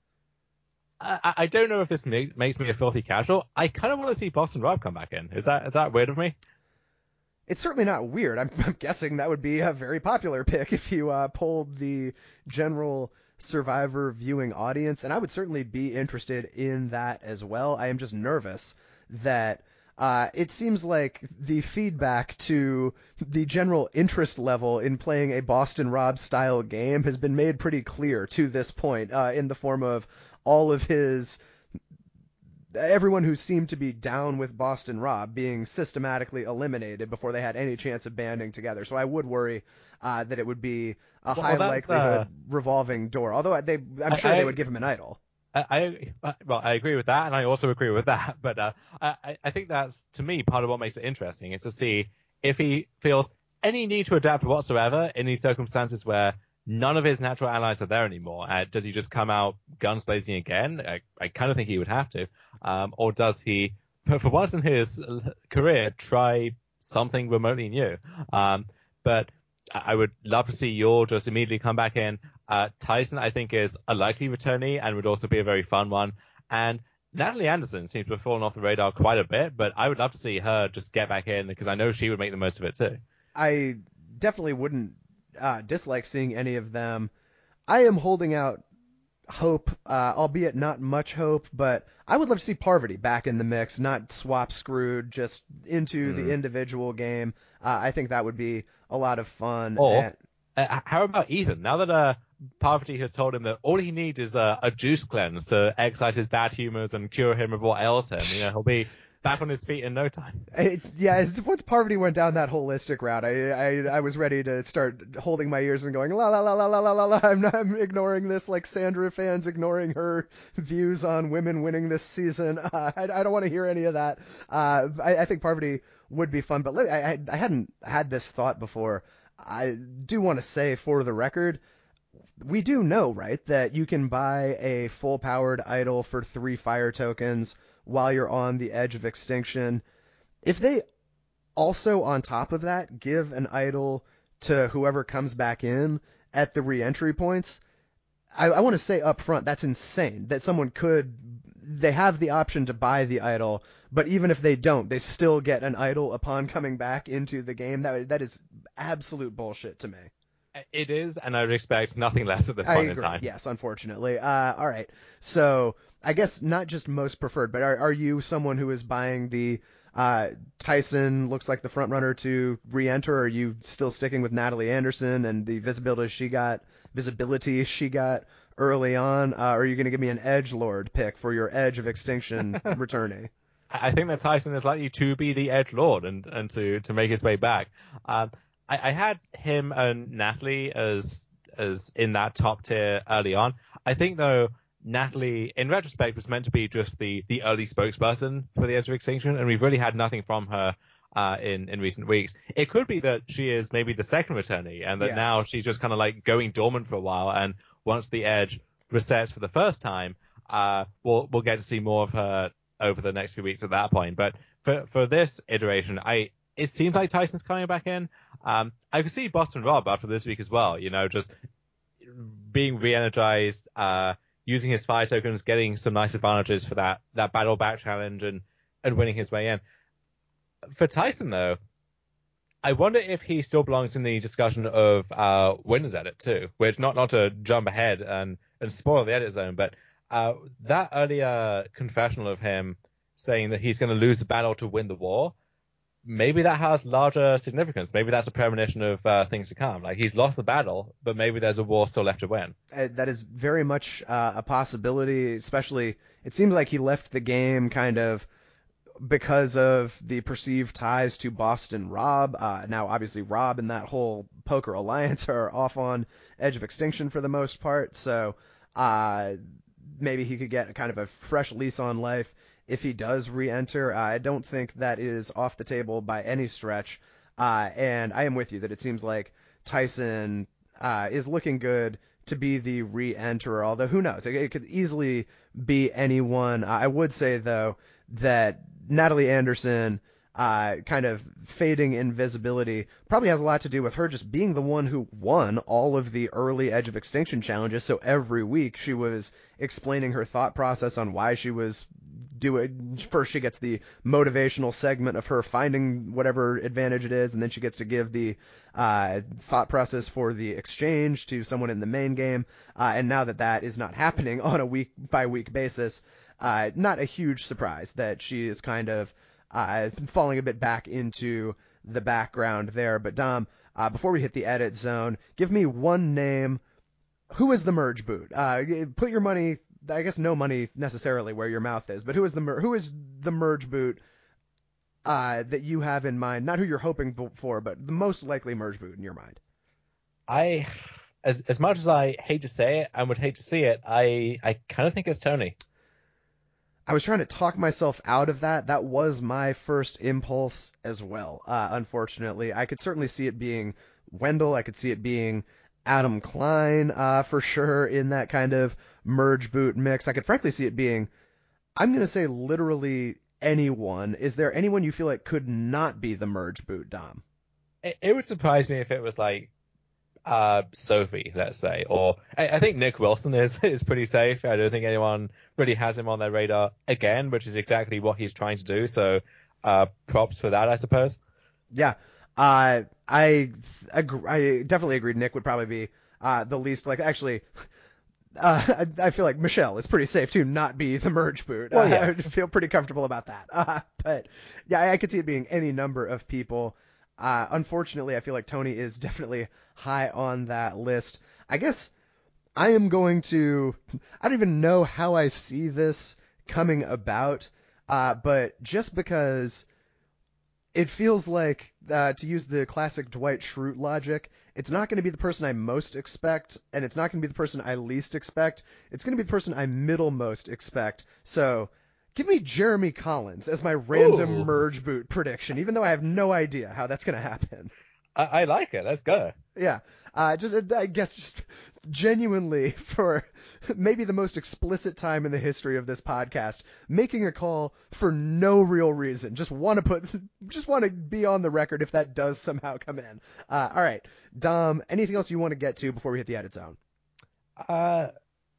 I, I don't know if this make, makes me a filthy casual. I kind of want to see Boston Rob come back in. Is that is that weird of me? It's certainly not weird. I'm, I'm guessing that would be a very popular pick if you uh, polled the general Survivor viewing audience, and I would certainly be interested in that as well. I am just nervous that uh, it seems like the feedback to the general interest level in playing a Boston Rob style game has been made pretty clear to this point uh, in the form of all of his everyone who seemed to be down with Boston Rob being systematically eliminated before they had any chance of banding together. So I would worry uh, that it would be a well, high well, likelihood uh, revolving door. Although they, I'm sure I, they would give him an idol. I, I well, I agree with that, and I also agree with that. But uh, I, I think that's, to me, part of what makes it interesting is to see if he feels any need to adapt whatsoever in these circumstances where none of his natural allies are there anymore. Uh, does he just come out guns blazing again? I, I kind of think he would have to. Um, or does he, for once in his career, try something remotely new? Um, but I would love to see Yule just immediately come back in. Uh, Tyson, I think, is a likely returnee and would also be a very fun one. And Natalie Anderson seems to have fallen off the radar quite a bit, but I would love to see her just get back in because I know she would make the most of it too. I definitely wouldn't uh, dislike seeing any of them. I am holding out hope, uh, albeit not much hope, but I would love to see Parvati back in the mix, not swap screwed just into mm. the individual game. Uh, I think that would be a lot of fun. Or and... uh, how about Ethan? Now that uh, Parvati has told him that all he needs is uh, a juice cleanse to excise his bad humors and cure him of what ails him, you know, he'll be back on his feet in no time. It, yeah, once Parvati went down that holistic route, I, I I was ready to start holding my ears and going la la la la la la la la. I'm not I'm ignoring this like Sandra fans ignoring her views on women winning this season. Uh, I, I don't want to hear any of that. Uh, I, I think Parvati would be fun, but I, I I hadn't had this thought before. I do want to say for the record, we do know, right, that you can buy a full-powered idol for three fire tokens while you're on the edge of extinction. If they also, on top of that, give an idol to whoever comes back in at the re-entry points, I, I want to say up front, that's insane that someone could, they have the option to buy the idol, but even if they don't, they still get an idol upon coming back into the game. That that is absolute bullshit to me. It is, and I would expect nothing less at this I point agree. in time. Yes, unfortunately. Uh, all right. So I guess not just most preferred, but are, are you someone who is buying the uh, Tyson looks like the front runner to re-enter? Or are you still sticking with Natalie Anderson and the visibility she got, visibility she got early on? Uh, or are you going to give me an edgelord pick for your Edge of Extinction returnee? I think that Tyson is likely to be the edge lord and, and to, to make his way back. Um, I, I had him and Natalie as as in that top tier early on. I think though Natalie, in retrospect, was meant to be just the the early spokesperson for the Edge of Extinction, and we've really had nothing from her uh, in in recent weeks. It could be that she is maybe the second returnee, and that Yes. now she's just kind of like going dormant for a while, and once the Edge resets for the first time, uh, we'll we'll get to see more of her over the next few weeks at that point. But for for this iteration, I it seems like Tyson's coming back in. Um, I could see Boston Rob after this week as well, you know, just being re-energized, uh, using his fire tokens, getting some nice advantages for that, that battle back challenge and, and winning his way in. For Tyson, though, I wonder if he still belongs in the discussion of uh, winners edit too, which not, not to jump ahead and, and spoil the edit zone, but uh, that earlier confessional of him saying that he's going to lose the battle to win the war, maybe that has larger significance. Maybe that's a premonition of uh, things to come. Like, he's lost the battle, but maybe there's a war still left to win. Uh, that is very much uh, a possibility, especially it seems like he left the game kind of because of the perceived ties to Boston Rob. Uh, now, obviously, Rob and that whole poker alliance are off on Edge of Extinction for the most part, so uh, maybe he could get kind of a fresh lease on life if he does re-enter. uh, I don't think that is off the table by any stretch. Uh, and I am with you that it seems like Tyson uh, is looking good to be the re-enterer, although who knows? It, it could easily be anyone. Uh, I would say, though, that Natalie Anderson uh, kind of fading invisibility probably has a lot to do with her just being the one who won all of the early Edge of Extinction challenges. So every week she was explaining her thought process on why she was doing. First she gets the motivational segment of her finding whatever advantage it is, and then she gets to give the uh, thought process for the exchange to someone in the main game. Uh, and now that that is not happening on a week by week basis, uh, not a huge surprise that she is kind of uh, falling a bit back into the background there. But Dom, uh, before we hit the edit zone, give me one name. Who is the merge boot? Uh, put your money, I guess no money necessarily where your mouth is, but who is the mer- who is the merge boot uh, that you have in mind? Not who you're hoping for, but the most likely merge boot in your mind. I, as as much as I hate to say it and would hate to see it, I I kind of think it's Tony. I was trying to talk myself out of that. That was my first impulse as well. Uh, unfortunately, I could certainly see it being Wendell. I could see it being Adam Klein uh, for sure in that kind of merge boot mix. I could frankly see it being, I'm going to say literally anyone. Is there anyone you feel like could not be the merge boot, Dom? It, it would surprise me if it was like uh, Sophie, let's say, or I, I think Nick Wilson is is pretty safe. I don't think anyone really has him on their radar again, which is exactly what he's trying to do. So uh, props for that, I suppose. Yeah. Uh, I, agree, I definitely agree. Nick would probably be uh, the least like actually. Uh, I, I feel like Michelle is pretty safe to not be the merge boot. Well, uh, yes. I would feel pretty comfortable about that. Uh, but yeah, I, I could see it being any number of people. Uh, unfortunately, I feel like Tony is definitely high on that list. I guess I am going to, I don't even know how I see this coming about, uh, but just because it feels like, uh, to use the classic Dwight Schrute logic, it's not going to be the person I most expect, and it's not going to be the person I least expect. It's going to be the person I middle most expect. So give me Jeremy Collins as my random Ooh. merge boot prediction, even though I have no idea how that's going to happen. I, I like it. Let's go. Yeah. Uh, just, I guess just genuinely for maybe the most explicit time in the history of this podcast, making a call for no real reason. Just want to put, just want to be on the record if that does somehow come in. Uh, all right. Dom, anything else you want to get to before we hit the edit zone? Uh,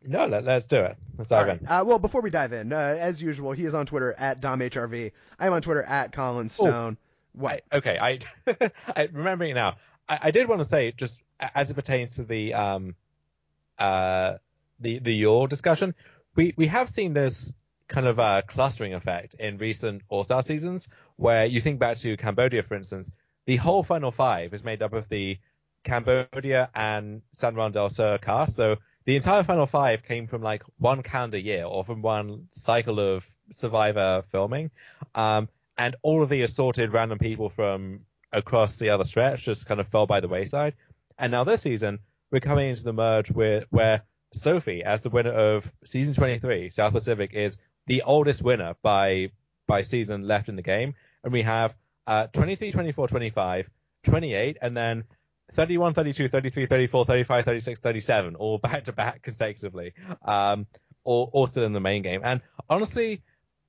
No, let, let's do it. Let's dive All right. in. Uh, well, before we dive in, uh, as usual, he is on Twitter at DomHRV. I am on Twitter at Colin Stone. What? I, okay, I, I remembering now. I, I did want to say, just as it pertains to the um, uh, the the Yor discussion, we we have seen this kind of uh, clustering effect in recent All-Star seasons, where you think back to Cambodia, for instance, the whole Final Five is made up of the Cambodia and San Juan del Sur cast. So the entire Final Five came from like one calendar year or from one cycle of Survivor filming. Um, and all of the assorted random people from across the other stretch just kind of fell by the wayside. And now this season, we're coming into the merge where, where Sophie, as the winner of season twenty-three, South Pacific, is the oldest winner by by season left in the game. And we have uh, twenty-three, twenty-four, twenty-five, twenty-eight, and then thirty-one, thirty-two, thirty-three, thirty-four, thirty-five, thirty-six, thirty-seven, all back to back consecutively, um, all, all still in the main game. And honestly,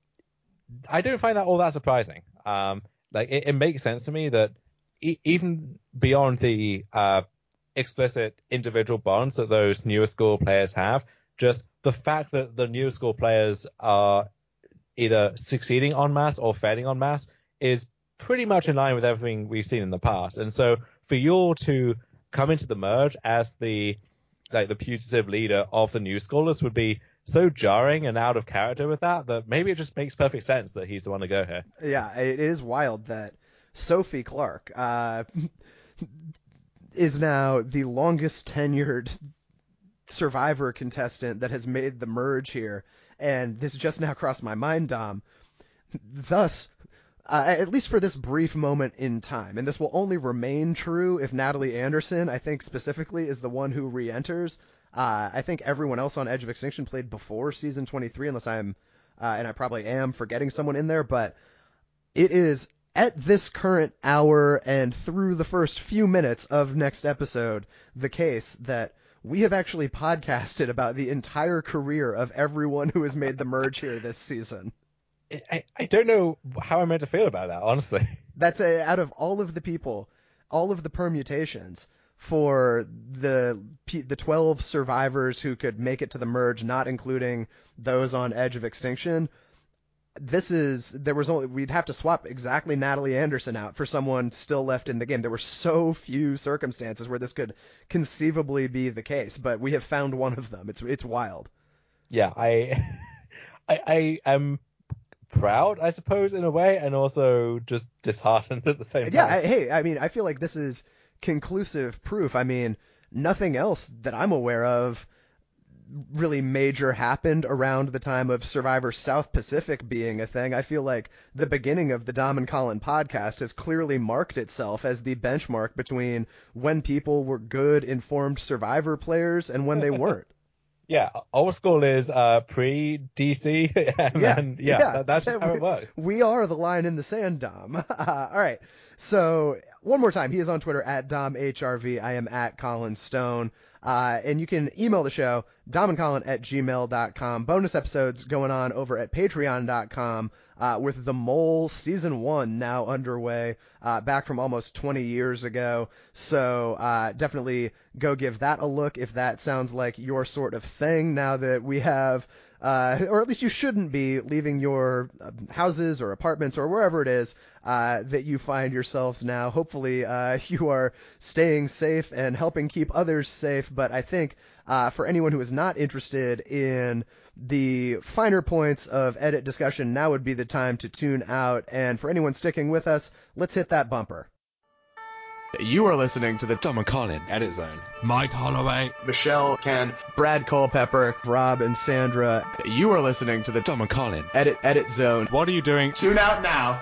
I don't find that all that surprising. Um, like it, it makes sense to me that e- even beyond the uh, explicit individual bonds that those newer school players have, just the fact that the newer school players are either succeeding en masse or failing en masse is pretty much in line with everything we've seen in the past. And so for Yor to come into the merge as the like the putative leader of the new scholars would be so jarring and out of character with that that maybe it just makes perfect sense that he's the one to go here. Yeah, it is wild that Sophie Clark uh, is now the longest tenured Survivor contestant that has made the merge here. And this just now crossed my mind, Dom. Thus, uh, at least for this brief moment in time, and this will only remain true if Natalie Anderson, I think specifically, is the one who re-enters. Uh, I think everyone else on Edge of Extinction played before season twenty-three, unless I'm, uh, and I probably am forgetting someone in there, but it is at this current hour and through the first few minutes of next episode the case that we have actually podcasted about the entire career of everyone who has made the merge here this season. I, I don't know how I'm meant to feel about that, honestly. That's a, out of all of the people, all of the permutations for the the twelve survivors who could make it to the merge, not including those on Edge of Extinction. This is, there was only, we'd have to swap exactly Natalie Anderson out for someone still left in the game. There were so few circumstances where this could conceivably be the case, but we have found one of them. It's, it's wild. Yeah, I, I, I am proud, I suppose, in a way, and also just disheartened at the same time. Yeah, I, hey, I mean, I feel like this is conclusive proof. I mean, nothing else that I'm aware of really major happened around the time of Survivor South Pacific being a thing. I feel like the beginning of the Dom and Colin podcast has clearly marked itself as the benchmark between when people were good, informed Survivor players and when they weren't. Yeah, old school is uh, pre-D C, and Yeah, then, yeah, yeah. that, that's just how it works. We are the line in the sand, Dom. Uh, all right, so one more time, he is on Twitter at DomHRV. I am at Colin Stone. Uh, and you can email the show, domandcolin at gmail dot com. Bonus episodes going on over at patreon dot com uh, with The Mole Season one now underway, uh, back from almost twenty years ago. So uh, definitely go give that a look if that sounds like your sort of thing now that we have, uh, or at least you shouldn't be leaving your uh, houses or apartments or wherever it is uh, that you find yourselves now. Hopefully uh, you are staying safe and helping keep others safe. But I think uh, for anyone who is not interested in the finer points of edit discussion, now would be the time to tune out. And for anyone sticking with us, let's hit that bumper. You are listening to the Dom and Colin Edit Zone. Mike Holloway, Michelle, Ken, Brad Culpepper, Rob, and Sandra. You are listening to the Dom and Colin Edit Edit Zone. what are you doing? Tune out now.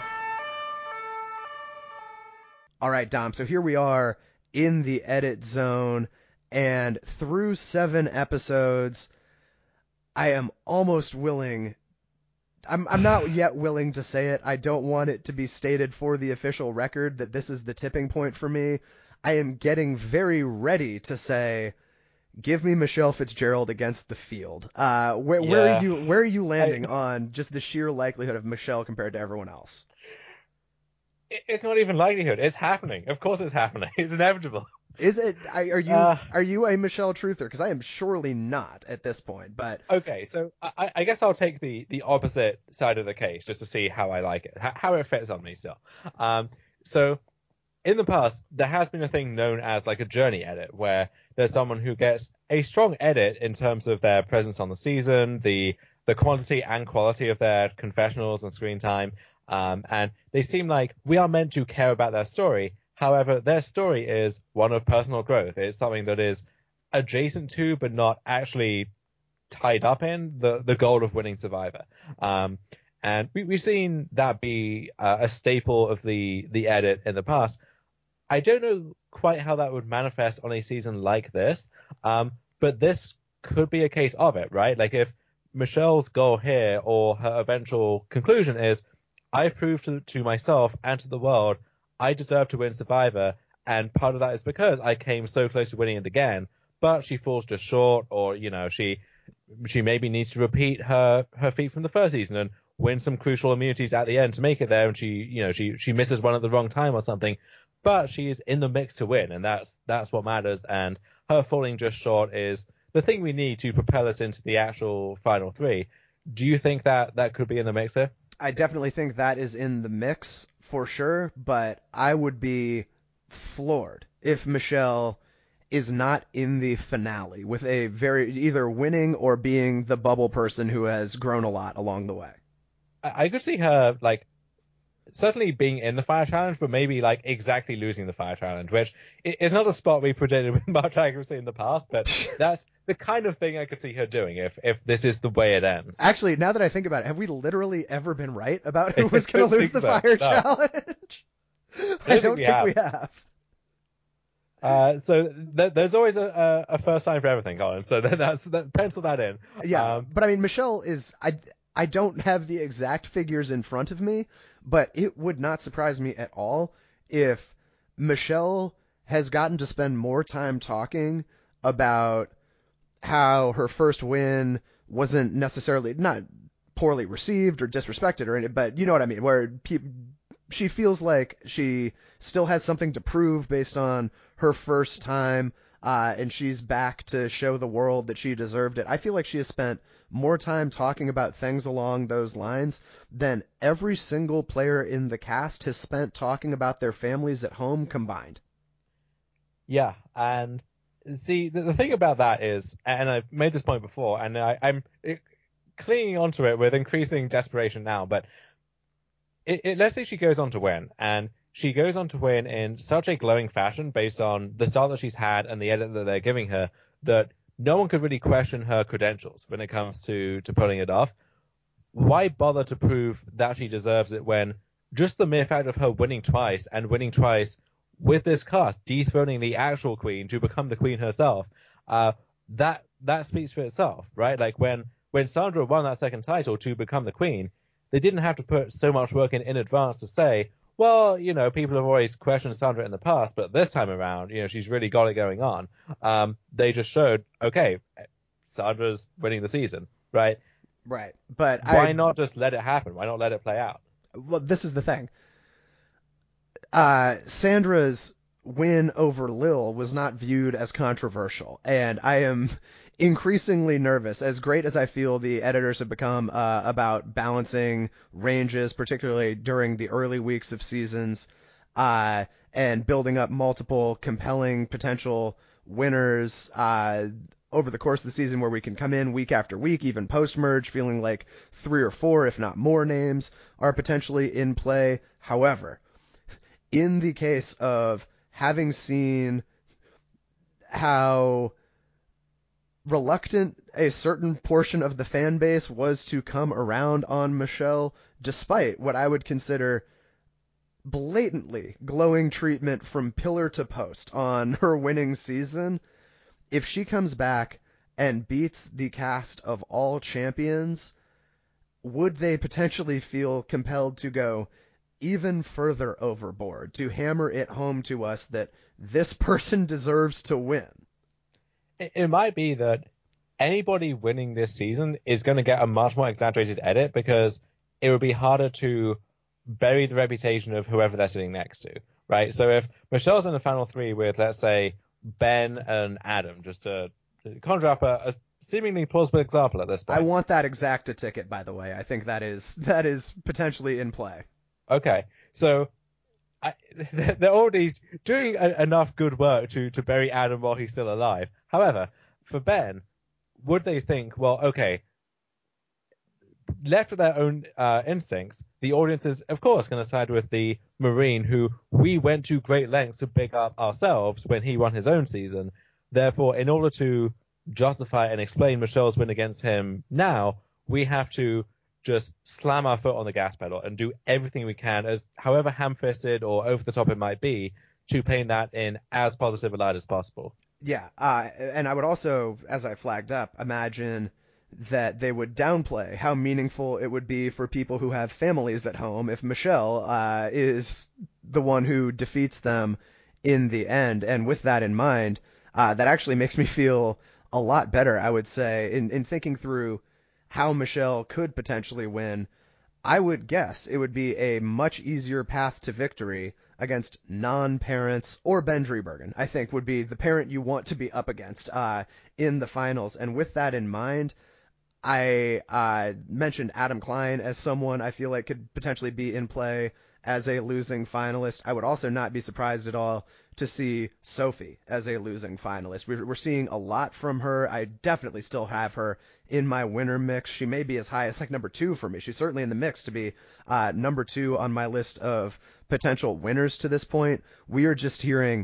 All right, Dom. So here we are in the edit zone, and through seven episodes, I am almost willing. I'm I'm not yet willing to say it. I don't want it to be stated for the official record that this is the tipping point for me. I am getting very ready to say, give me Michelle Fitzgerald against the field. Uh, where where Yeah. are you where are you landing I- on just the sheer likelihood of Michelle compared to everyone else? It- It's not even likelihood. It's happening. Of course it's happening. It's inevitable. Is it? Are you Uh, are you a Michelle truther? Because I am surely not at this point. But okay, so I, I guess I'll take the the opposite side of the case just to see how I like it, how, how it fits on me still. Um, so in the past, there has been a thing known as like a journey edit, where there's someone who gets a strong edit in terms of their presence on the season, the the quantity and quality of their confessionals and screen time, um, and they seem like we are meant to care about their story. However, their story is one of personal growth. It's something that is adjacent to, but not actually tied up in the the goal of winning Survivor. Um, and we, we've seen that be uh, a staple of the the edit in the past. I don't know quite how that would manifest on a season like this, um, but this could be a case of it, right? Like if Michelle's goal here or her eventual conclusion is, I've proved to, to myself and to the world I deserve to win Survivor, and part of that is because I came so close to winning it again, but she falls just short, or you know she she maybe needs to repeat her her feat from the first season and win some crucial immunities at the end to make it there, and she you know she she misses one at the wrong time or something. But she is in the mix to win, and that's that's what matters. And her falling just short is the thing we need to propel us into the actual final three. Do you think that that could be in the mix here? I definitely think that is in the mix for sure. But I would be floored if Michelle is not in the finale with a very either winning or being the bubble person who has grown a lot along the way. I, I could see her like certainly being in the fire challenge, but maybe like exactly losing the fire challenge, which is not a spot we predicted with much accuracy in the past, but that's the kind of thing I could see her doing if if this is the way it ends. Actually, now that I think about it, have we literally ever been right about who was going to lose the so. fire no. challenge? I don't, think, think we have. Uh, so th- there's always a, a first time for everything, Colin. So that's that, pencil that in. Yeah, um, but I mean, Michelle is I I don't have the exact figures in front of me, but it would not surprise me at all if Michelle has gotten to spend more time talking about how her first win wasn't necessarily not poorly received or disrespected or anything, but you know what I mean, where pe- she feels like she still has something to prove based on her first time, uh, and she's back to show the world that she deserved it. I feel like she has spent more time talking about things along those lines than every single player in the cast has spent talking about their families at home combined. Yeah, and see, the, the thing about that is, and I've made this point before, and I, I'm clinging onto it with increasing desperation now, but it, it, let's say she goes on to win, and she goes on to win in such a glowing fashion based on the start that she's had and the edit that they're giving her, that no one could really question her credentials when it comes to, to pulling it off. Why bother to prove that she deserves it when just the mere fact of her winning twice and winning twice with this cast, dethroning the actual queen to become the queen herself, uh, that that speaks for itself, right? Like when when Sandra won that second title to become the queen, they didn't have to put so much work in in advance to say, well, you know, people have always questioned Sandra in the past, but this time around, you know, she's really got it going on. Um, they just showed, okay, Sandra's winning the season, right? Right, but Why I not just let it happen? Why not let it play out? well, this is the thing. Uh, Sandra's win over Lil was not viewed as controversial, and I am increasingly nervous, as great as I feel the editors have become uh, about balancing ranges, particularly during the early weeks of seasons, uh, and building up multiple compelling potential winners uh, over the course of the season, where we can come in week after week, even post-merge, feeling like three or four, if not more names are potentially in play. However, in the case of having seen how reluctant a certain portion of the fan base was to come around on Michelle, despite what I would consider blatantly glowing treatment from pillar to post on her winning season, if she comes back and beats the cast of all champions, would they potentially feel compelled to go even further overboard, to hammer it home to us that this person deserves to win? It, it might be that anybody winning this season is going to get a much more exaggerated edit because it would be harder to bury the reputation of whoever they're sitting next to, right? So if Michelle's in the final three with, let's say, Ben and Adam, just to conjure up a, a seemingly plausible example at this point. I want that exacta ticket, by the way. I think that is that is potentially in play. Okay, so I, they're already doing a, enough good work to, to bury Adam while he's still alive. However, for Ben, would they think, well, okay, left to their own uh, instincts, the audience is, of course, going to side with the Marine who we went to great lengths to pick up ourselves when he won his own season. Therefore, in order to justify and explain Michelle's win against him now, we have to just slam our foot on the gas pedal and do everything we can, as however ham-fisted or over the top it might be, to paint that in as positive a light as possible. Yeah, uh, and I would also, as I flagged up, imagine that they would downplay how meaningful it would be for people who have families at home if Michelle uh, is the one who defeats them in the end. And with that in mind, uh, that actually makes me feel a lot better, I would say, in, in thinking through how Michelle could potentially win. I would guess it would be a much easier path to victory against non-parents, or Ben Driebergen, I think, would be the parent you want to be up against uh, in the finals. And with that in mind, I uh, mentioned Adam Klein as someone I feel like could potentially be in play as a losing finalist. I would also not be surprised at all to see Sophie as a losing finalist. We're, we're seeing a lot from her. I definitely still have her in my winner mix. She may be as high as like number two for me. She's certainly in the mix to be uh, number two on my list of potential winners to this point. We are just hearing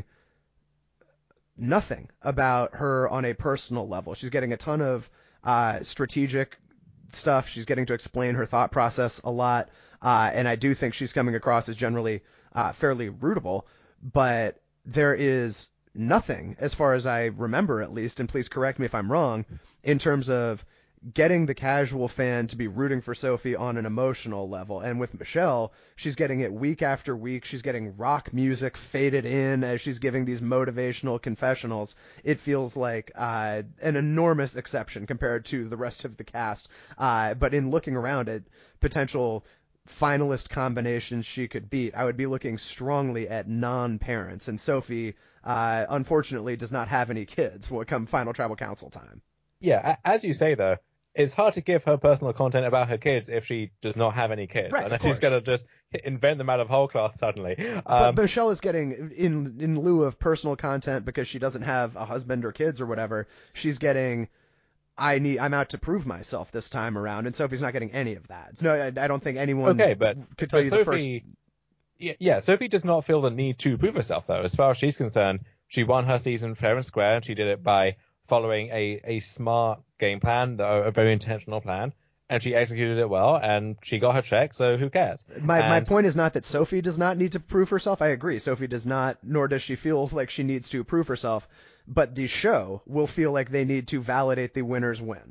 nothing about her on a personal level. She's getting a ton of uh, strategic stuff. She's getting to explain her thought process a lot. Uh, and I do think she's coming across as generally uh, fairly rootable, but there is nothing, as far as I remember at least, and please correct me if I'm wrong, in terms of getting the casual fan to be rooting for Sophie on an emotional level. And with Michelle, she's getting it week after week. She's getting rock music faded in as she's giving these motivational confessionals. It feels like uh, an enormous exception compared to the rest of the cast. Uh, but in looking around at potential finalist combinations she could beat, I would be looking strongly at non-parents. And Sophie, uh, unfortunately, does not have any kids when it comes Final Tribal Council time. Yeah, as you say, though, it's hard to give her personal content about her kids if she does not have any kids. Right, and of if she's course. going to just invent them out of whole cloth suddenly. But Um, Michelle is getting, in in lieu of personal content, because she doesn't have a husband or kids or whatever, she's getting, I need, I'm out to prove myself this time around, and Sophie's not getting any of that. No, I, I don't think anyone okay, but, could tell but you Sophie, the first. yeah, yeah, Sophie does not feel the need to prove herself, though. As far as she's concerned, she won her season fair and square, and she did it by following a, a smart game plan, a very intentional plan, and she executed it well, and she got her check, so who cares? My and, my point is not that Sophie does not need to prove herself. I agree. Sophie does not, nor does she feel like she needs to prove herself. But the show will feel like they need to validate the winner's win.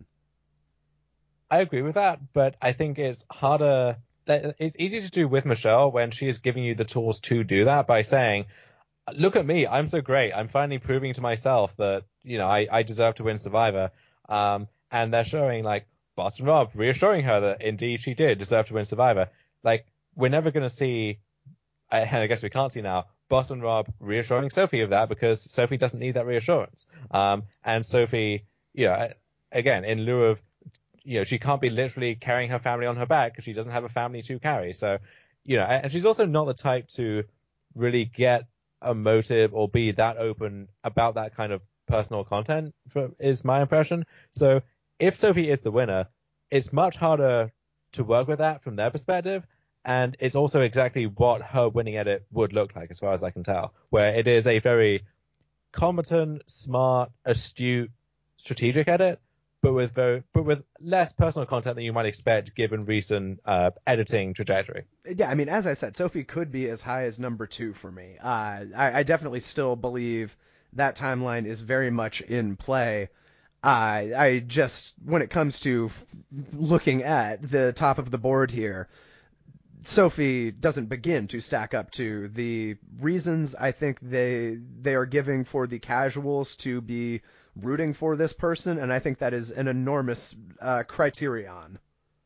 I agree with that, but I think it's harder. It's easier to do with Michelle when she is giving you the tools to do that by saying, look at me, I'm so great. I'm finally proving to myself that, you know, I, I deserve to win Survivor. Um, and they're showing, like, Boston Rob reassuring her that indeed she did deserve to win Survivor. Like, we're never going to see, and I guess we can't see now, Boston Rob reassuring Sophie of that because Sophie doesn't need that reassurance. Um, and Sophie, you know, again, in lieu of, you know, she can't be literally carrying her family on her back because she doesn't have a family to carry. So, you know, and she's also not the type to really get emotive or be that open about that kind of personal content, for, is my impression. So if Sophie is the winner, it's much harder to work with that from their perspective. And it's also exactly what her winning edit would look like, as far as I can tell, where it is a very competent, smart, astute, strategic edit, but with very, but with less personal content than you might expect given recent uh, editing trajectory. Yeah, I mean, as I said, Sophie could be as high as number two for me. Uh, I, I definitely still believe that timeline is very much in play. Uh, I just, when it comes to looking at the top of the board here, Sophie doesn't begin to stack up to the reasons I think they they are giving for the casuals to be rooting for this person, and I think that is an enormous uh, criterion.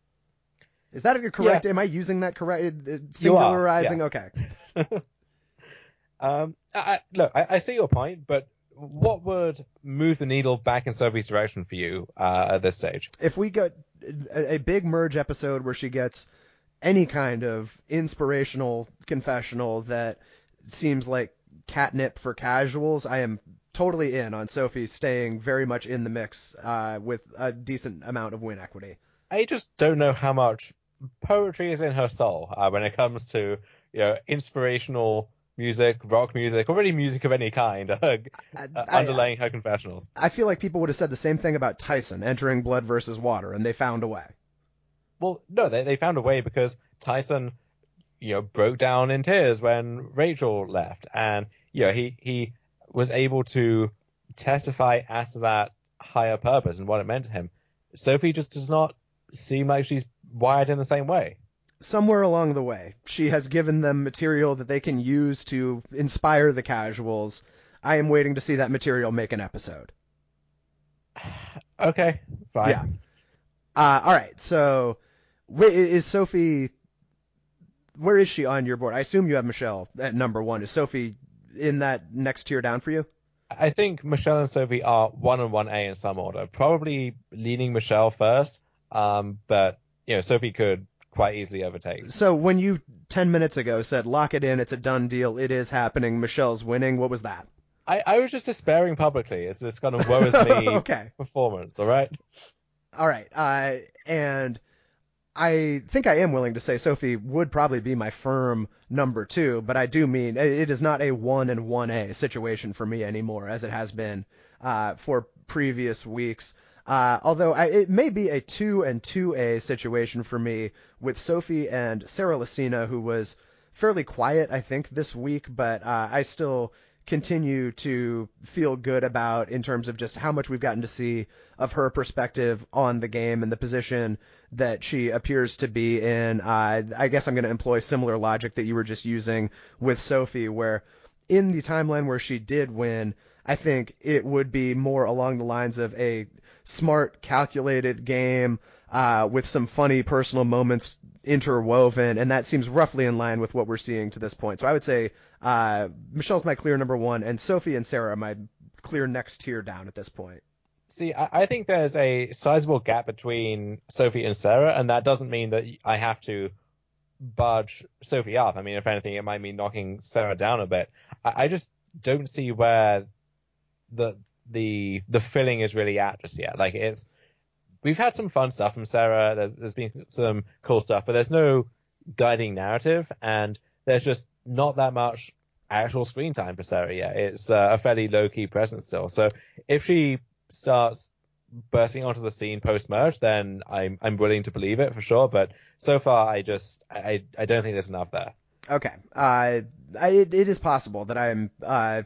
Is that correct? Yeah. Am I using that correct? Singularizing? You are, yes. Okay. um, I, look, I, I see your point, but what would move the needle back in Sophie's direction for you uh, at this stage? If we get a, a big merge episode where she gets any kind of inspirational confessional that seems like catnip for casuals, I am totally in on Sophie staying very much in the mix uh, with a decent amount of win equity. I just don't know how much poetry is in her soul uh, when it comes to, you know, inspirational music, rock music, or really music of any kind, uh, I, uh, I, underlaying her confessionals. I feel like people would have said the same thing about Tyson entering Blood versus Water, and they found a way. Well, no, they they found a way because Tyson, you know, broke down in tears when Rachel left, and you know he he was able to testify as to that higher purpose and what it meant to him. Sophie just does not seem like she's wired in the same way. Somewhere along the way, she has given them material that they can use to inspire the casuals. I am waiting to see that material make an episode. Okay, fine. Yeah. Uh, all right. So, wh- is Sophie? Where is she on your board? I assume you have Michelle at number one. Is Sophie in that next tier down for you? I think Michelle and Sophie are one and one A in some order. Probably leaning Michelle first, um, but you know Sophie could quite easily overtake. So when you ten minutes ago said lock it in, it's a done deal, it is happening, Michelle's winning, what was that? I, I was just despairing publicly. It's this kind of woe is me okay. performance, all right? All right. Uh, and I think I am willing to say Sophie would probably be my firm number two, but I do mean it is not a one and one A situation for me anymore, as it has been uh, for previous weeks. Uh, although I, it may be a two and two A situation for me with Sophie and Sarah Lacina, who was fairly quiet, I think, this week, but uh, I still continue to feel good about in terms of just how much we've gotten to see of her perspective on the game and the position that she appears to be in. Uh, I guess I'm going to employ similar logic that you were just using with Sophie, where in the timeline where she did win, I think it would be more along the lines of a smart, calculated game uh, with some funny personal moments interwoven, and that seems roughly in line with what we're seeing to this point. So I would say uh, Michelle's my clear number one, and Sophie and Sarah are my clear next tier down at this point. See, I, I think there's a sizable gap between Sophie and Sarah, and that doesn't mean that I have to budge Sophie up. I mean, if anything, it might mean knocking Sarah down a bit. I, I just don't see where the the the filling is really at just yet. Like it's we've had some fun stuff from Sarah. There's, there's been some cool stuff, but there's no guiding narrative, and there's just not that much actual screen time for Sarah yet. It's uh, a fairly low key presence still. So if she starts bursting onto the scene post merge, then I'm I'm willing to believe it for sure. But so far, I just I I don't think there's enough there. Okay, uh, I, it, it is possible that I'm uh,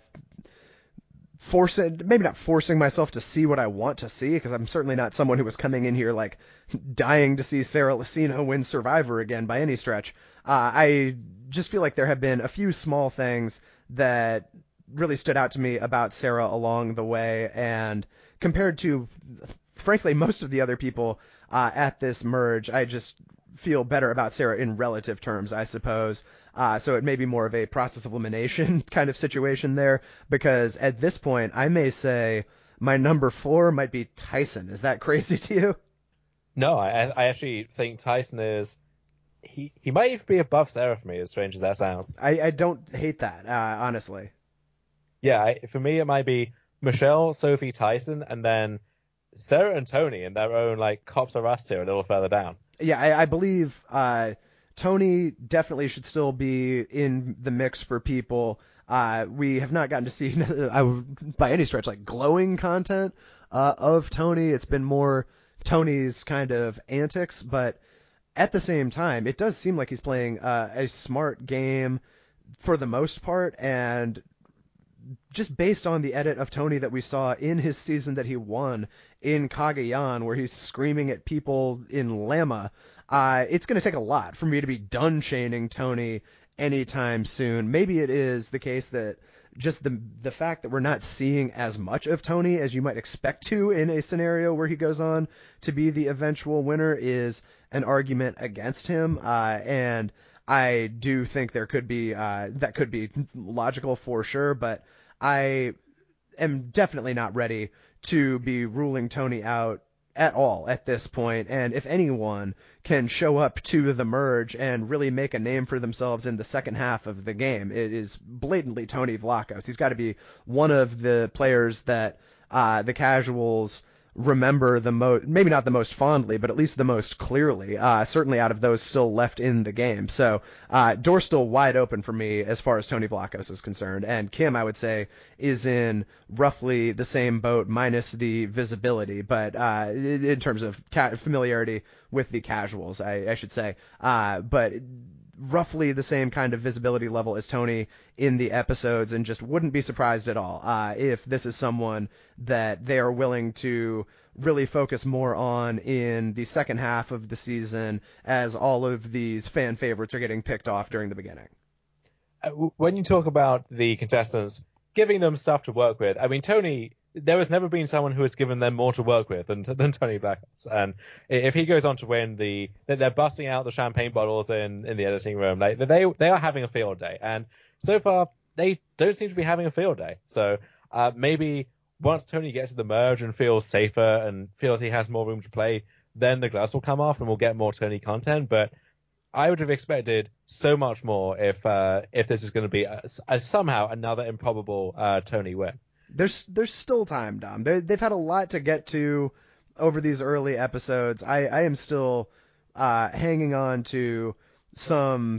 forcing, maybe not forcing myself to see what I want to see, because I'm certainly not someone who was coming in here like dying to see Sarah Lacina win Survivor again by any stretch. Uh, I just feel like there have been a few small things that really stood out to me about Sarah along the way, and compared to, frankly, most of the other people uh, at this merge, I just feel better about Sarah in relative terms, I suppose. Uh, so it may be more of a process of elimination kind of situation there, because at this point, I may say my number four might be Tyson. Is that crazy to you? No, I I actually think Tyson is he he might even be above Sarah for me, as strange as that sounds. I, I don't hate that, uh, honestly. Yeah, I, for me it might be Michelle, Sophie, Tyson, and then Sarah and Tony in their own like cops are us tier a little further down. Yeah, I, I believe uh, Tony definitely should still be in the mix for people. Uh, we have not gotten to see, I would, by any stretch, like glowing content uh, of Tony. It's been more Tony's kind of antics, but at the same time, it does seem like he's playing uh, a smart game for the most part, and just based on the edit of Tony that we saw in his season that he won in Cagayan, where he's screaming at people in Llama, uh, it's going to take a lot for me to be done chaining Tony anytime soon. Maybe it is the case that just the the fact that we're not seeing as much of Tony as you might expect to in a scenario where he goes on to be the eventual winner is an argument against him, uh, and I do think there could be uh, that could be logical for sure, but I am definitely not ready to be ruling Tony out at all at this point. And if anyone can show up to the merge and really make a name for themselves in the second half of the game, it is blatantly Tony Vlachos. He's got to be one of the players that uh, the casuals remember the most, maybe not the most fondly, but at least the most clearly, uh, certainly out of those still left in the game. So, uh, door's still wide open for me as far as Tony Vlachos is concerned. And Kim, I would say, is in roughly the same boat minus the visibility, but, uh, in terms of ca- familiarity with the casuals, I, I should say. Uh, but roughly the same kind of visibility level as Tony in the episodes, and just wouldn't be surprised at all uh, if this is someone that they are willing to really focus more on in the second half of the season, as all of these fan favorites are getting picked off during the beginning. When you talk about the contestants, giving them stuff to work with, I mean, Tony, there has never been someone who has given them more to work with than, than Tony Vlachos. And if he goes on to win the, they're busting out the champagne bottles in, in the editing room. Like, they, they are having a field day. And so far, they don't seem to be having a field day. So, uh, maybe once Tony gets to the merge and feels safer and feels he has more room to play, then the gloves will come off and we'll get more Tony content. But I would have expected so much more if, uh, if this is going to be a, a, somehow another improbable, uh, Tony win. There's there's still time, Dom. They, they've had a lot to get to over these early episodes. I, I am still uh, hanging on to some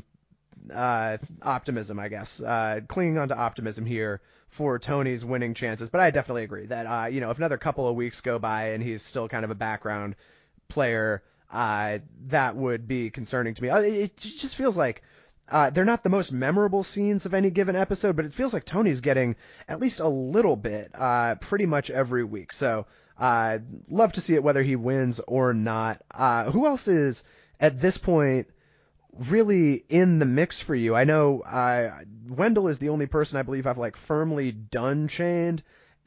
uh, optimism, I guess, uh, clinging on to optimism here for Tony's winning chances. But I definitely agree that, uh, you know, if another couple of weeks go by and he's still kind of a background player, uh, that would be concerning to me. It just feels like Uh, they're not the most memorable scenes of any given episode, but it feels like Tony's getting at least a little bit uh, pretty much every week. So uh, love to see it whether he wins or not. Uh, who else is at this point really in the mix for you? I know uh, Wendell is the only person I believe I've like firmly done chained,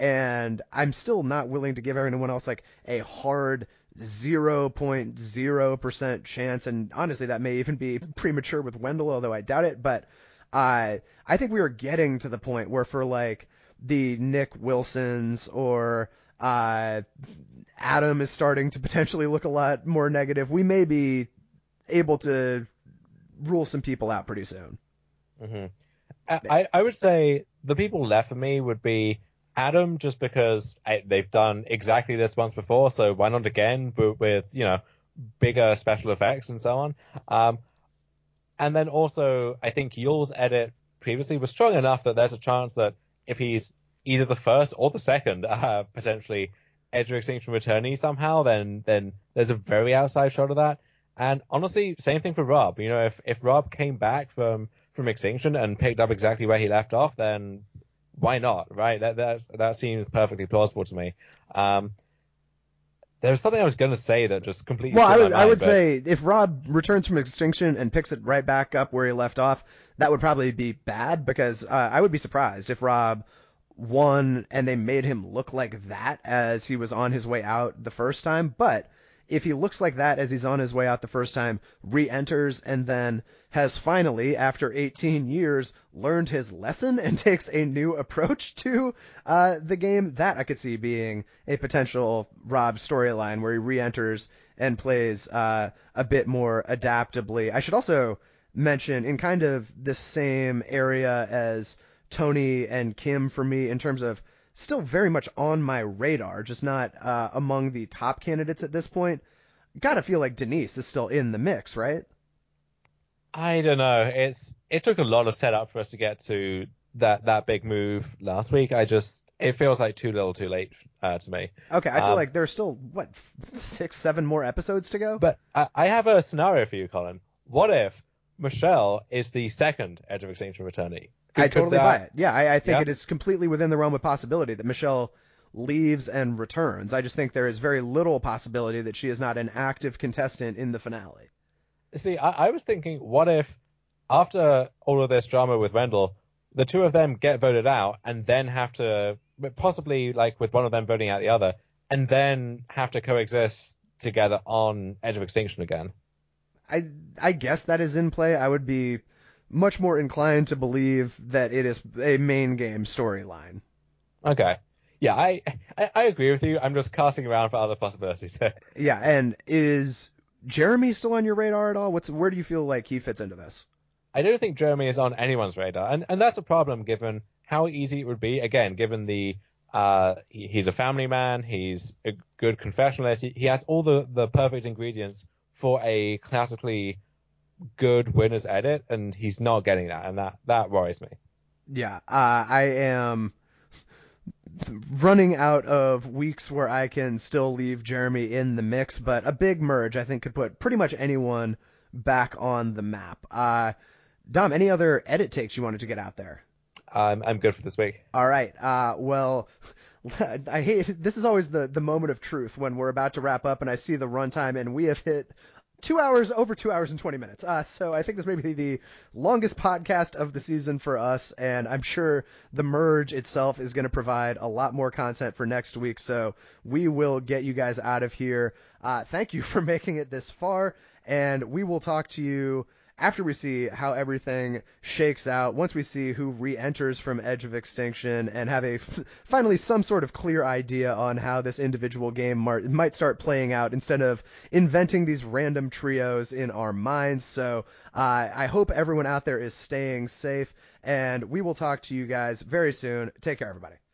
and I'm still not willing to give everyone else like a hard zero point zero percent chance, and honestly that may even be premature with Wendell, although I doubt it. But uh, I think we are getting to the point where for like the Nick Wilsons or uh, Adam is starting to potentially look a lot more negative, we may be able to rule some people out pretty soon. Mm-hmm. I, I would say the people left for me would be Adam, just because I, they've done exactly this once before, so why not again, but with, you know, bigger special effects and so on. Um, and then also, I think Yule's edit previously was strong enough that there's a chance that if he's either the first or the second, uh, potentially Edge of Extinction returnee somehow, then then there's a very outside shot of that. And honestly, same thing for Rob. You know, if, if Rob came back from, from Extinction and picked up exactly where he left off, then why not, right? That that that seems perfectly plausible to me. Um, there's something I was going to say that just completely. Well, I would mind, I would but... say if Rob returns from Extinction and picks it right back up where he left off, that would probably be bad, because uh, I would be surprised if Rob won and they made him look like that as he was on his way out the first time. But if he looks like that as he's on his way out the first time, re-enters, and then has finally, after eighteen years, learned his lesson and takes a new approach to uh, the game, that I could see being a potential Rob storyline where he re-enters and plays uh, a bit more adaptably. I should also mention, in kind of the same area as Tony and Kim for me, in terms of still very much on my radar, just not uh, among the top candidates at this point, gotta feel like Denise is still in the mix, right? I don't know. It's it took a lot of setup for us to get to that that big move last week. I just it feels like too little, too late uh, to me. Okay, I feel um, like there's still what six, seven more episodes to go. But I, I have a scenario for you, Colin. What if Michelle is the second Edge of Extinction returnee? Could, I totally that... buy it. Yeah, I, I think yeah? it is completely within the realm of possibility that Michelle leaves and returns. I just think there is very little possibility that she is not an active contestant in the finale. See, I, I was thinking, what if after all of this drama with Wendell, the two of them get voted out and then have to, possibly like with one of them voting out the other, and then have to coexist together on Edge of Extinction again? I I guess that is in play. I would be much more inclined to believe that it is a main game storyline. Okay. Yeah, I, I I agree with you. I'm just casting around for other possibilities. Yeah, and is Jeremy still on your radar at all? What's where do you feel like he fits into this? I don't think Jeremy is on anyone's radar, and and that's a problem given how easy it would be. Again, given the uh, he, he's a family man, he's a good confessionalist, he, he has all the the perfect ingredients for a classically good winner's edit, and he's not getting that, and that that worries me. Yeah, uh, I am running out of weeks where I can still leave Jeremy in the mix, but a big merge I think could put pretty much anyone back on the map. Uh, Dom, any other edit takes you wanted to get out there? I'm I'm good for this week. All right. Uh, well, I hate this is always the the moment of truth when we're about to wrap up and I see the runtime and we have hit two hours over two hours and twenty minutes. Uh, so I think this may be the longest podcast of the season for us, and I'm sure the merge itself is going to provide a lot more content for next week. So we will get you guys out of here. Uh, thank you for making it this far, and we will talk to you after we see how everything shakes out, once we see who re-enters from Edge of Extinction and have a finally some sort of clear idea on how this individual game might start playing out instead of inventing these random trios in our minds. So uh, I hope everyone out there is staying safe, and we will talk to you guys very soon. Take care, everybody.